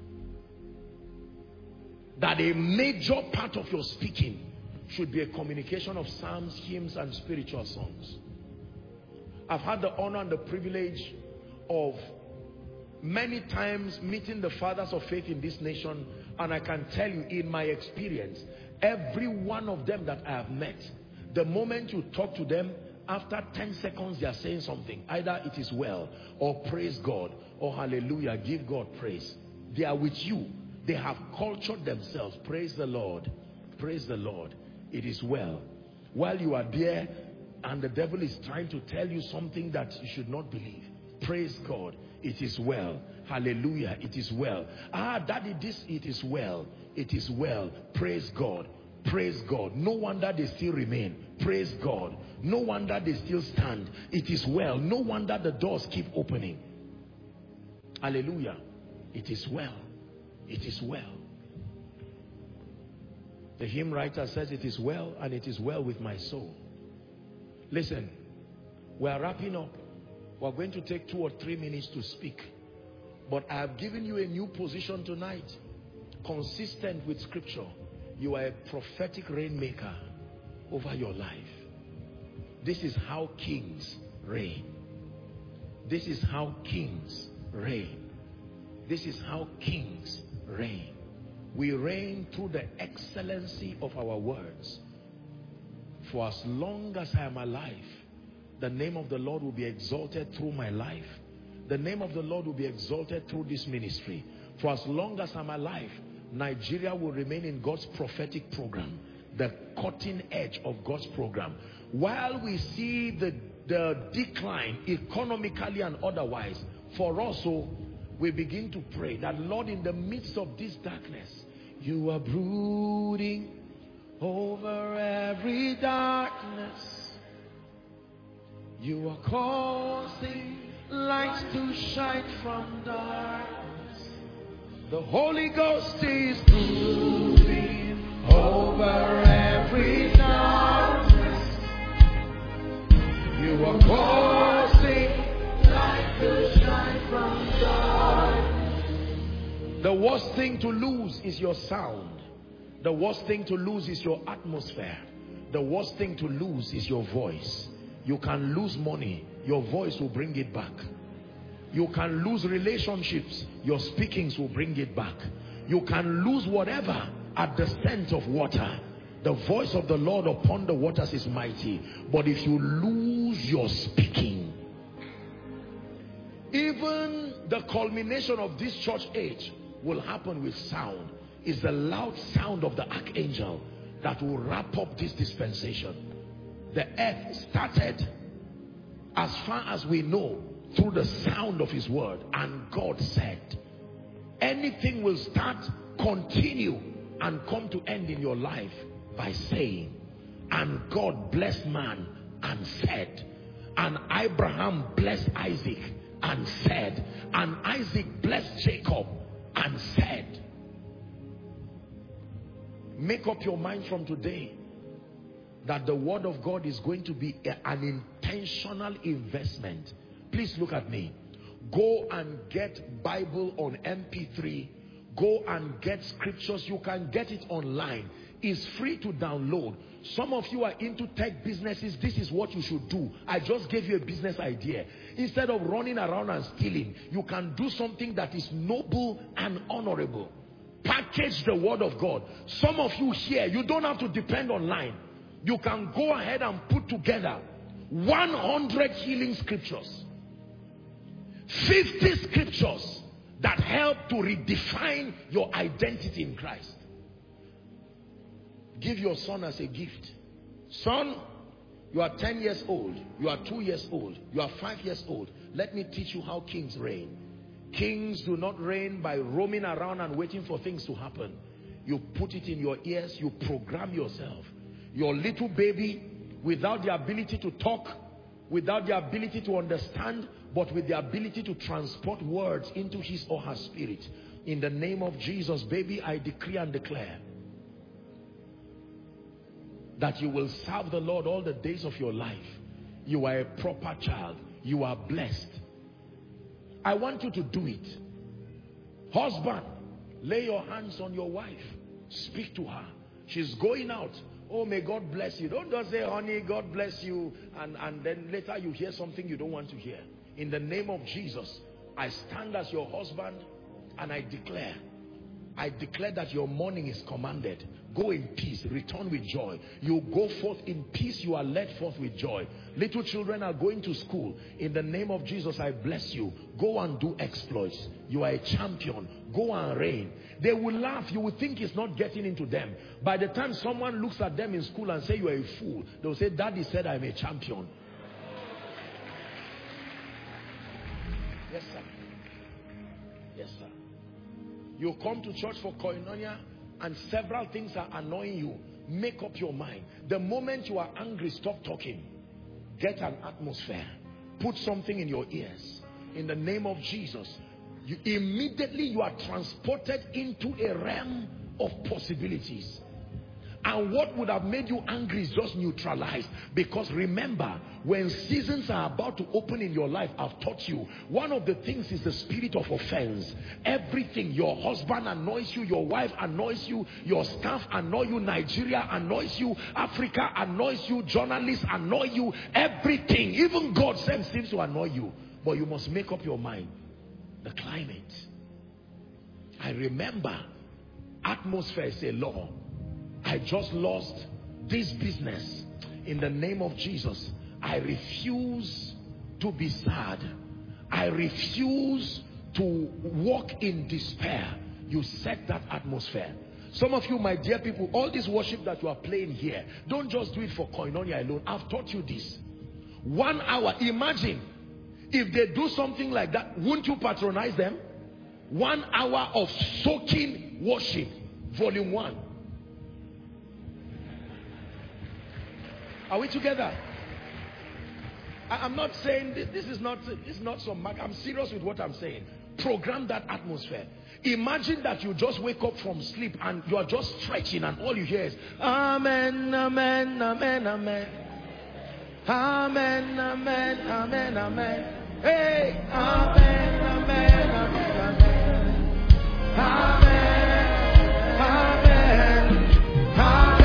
That a major part of your speaking should be a communication of psalms, hymns, and spiritual songs. I've had the honor and the privilege of many times meeting the fathers of faith in this nation, and I can tell you in my experience, every one of them that I have met, the moment you talk to them, after ten seconds they are saying something. Either it is well, or praise God, or hallelujah, give God praise. They are with you. They have cultured themselves. Praise the Lord. Praise the Lord. It is well. While you are there and the devil is trying to tell you something that you should not believe, praise God. It is well. Hallelujah. It is well. Ah, daddy, this, it is well. It is well. Praise God. Praise God. No wonder they still remain. Praise God. No wonder they still stand. It is well. No wonder the doors keep opening. Hallelujah. It is well. It is well. The hymn writer says it is well, and it is well with my soul. Listen, we are wrapping up. We are going to take two or three minutes to speak. But I have given you a new position tonight, consistent with scripture. You are a prophetic rainmaker over your life. This is how kings reign. This is how kings reign. This is how kings reign. We reign through the excellency of our words. For as long as I am alive, the name of the Lord will be exalted through my life. The name of the Lord will be exalted through this ministry. For as long as I'm alive, Nigeria will remain in God's prophetic program, the cutting edge of God's program. While we see the, the decline economically and otherwise, for us, so we begin to pray that, Lord, in the midst of this darkness, you are brooding over every darkness. You are causing lights to shine from darkness. The Holy Ghost is brooding over every darkness. You are causing light to shine from darkness. The worst thing to lose is your sound. The worst thing to lose is your atmosphere. The worst thing to lose is your voice. You can lose money, your voice will bring it back. You can lose relationships, your speakings will bring it back. You can lose whatever at the scent of water. The voice of the Lord upon the waters is mighty. But if you lose your speaking, even the culmination of this church age will happen with sound. It's the loud sound of the archangel that will wrap up this dispensation. The earth started, as far as we know, through the sound of his word. And God said, anything will start, continue, and come to end in your life by saying. And God blessed man and said. And Abraham blessed Isaac and said. And Isaac blessed Jacob and said. Make up your mind from today that the word of God is going to be a, an intentional investment. Please look at me. Go and get Bible on M P three. Go and get scriptures. You can get it online. It's free to download. Some of you are into tech businesses. This is what you should do. I just gave you a business idea. Instead of running around and stealing, you can do something that is noble and honorable. Package the word of God. Some of you here, you don't have to depend online. You can go ahead and put together one hundred healing scriptures, fifty scriptures that help to redefine your identity in Christ. Give your son as a gift. Son, you are ten years old, you are two years old, you are five years old. Let me teach you how kings reign. Kings do not reign by roaming around and waiting for things to happen. You put it in your ears, you program yourself. Your little baby without the ability to talk, without the ability to understand, but with the ability to transport words into his or her spirit. In the name of Jesus, baby, I decree and declare that you will serve the Lord all the days of your life. You are a proper child. You are blessed. I want you to do it. Husband, lay your hands on your wife. Speak to her. She's going out. Oh, may God bless you. Don't just say, honey, God bless you. And, and then later you hear something you don't want to hear. In the name of Jesus, I stand as your husband and I declare, I declare that your morning is commanded. Go in peace, return with joy. You go forth in peace, you are led forth with joy. Little children are going to school. In the name of Jesus, I bless you. Go and do exploits. You are a champion. Go and reign. They will laugh. You will think it's not getting into them. By the time someone looks at them in school and say you are a fool, they will say, Daddy said I'm a champion. Yes, sir. Yes, sir. You come to church for koinonia and several things are annoying you. Make up your mind. The moment you are angry, stop talking. Get an atmosphere. Put something in your ears. In the name of Jesus, you immediately you are transported into a realm of possibilities. And what would have made you angry is just neutralized. Because remember, when seasons are about to open in your life, I've taught you, one of the things is the spirit of offense. Everything, your husband annoys you, your wife annoys you, your staff annoy you, Nigeria annoys you, Africa annoys you, journalists annoy you, everything, even God seems to annoy you. But you must make up your mind. The climate. I remember, atmosphere is a law. I just lost this business. In the name of Jesus, I refuse to be sad. I refuse to walk in despair. You set that atmosphere. Some of you, my dear people, all this worship that you are playing here, don't just do it for koinonia alone. I've taught you this. One hour. Imagine if they do something like that, wouldn't you patronize them? One hour of soaking worship. Volume one. Are we together? I, I'm not saying this, this is not this is not some mark. I'm serious with what I'm saying. Program that atmosphere. Imagine that you just wake up from sleep and you are just stretching and all you hear is Amen, Amen, Amen, Amen. Amen, Amen, Amen, Amen. Hey, Amen, Amen, Amen, Amen. Amen, Amen, Amen.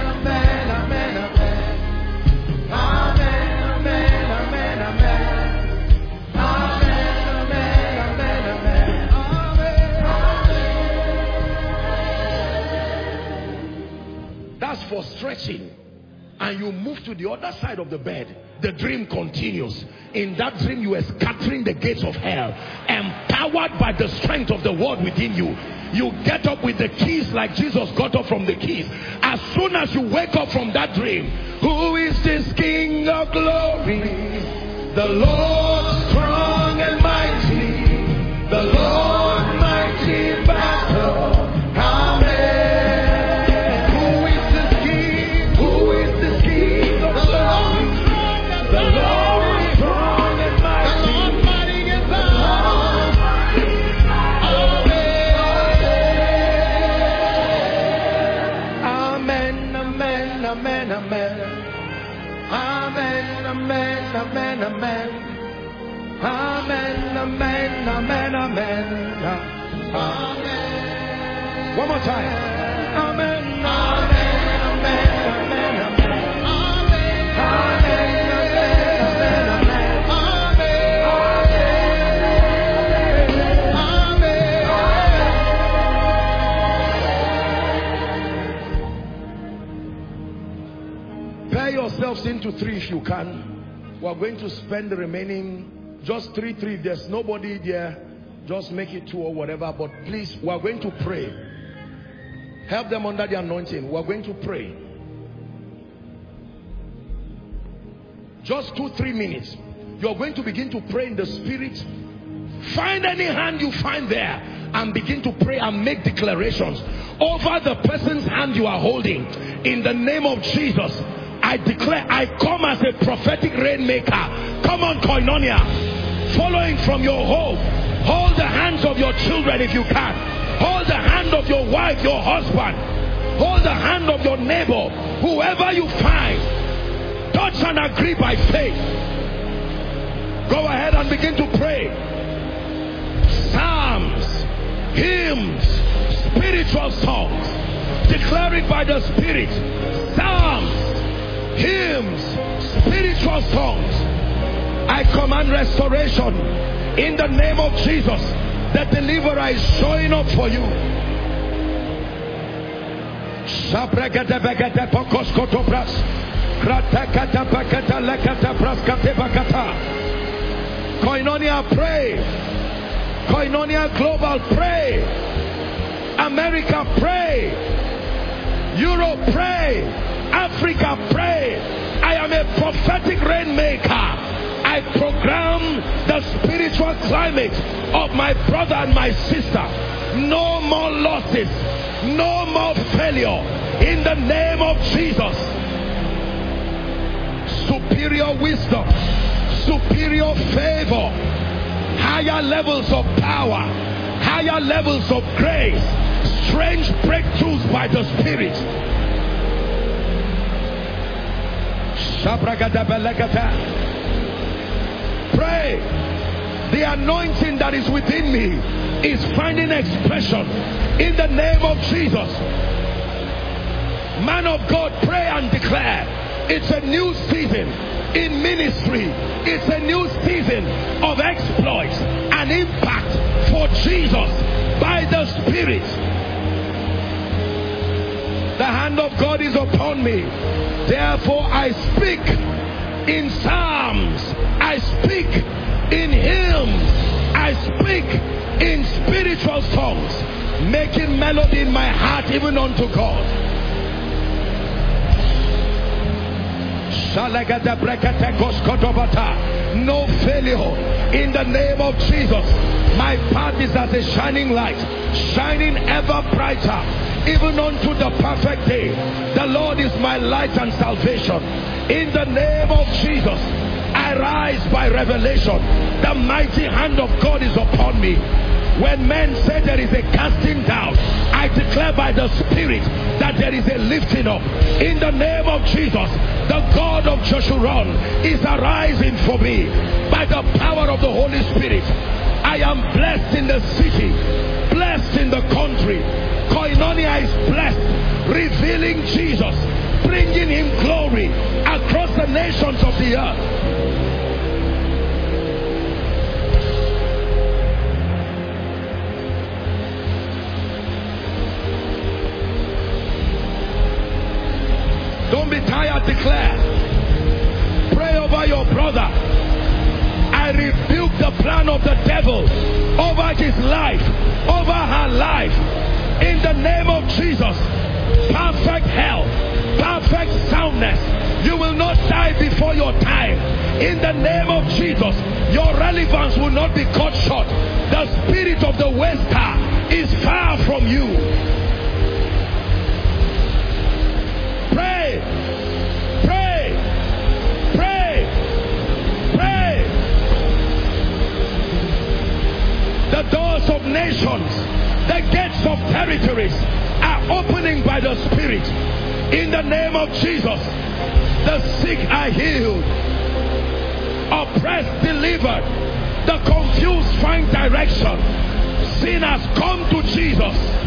For stretching, and you move to the other side of the bed, the dream continues. In that dream, you are scattering the gates of hell, empowered by the strength of the word within you. You get up with the keys like Jesus got up from the keys. As soon as you wake up from that dream, who is this King of glory? The Lord strong and mighty, the Lord mighty in battle. Amen, amen. Amen, amen, amen, amen. Amen. One more time. Amen, amen, amen, amen, amen. Amen, amen, amen, amen. Amen. Pair yourselves into three if you can. We are going to spend the remaining just three, three. If there's nobody there, just make it two or whatever. But please, we are going to pray. Help them under the anointing. We are going to pray. Just two, three minutes. You are going to begin to pray in the spirit. Find any hand you find there and begin to pray and make declarations over the person's hand you are holding. In the name of Jesus, I declare, I come as a prophetic rainmaker. Come on, Koinonia. Following from your home. Hold the hands of your children if you can. Hold the hand of your wife, your husband. Hold the hand of your neighbor. Whoever you find. Touch and agree by faith. Go ahead and begin to pray. Psalms, hymns, spiritual songs. Declare it by the Spirit. Psalms, hymns, spiritual songs. I command restoration in the name of Jesus. The deliverer is showing up for you. Koinonia, pray. Koinonia Global, pray. America, pray. Europe, pray. Africa, pray. I am a prophetic rainmaker. I program the spiritual climate of my brother and my sister. No more losses. No more failure. In the name of Jesus. Superior wisdom. Superior favor. Higher levels of power. Higher levels of grace. Strange breakthroughs by the Spirit. Pray. The anointing that is within me is finding expression in the name of Jesus. Man of God, pray and declare. It's a new season in ministry. It's a new season of exploits and impact for Jesus by the Spirit. The hand of God is upon me. Therefore I speak in psalms. I speak in hymns. I speak in spiritual songs, making melody in my heart even unto God. No failure in the name of Jesus. My path is as a shining light, shining ever brighter, even unto the perfect day. The Lord is my light and salvation. In the name of Jesus, I rise by revelation. The mighty hand of God is upon me. When men say there is a casting down, I declare by the Spirit that there is a lifting up. In the name of Jesus, the God of Jeshurun is arising for me by the power of the Holy Spirit. I am blessed in the city, blessed in the country. Koinonia is blessed, revealing Jesus, bringing him glory across the nations of the earth. Don't be tired, declare. Pray over your brother. I rebuke the plan of the devil over his life, over her life. In the name of Jesus, perfect health, perfect soundness. You will not die before your time. In the name of Jesus, your relevance will not be cut short. The spirit of the waster is far from you. Pray, pray, pray, pray. The doors of nations, the gates of territories are opening by the Spirit. In the name of Jesus, the sick are healed, oppressed delivered, the confused find direction. Sinners come to Jesus.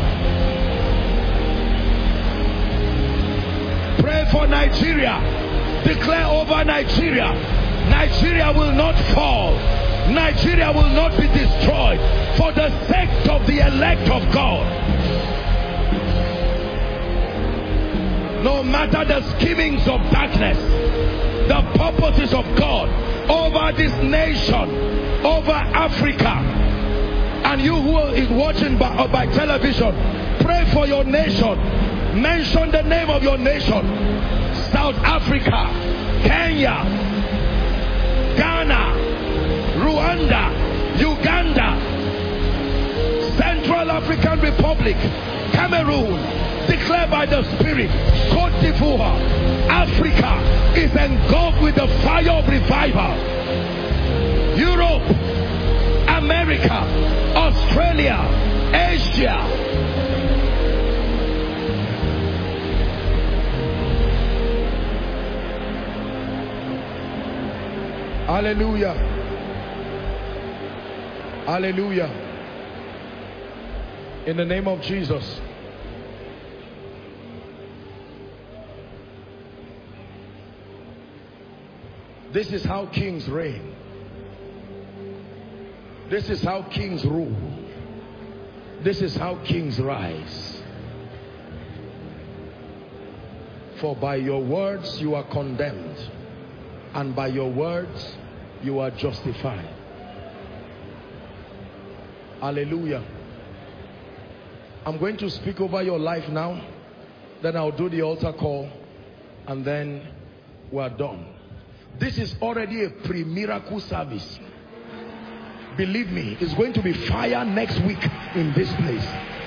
Pray for Nigeria. Declare over Nigeria. Nigeria will not fall. Nigeria will not be destroyed for the sake of the elect of God. No matter the schemings of darkness, the purposes of God over this nation, over Africa, and you who is watching by, by television, pray for your nation. Mention the name of your nation. South Africa, Kenya, Ghana, Rwanda, Uganda, Central African Republic, Cameroon, declare by the Spirit, Côte d'Ivoire, Africa is engulfed with the fire of revival. Europe, America, Australia, Asia. Hallelujah. Hallelujah. In the name of Jesus. This is how kings reign. This is how kings rule. This is how kings rise. For by your words you are condemned, and by your words you are justified. Hallelujah. I'm going to speak over your life now. Then I'll do the altar call, and then we're done. This is already a pre-miracle service. Believe me, it's going to be fire next week in this place.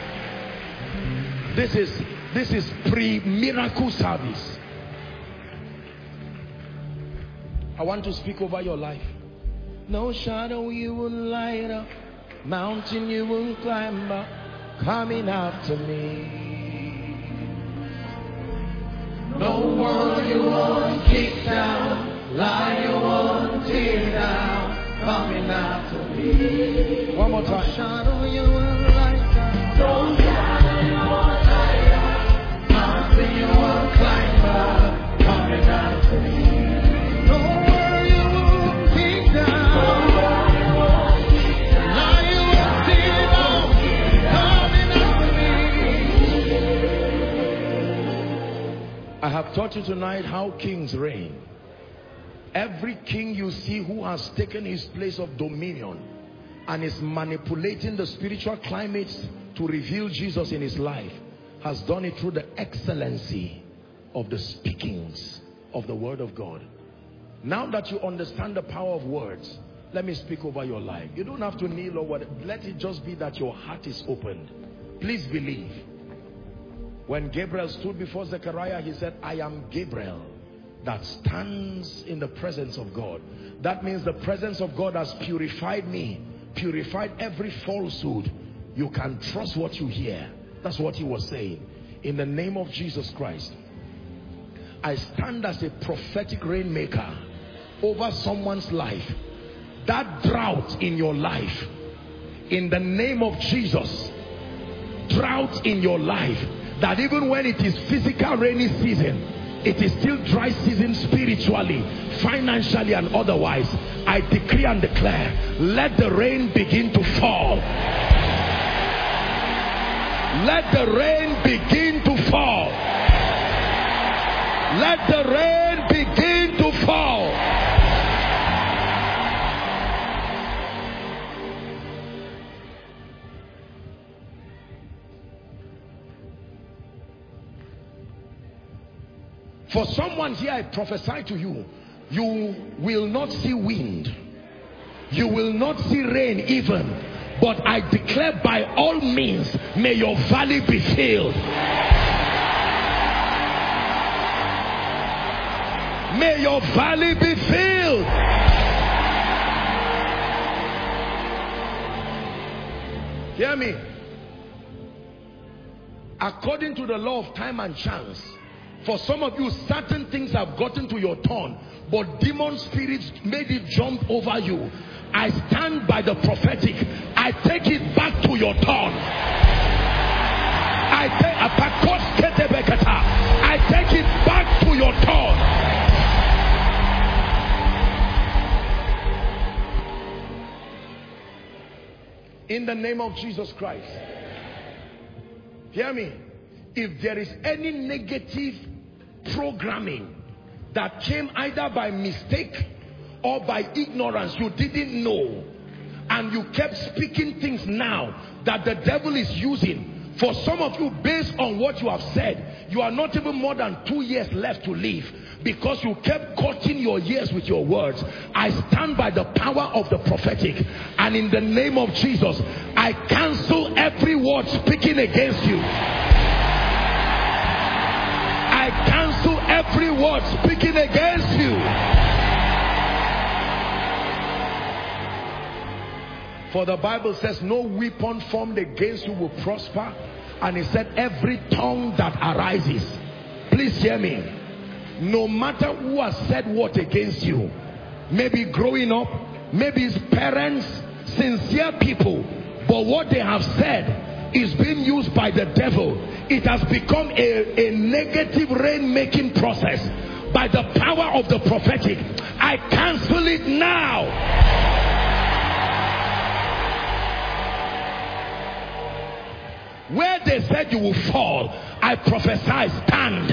This is this is pre-miracle service. I want to speak over your life. No shadow you will light up, mountain you will climb up, coming after me. No wall you won't kick down, lie you won't tear down, coming after me. One more time. Shadow you will light up. No shadow you won't light up, mountain you won't climb up, coming after me. No wall you won't kick down, no wall you won't kick down, lie you won't tear down, coming after me. I have taught you tonight how kings reign. Every king you see who has taken his place of dominion and is manipulating the spiritual climates to reveal Jesus in his life has done it through the excellency of the speakings of the word of God. Now that you understand the power of words, let me speak over your life. You don't have to kneel or what. Let it just be that your heart is opened. Please believe. When Gabriel stood before Zechariah, he said, I am Gabriel that stands in the presence of God. That means the presence of God has purified me, purified every falsehood. You can trust what you hear. That's what he was saying. In the name of Jesus Christ, I stand as a prophetic rainmaker over someone's life. That drought in your life, in the name of Jesus, drought in your life, that even when it is physical rainy season, it is still dry season spiritually, financially and otherwise. I decree and declare, let the rain begin to fall. Let the rain begin to fall. Let the rain begin to fall. For someone here, I prophesy to you, you will not see wind. You will not see rain even. But I declare by all means, may your valley be filled. May your valley be filled. Hear me. According to the law of time and chance, for some of you, certain things have gotten to your turn, but demon spirits made it jump over you. I stand by the prophetic. I take it back to your turn. I take I take it back to your turn. In the name of Jesus Christ. Hear me. If there is any negative programming that came either by mistake or by ignorance, you didn't know, and you kept speaking things now that the devil is using, for some of you, based on what you have said, you are not even more than two years left to live, because you kept cutting your years with your words. I stand by the power of the prophetic, and in the name of Jesus, I cancel every word speaking against you. word speaking against you. For the Bible says no weapon formed against you will prosper. And he said every tongue that arises. Please hear me. No matter who has said what against you, maybe growing up, maybe his parents, sincere people, but what they have said is being used by the devil. It has become a, a negative rain-making process. By the power of the prophetic, I cancel it now. Where they said you will fall, I prophesy, stand.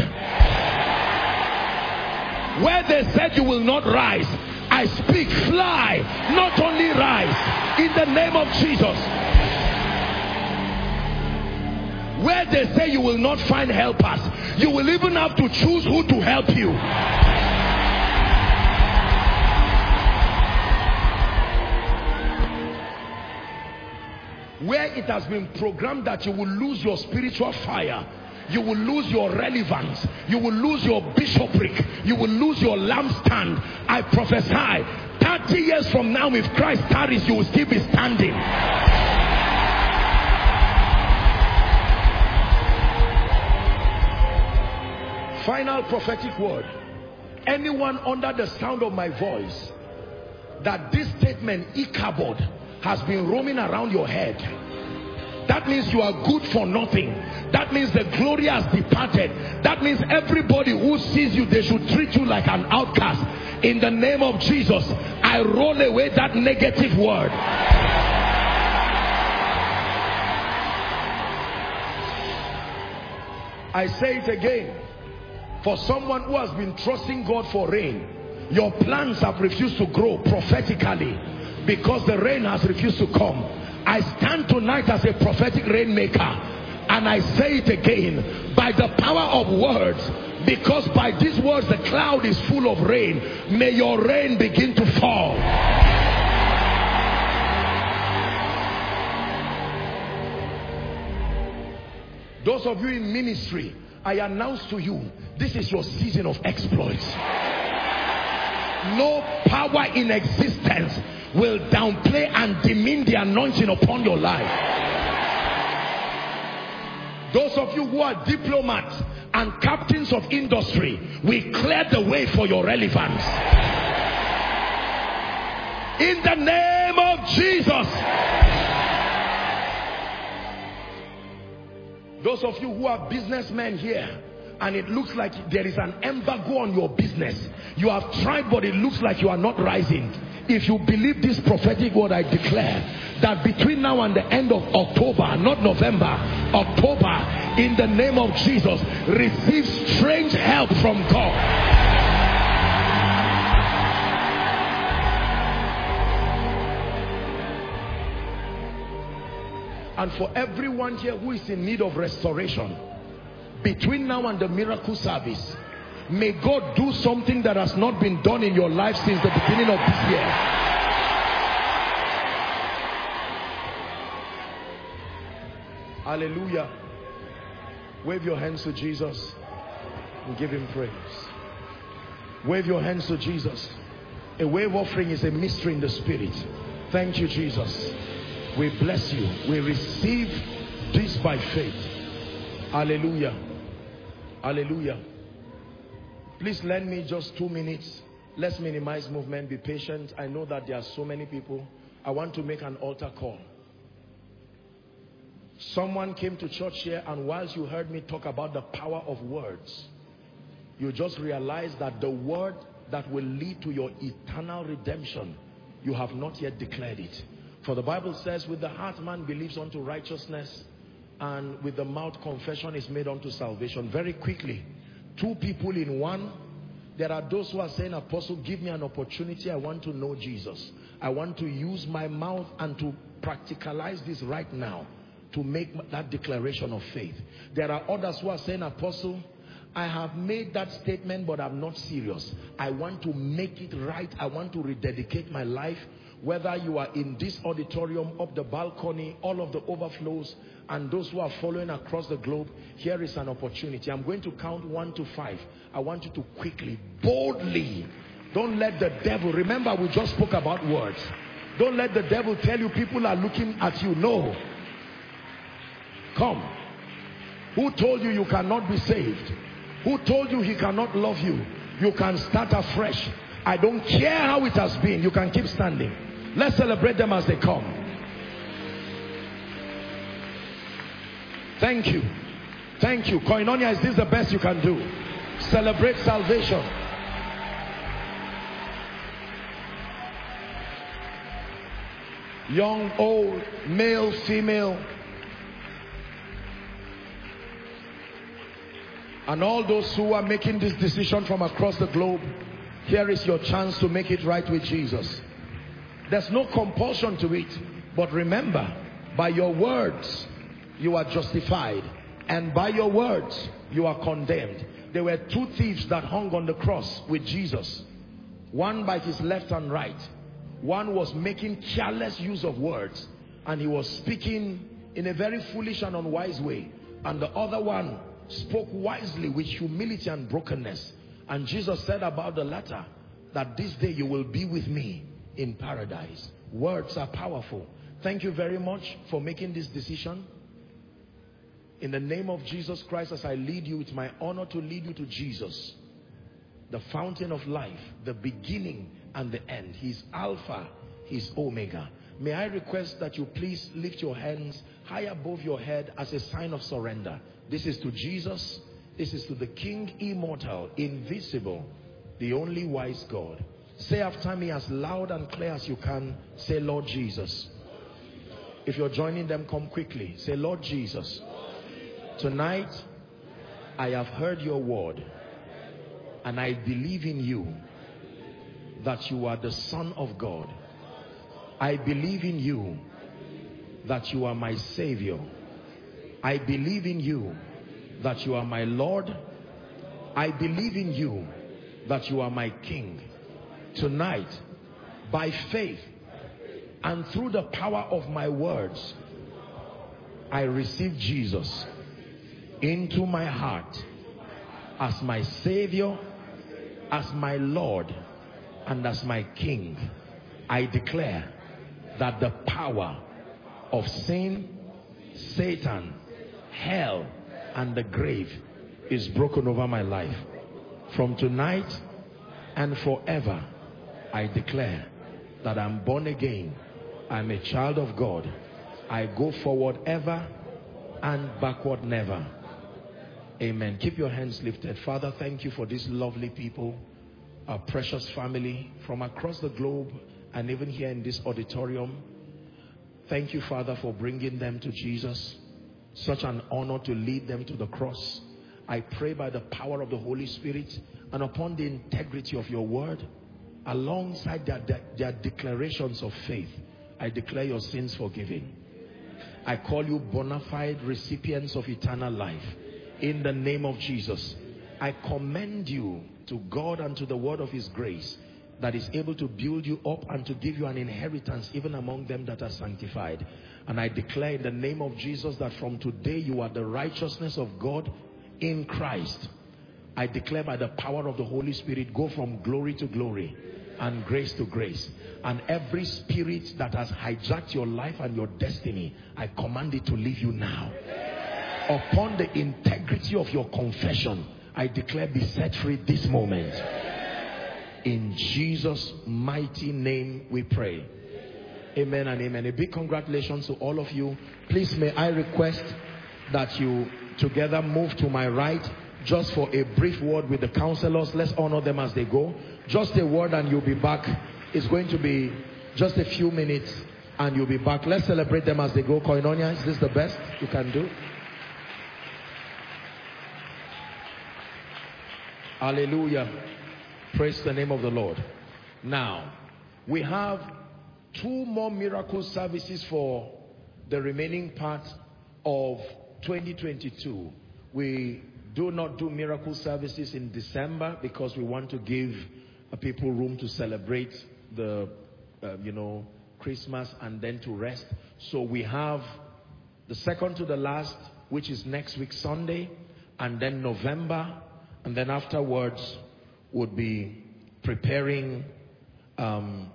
Where they said you will not rise, I speak, fly, not only rise, in the name of Jesus. Where they say you will not find helpers, you will even have to choose who to help you. Where it has been programmed that you will lose your spiritual fire, you will lose your relevance, you will lose your bishopric, you will lose your lampstand, I prophesy, thirty years from now, if Christ tarries, you will still be standing. Final prophetic word. Anyone under the sound of my voice, that this statement, Ichabod, has been roaming around your head, that means you are good for nothing. That means the glory has departed. That means everybody who sees you, they should treat you like an outcast. In the name of Jesus, I roll away that negative word. I say it again. For someone who has been trusting God for rain, your plants have refused to grow prophetically because the rain has refused to come. I stand tonight as a prophetic rainmaker, and I say it again, by the power of words, because by these words the cloud is full of rain. May your rain begin to fall. Those of you in ministry, I announce to you, this is your season of exploits. No power in existence will downplay and demean the anointing upon your life. Those of you who are diplomats and captains of industry, we clear the way for your relevance. In the name of Jesus. Those of you who are businessmen here, and it looks like there is an embargo on your business. You have tried, but it looks like you are not rising. If you believe this prophetic word, I declare that between now and the end of October, not November, October, in the name of Jesus, receive strange help from God. And for everyone here who is in need of restoration, between now and the miracle service, may God do something that has not been done in your life since the beginning of this year. Hallelujah. Wave your hands to Jesus and give him praise. Wave your hands to Jesus. A wave offering is a mystery in the spirit. Thank you, Jesus. We bless you. We receive this by faith. Hallelujah. Hallelujah. Please lend me just two minutes. Let's minimize movement. Be patient. I know that there are so many people. I want to make an altar call. Someone came to church here, and whilst you heard me talk about the power of words, you just realized that the word that will lead to your eternal redemption, you have not yet declared it. For the Bible says, with the heart man believes unto righteousness, and with the mouth confession is made unto salvation. Very quickly, two people in one. There are those who are saying, Apostle, give me an opportunity. I want to know Jesus. I want to use my mouth and to practicalize this right now, to make that declaration of faith. There are others who are saying, Apostle, I have made that statement, but I'm not serious. I want to make it right. I want to rededicate my life. Whether you are in this auditorium, up the balcony, all of the overflows, and those who are following across the globe, here is an opportunity. I'm going to count one to five. I want you to quickly, boldly, don't let the devil, remember we just spoke about words. Don't let the devil tell you people are looking at you. No. Come. Who told you you cannot be saved? Who told you he cannot love you? You can start afresh. I don't care how it has been. You can keep standing. Let's celebrate them as they come. Thank you. Thank you. Koinonia, is this the best you can do? Celebrate salvation. Young, old, male, female. And all those who are making this decision from across the globe, here is your chance to make it right with Jesus. There's no compulsion to it. But remember, by your words, you are justified. And by your words, you are condemned. There were two thieves that hung on the cross with Jesus. One by his left and right. One was making careless use of words. And he was speaking in a very foolish and unwise way. And the other one spoke wisely with humility and brokenness. And Jesus said about the latter that this day you will be with me in paradise. Words are powerful. Thank you very much for making this decision. In the name of Jesus Christ, as I lead you, it's my honor to lead you to Jesus, the fountain of life, the beginning and the end. He's Alpha, he's Omega. May I request that you please lift your hands high above your head as a sign of surrender. This is to Jesus. This is to the King, immortal, invisible, the only wise God. Say after me as loud and clear as you can. Say, Lord Jesus. If you're joining them, come quickly. Say, Lord Jesus, tonight I have heard your word and I believe in you that you are the Son of God. I believe in you that you are my Savior. I believe in you that you are my Lord. I believe in you that you are my King. Tonight, by faith and through the power of my words, I receive Jesus into my heart as my Savior, as my Lord, and as my King. I declare that the power of sin, Satan, hell, and the grave is broken over my life. From tonight and forever, I declare that I'm born again. I'm a child of God. I go forward ever and backward never. Amen. Keep your hands lifted. Father, thank you for these lovely people, our precious family from across the globe and even here in this auditorium. Thank you, Father, for bringing them to Jesus. Such an honor to lead them to the cross. I pray by the power of the Holy Spirit and upon the integrity of your word, alongside their, their, their declarations of faith, I declare your sins forgiven. I call you bona fide recipients of eternal life. In the name of Jesus, I commend you to God and to the word of his grace that is able to build you up and to give you an inheritance even among them that are sanctified. And I declare in the name of Jesus that from today you are the righteousness of God in Christ. I declare by the power of the Holy Spirit, go from glory to glory and grace to grace. And every spirit that has hijacked your life and your destiny, I command it to leave you now. Upon the integrity of your confession, I declare be set free this moment. In Jesus' mighty name we pray. Amen and amen. A big congratulations to all of you. Please may I request that you together move to my right just for a brief word with the counselors. Let's honor them as they go. Just a word and you'll be back. It's going to be just a few minutes and you'll be back. Let's celebrate them as they go. Koinonia, is this the best you can do? Hallelujah. Praise the name of the Lord. Now, we have two more miracle services for the remaining part of twenty twenty-two. We do not do miracle services in December because we want to give uh, people room to celebrate the, uh, you know, Christmas and then to rest. So we have the second to the last, which is next week Sunday, and then November, and then afterwards would be preparing um,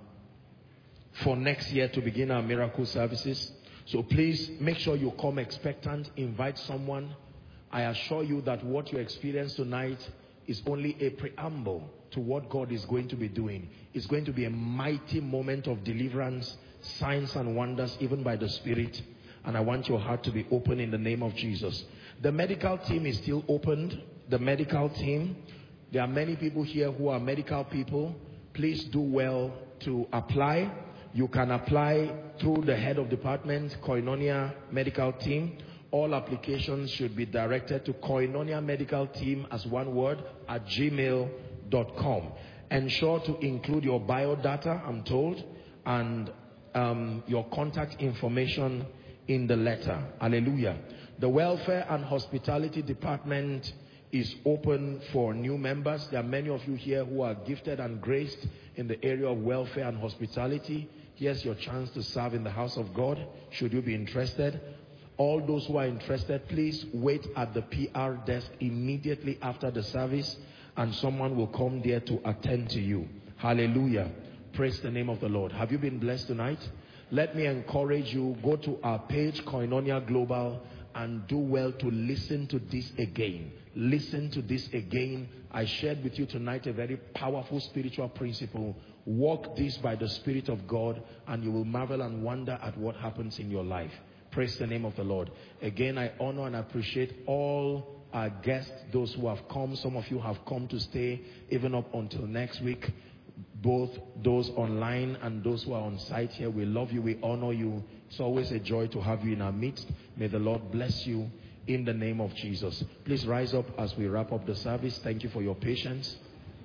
for next year to begin our miracle services. So please make sure you come expectant, invite someone. I assure you that what you experience tonight is only a preamble to what God is going to be doing. It's going to be a mighty moment of deliverance, signs and wonders, even by the Spirit. And I want your heart to be open in the name of Jesus. The medical team is still opened. The medical team, there are many people here who are medical people. Please do well to apply. You can apply through the head of department, Koinonia Medical Team. All applications should be directed to Koinonia Medical Team as one word at gmail dot com. Ensure to include your biodata, I'm told, and um, your contact information in the letter. Hallelujah. The welfare and hospitality department is open for new members. There are many of you here who are gifted and graced in the area of welfare and hospitality. Here's your chance to serve in the house of God, should you be interested. All those who are interested, please wait at the P R desk immediately after the service, and someone will come there to attend to you. Hallelujah. Praise the name of the Lord. Have you been blessed tonight? Let me encourage you, go to our page, Koinonia Global, and do well to listen to this again. Listen to this again. I shared with you tonight a very powerful spiritual principle. Walk this by the Spirit of God, and you will marvel and wonder at what happens in your life. Praise the name of the Lord. Again, I honor and appreciate all our guests, those who have come. Some of you have come to stay even up until next week. Both those online and those who are on site here, we love you, we honor you. It's always a joy to have you in our midst. May the Lord bless you in the name of Jesus. Please rise up as we wrap up the service. Thank you for your patience.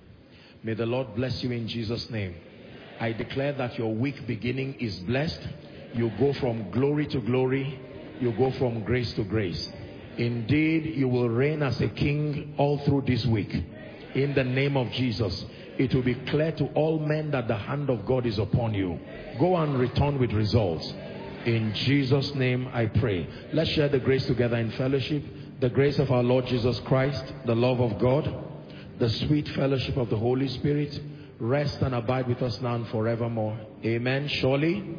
May the Lord bless you in Jesus' name. I declare that your week beginning is blessed. You go from glory to glory. You go from grace to grace. Indeed, you will reign as a king all through this week. In the name of Jesus. It will be clear to all men that the hand of God is upon you. Go and return with results. In Jesus' name I pray. Let's share the grace together in fellowship. The grace of our Lord Jesus Christ, the love of God, the sweet fellowship of the Holy Spirit, rest and abide with us now and forevermore. Amen. Surely,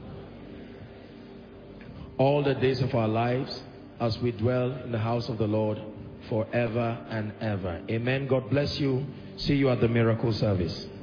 all the days of our lives, as we dwell in the house of the Lord forever and ever. Amen. God bless you. See you at the miracle service.